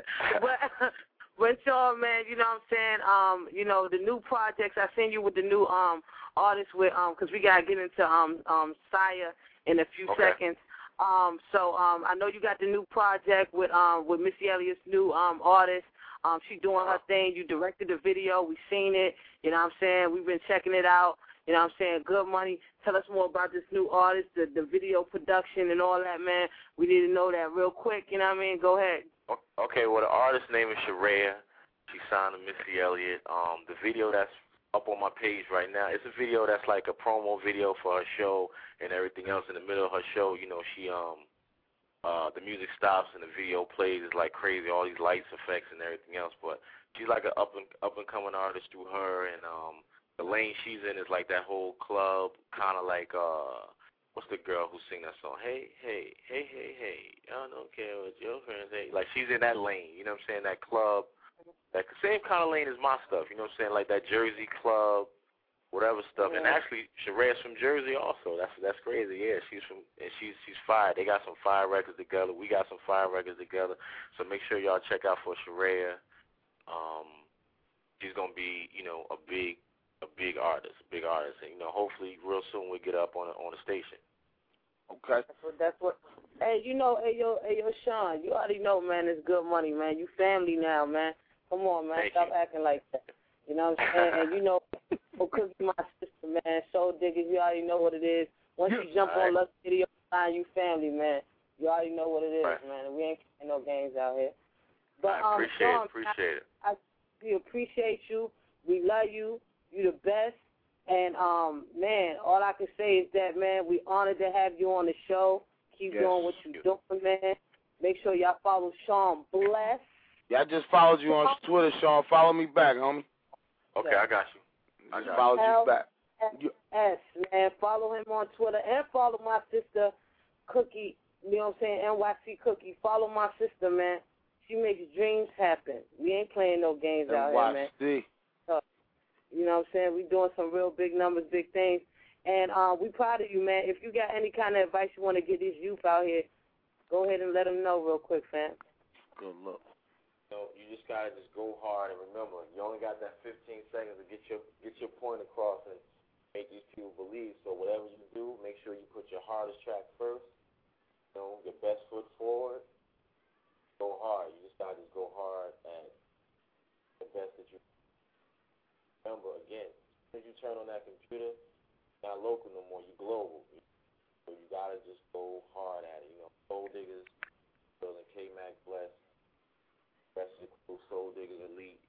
But y'all, man, you know what I'm saying? You know, the new projects. I seen you with the new artists with because we gotta get into Saya in a few seconds. So I know you got the new project with Missy Elliott's new artist. She doing her thing. You directed the video. We seen it. You know what I'm saying? We've been checking it out. You know what I'm saying? Good money. Tell us more about this new artist, the video production and all that, man. We need to know that real quick. You know what I mean? Go ahead. Okay, well, the artist's name is Sheraya. She signed to Missy Elliott. The video that's up on my page right now, it's a video that's like a promo video for her show and everything else. In the middle of her show, you know, she the music stops and the video plays. It's like crazy, all these lights, effects, and everything else. But she's like an up and coming artist through her, and the lane she's in is like that whole club, kind of like what's the girl who sing that song? Hey, hey, hey, hey, hey, I don't care what your friends say. Like she's in that lane, you know what I'm saying? That club, that same kind of lane as my stuff, you know what I'm saying? Like that Jersey club, whatever stuff. And actually, Sharaya's from Jersey also. That's crazy. Yeah, she's fire. They got some fire records together. We got some fire records together. So make sure y'all check out for Sheraya. She's gonna be, you know, a big artist, and you know, hopefully real soon we'll get up on the station. Okay. That's what. Hey, you know, hey yo, Sean, you already know, man. It's good money, man. You family now, man. Come on, man. Stop acting like that. You know what I'm saying? And you know, Cookie, my sister, man. Soul Diggers, you already know what it is. Once you jump on Lust Video, you family, man. You already know what it is, man. We ain't playing no games out here. But I appreciate it. We appreciate you. We love you. You the best. And, man, all I can say is that, man, we honored to have you on the show. Keep doing what you're doing, man. Make sure y'all follow Sean Bless. Yeah, I just followed you on Twitter, Sean. Follow me back, homie. Okay, I got you. I just followed you back. Yes, man. Follow him on Twitter and follow my sister, Cookie, you know what I'm saying, NYC Cookie. Follow my sister, man. She makes dreams happen. We ain't playing no games out here, man. So, you know what I'm saying? We doing some real big numbers, big things. And we proud of you, man. If you got any kind of advice you want to give these youth out here, go ahead and let them know real quick, fam. Good luck. So you just gotta just go hard, and remember, you only got that 15 seconds to get your point across and make these people believe. So whatever you do, make sure you put your hardest track first. You know, your best foot forward. Go hard. You just gotta go hard at the best that you. Remember, again, as you turn on that computer, you're not local no more. You're global. So you gotta just go hard at it. You know, Soul Diggers, building K-Mac Bless. Rest of the crew, Soul Diggers Elite.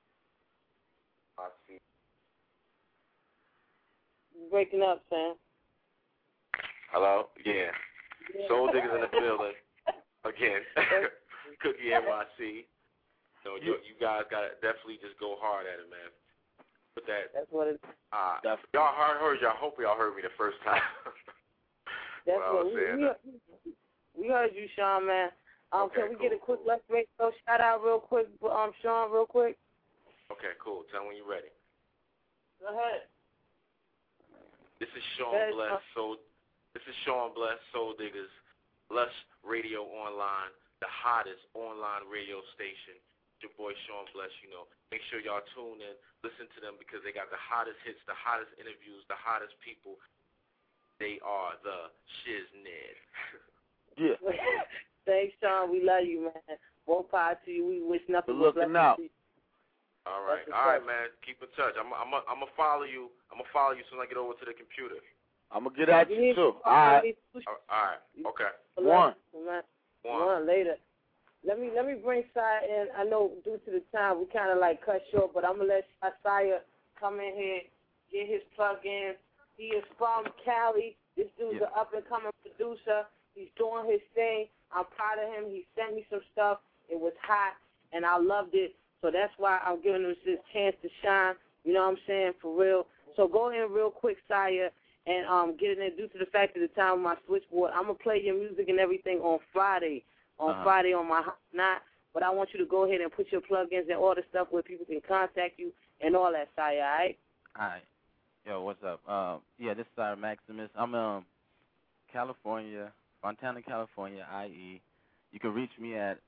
Breaking up, Sam. Hello? Yeah. Soul Diggers in the building. Again. Cookie NYC. So you guys gotta definitely just go hard at it, man. But that's what it. Y'all heard. I hope y'all heard me the first time. That's what we heard you, Sean, man. Can we get a quick Let's Radio shout out real quick, Sean, real quick? Okay, cool. Tell me when you're ready. Go ahead. This is Sean Bless. This is Sean Bless, Soul Diggers, Lush Radio Online, the hottest online radio station. Your boy Sean Bless, you know. Make sure y'all tune in, listen to them because they got the hottest hits, the hottest interviews, the hottest people. They are the shiznit. Yeah. Thanks, Sean. We love you, man. More power to you. We wish nothing but looking out. All right, man. Keep in touch. I'm gonna follow you. I'm gonna follow you as soon as I get over to the computer. I'm gonna get at you too. All right. Okay. One later. Let me bring Saya in. I know due to the time we kind of like cut short, but I'm gonna let Saya come in here, get his plug in. He is from Cali. This dude's an up and coming producer. He's doing his thing. I'm proud of him. He sent me some stuff. It was hot, and I loved it. So that's why I'm giving them this chance to shine. You know what I'm saying? For real. So go in real quick, Sire, and get in there due to the fact of the time of my switchboard. I'm going to play your music and everything on Friday. Friday on my Not. But I want you to go ahead and put your plugins and all the stuff where people can contact you and all that, Sire, all right? All right. Yo, what's up? Yeah, this is Sire Maximus. I'm California, Fontana, California, IE. You can reach me at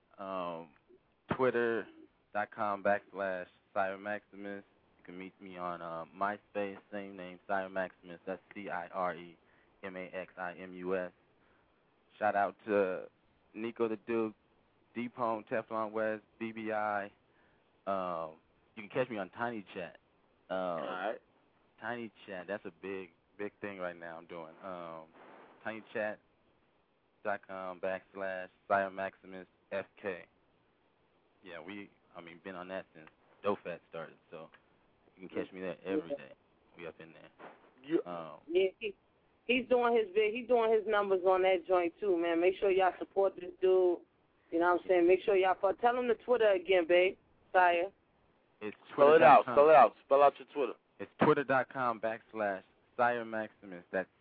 twitter.com/Sire Maximus. You can meet me on MySpace, same name, Sire Maximus. That's CIREMAXIMUS. Shout out to Nico the Duke, Deepone, Teflon West, BBI. You can catch me on Tiny Chat. All right. Tiny Chat, that's a big thing right now I'm doing. tinychat.com/Sire Maximus FK. Yeah, been on that since DoFat started, so you can catch me there every day. We up in there. He's doing his numbers on that joint too, man. Make sure y'all support this dude. You know what I'm saying? Make sure y'all tell him the Twitter again, babe. Sire. It's Spell it out. Spell out your Twitter. It's twitter.com/Sire Maximus. That's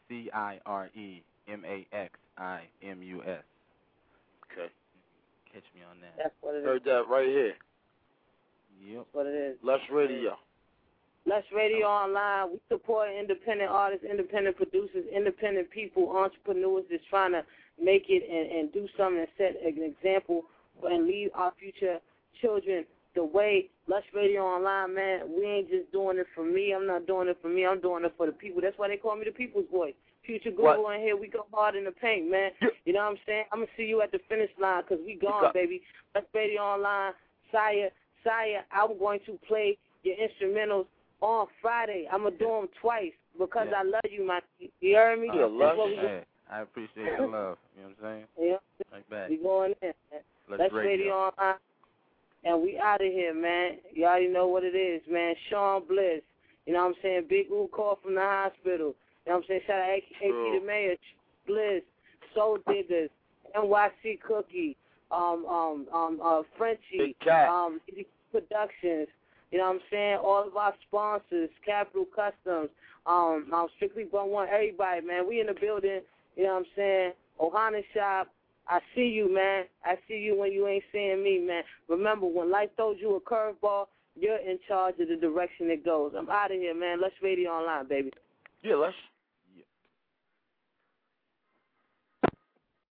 CIREMAXIMUS. Okay. Catch me on that. That's what it is. Heard that right here. Yep. That's what it is. Lush Radio. Lush Radio Online. We support independent artists, independent producers, independent people, entrepreneurs that's trying to make it and do something and set an example and lead our future children the way. Lush Radio Online, man, we ain't just doing it for me. I'm not doing it for me. I'm doing it for the people. That's why they call me the people's voice. Future Google in here, we go hard in the paint, man. You know what I'm saying? I'm going to see you at the finish line because we gone, baby. Lush Radio Online, Sire, I'm going to play your instrumentals on Friday. I'm going to do them twice because I love you, man. You heard me? Hey, I appreciate the love. You know what I'm saying? Yeah. Like that. We going in, man. Lush Radio Online. And we out of here, man. You already know what it is, man. Sean Bliss. You know what I'm saying? Big U call from the hospital. You know what I'm saying? Shout out AP the Mayor, Bliss, Soul Diggers, NYC Cookie, Frenchie, Productions. You know what I'm saying? All of our sponsors, Capital Customs, Strictly Bun One, everybody, man. We in the building. You know what I'm saying? Ohana Shop. I see you, man. I see you when you ain't seeing me, man. Remember, when life throws you a curveball, you're in charge of the direction it goes. I'm out of here, man. Lush Radio Online, baby. Yeah, Lush.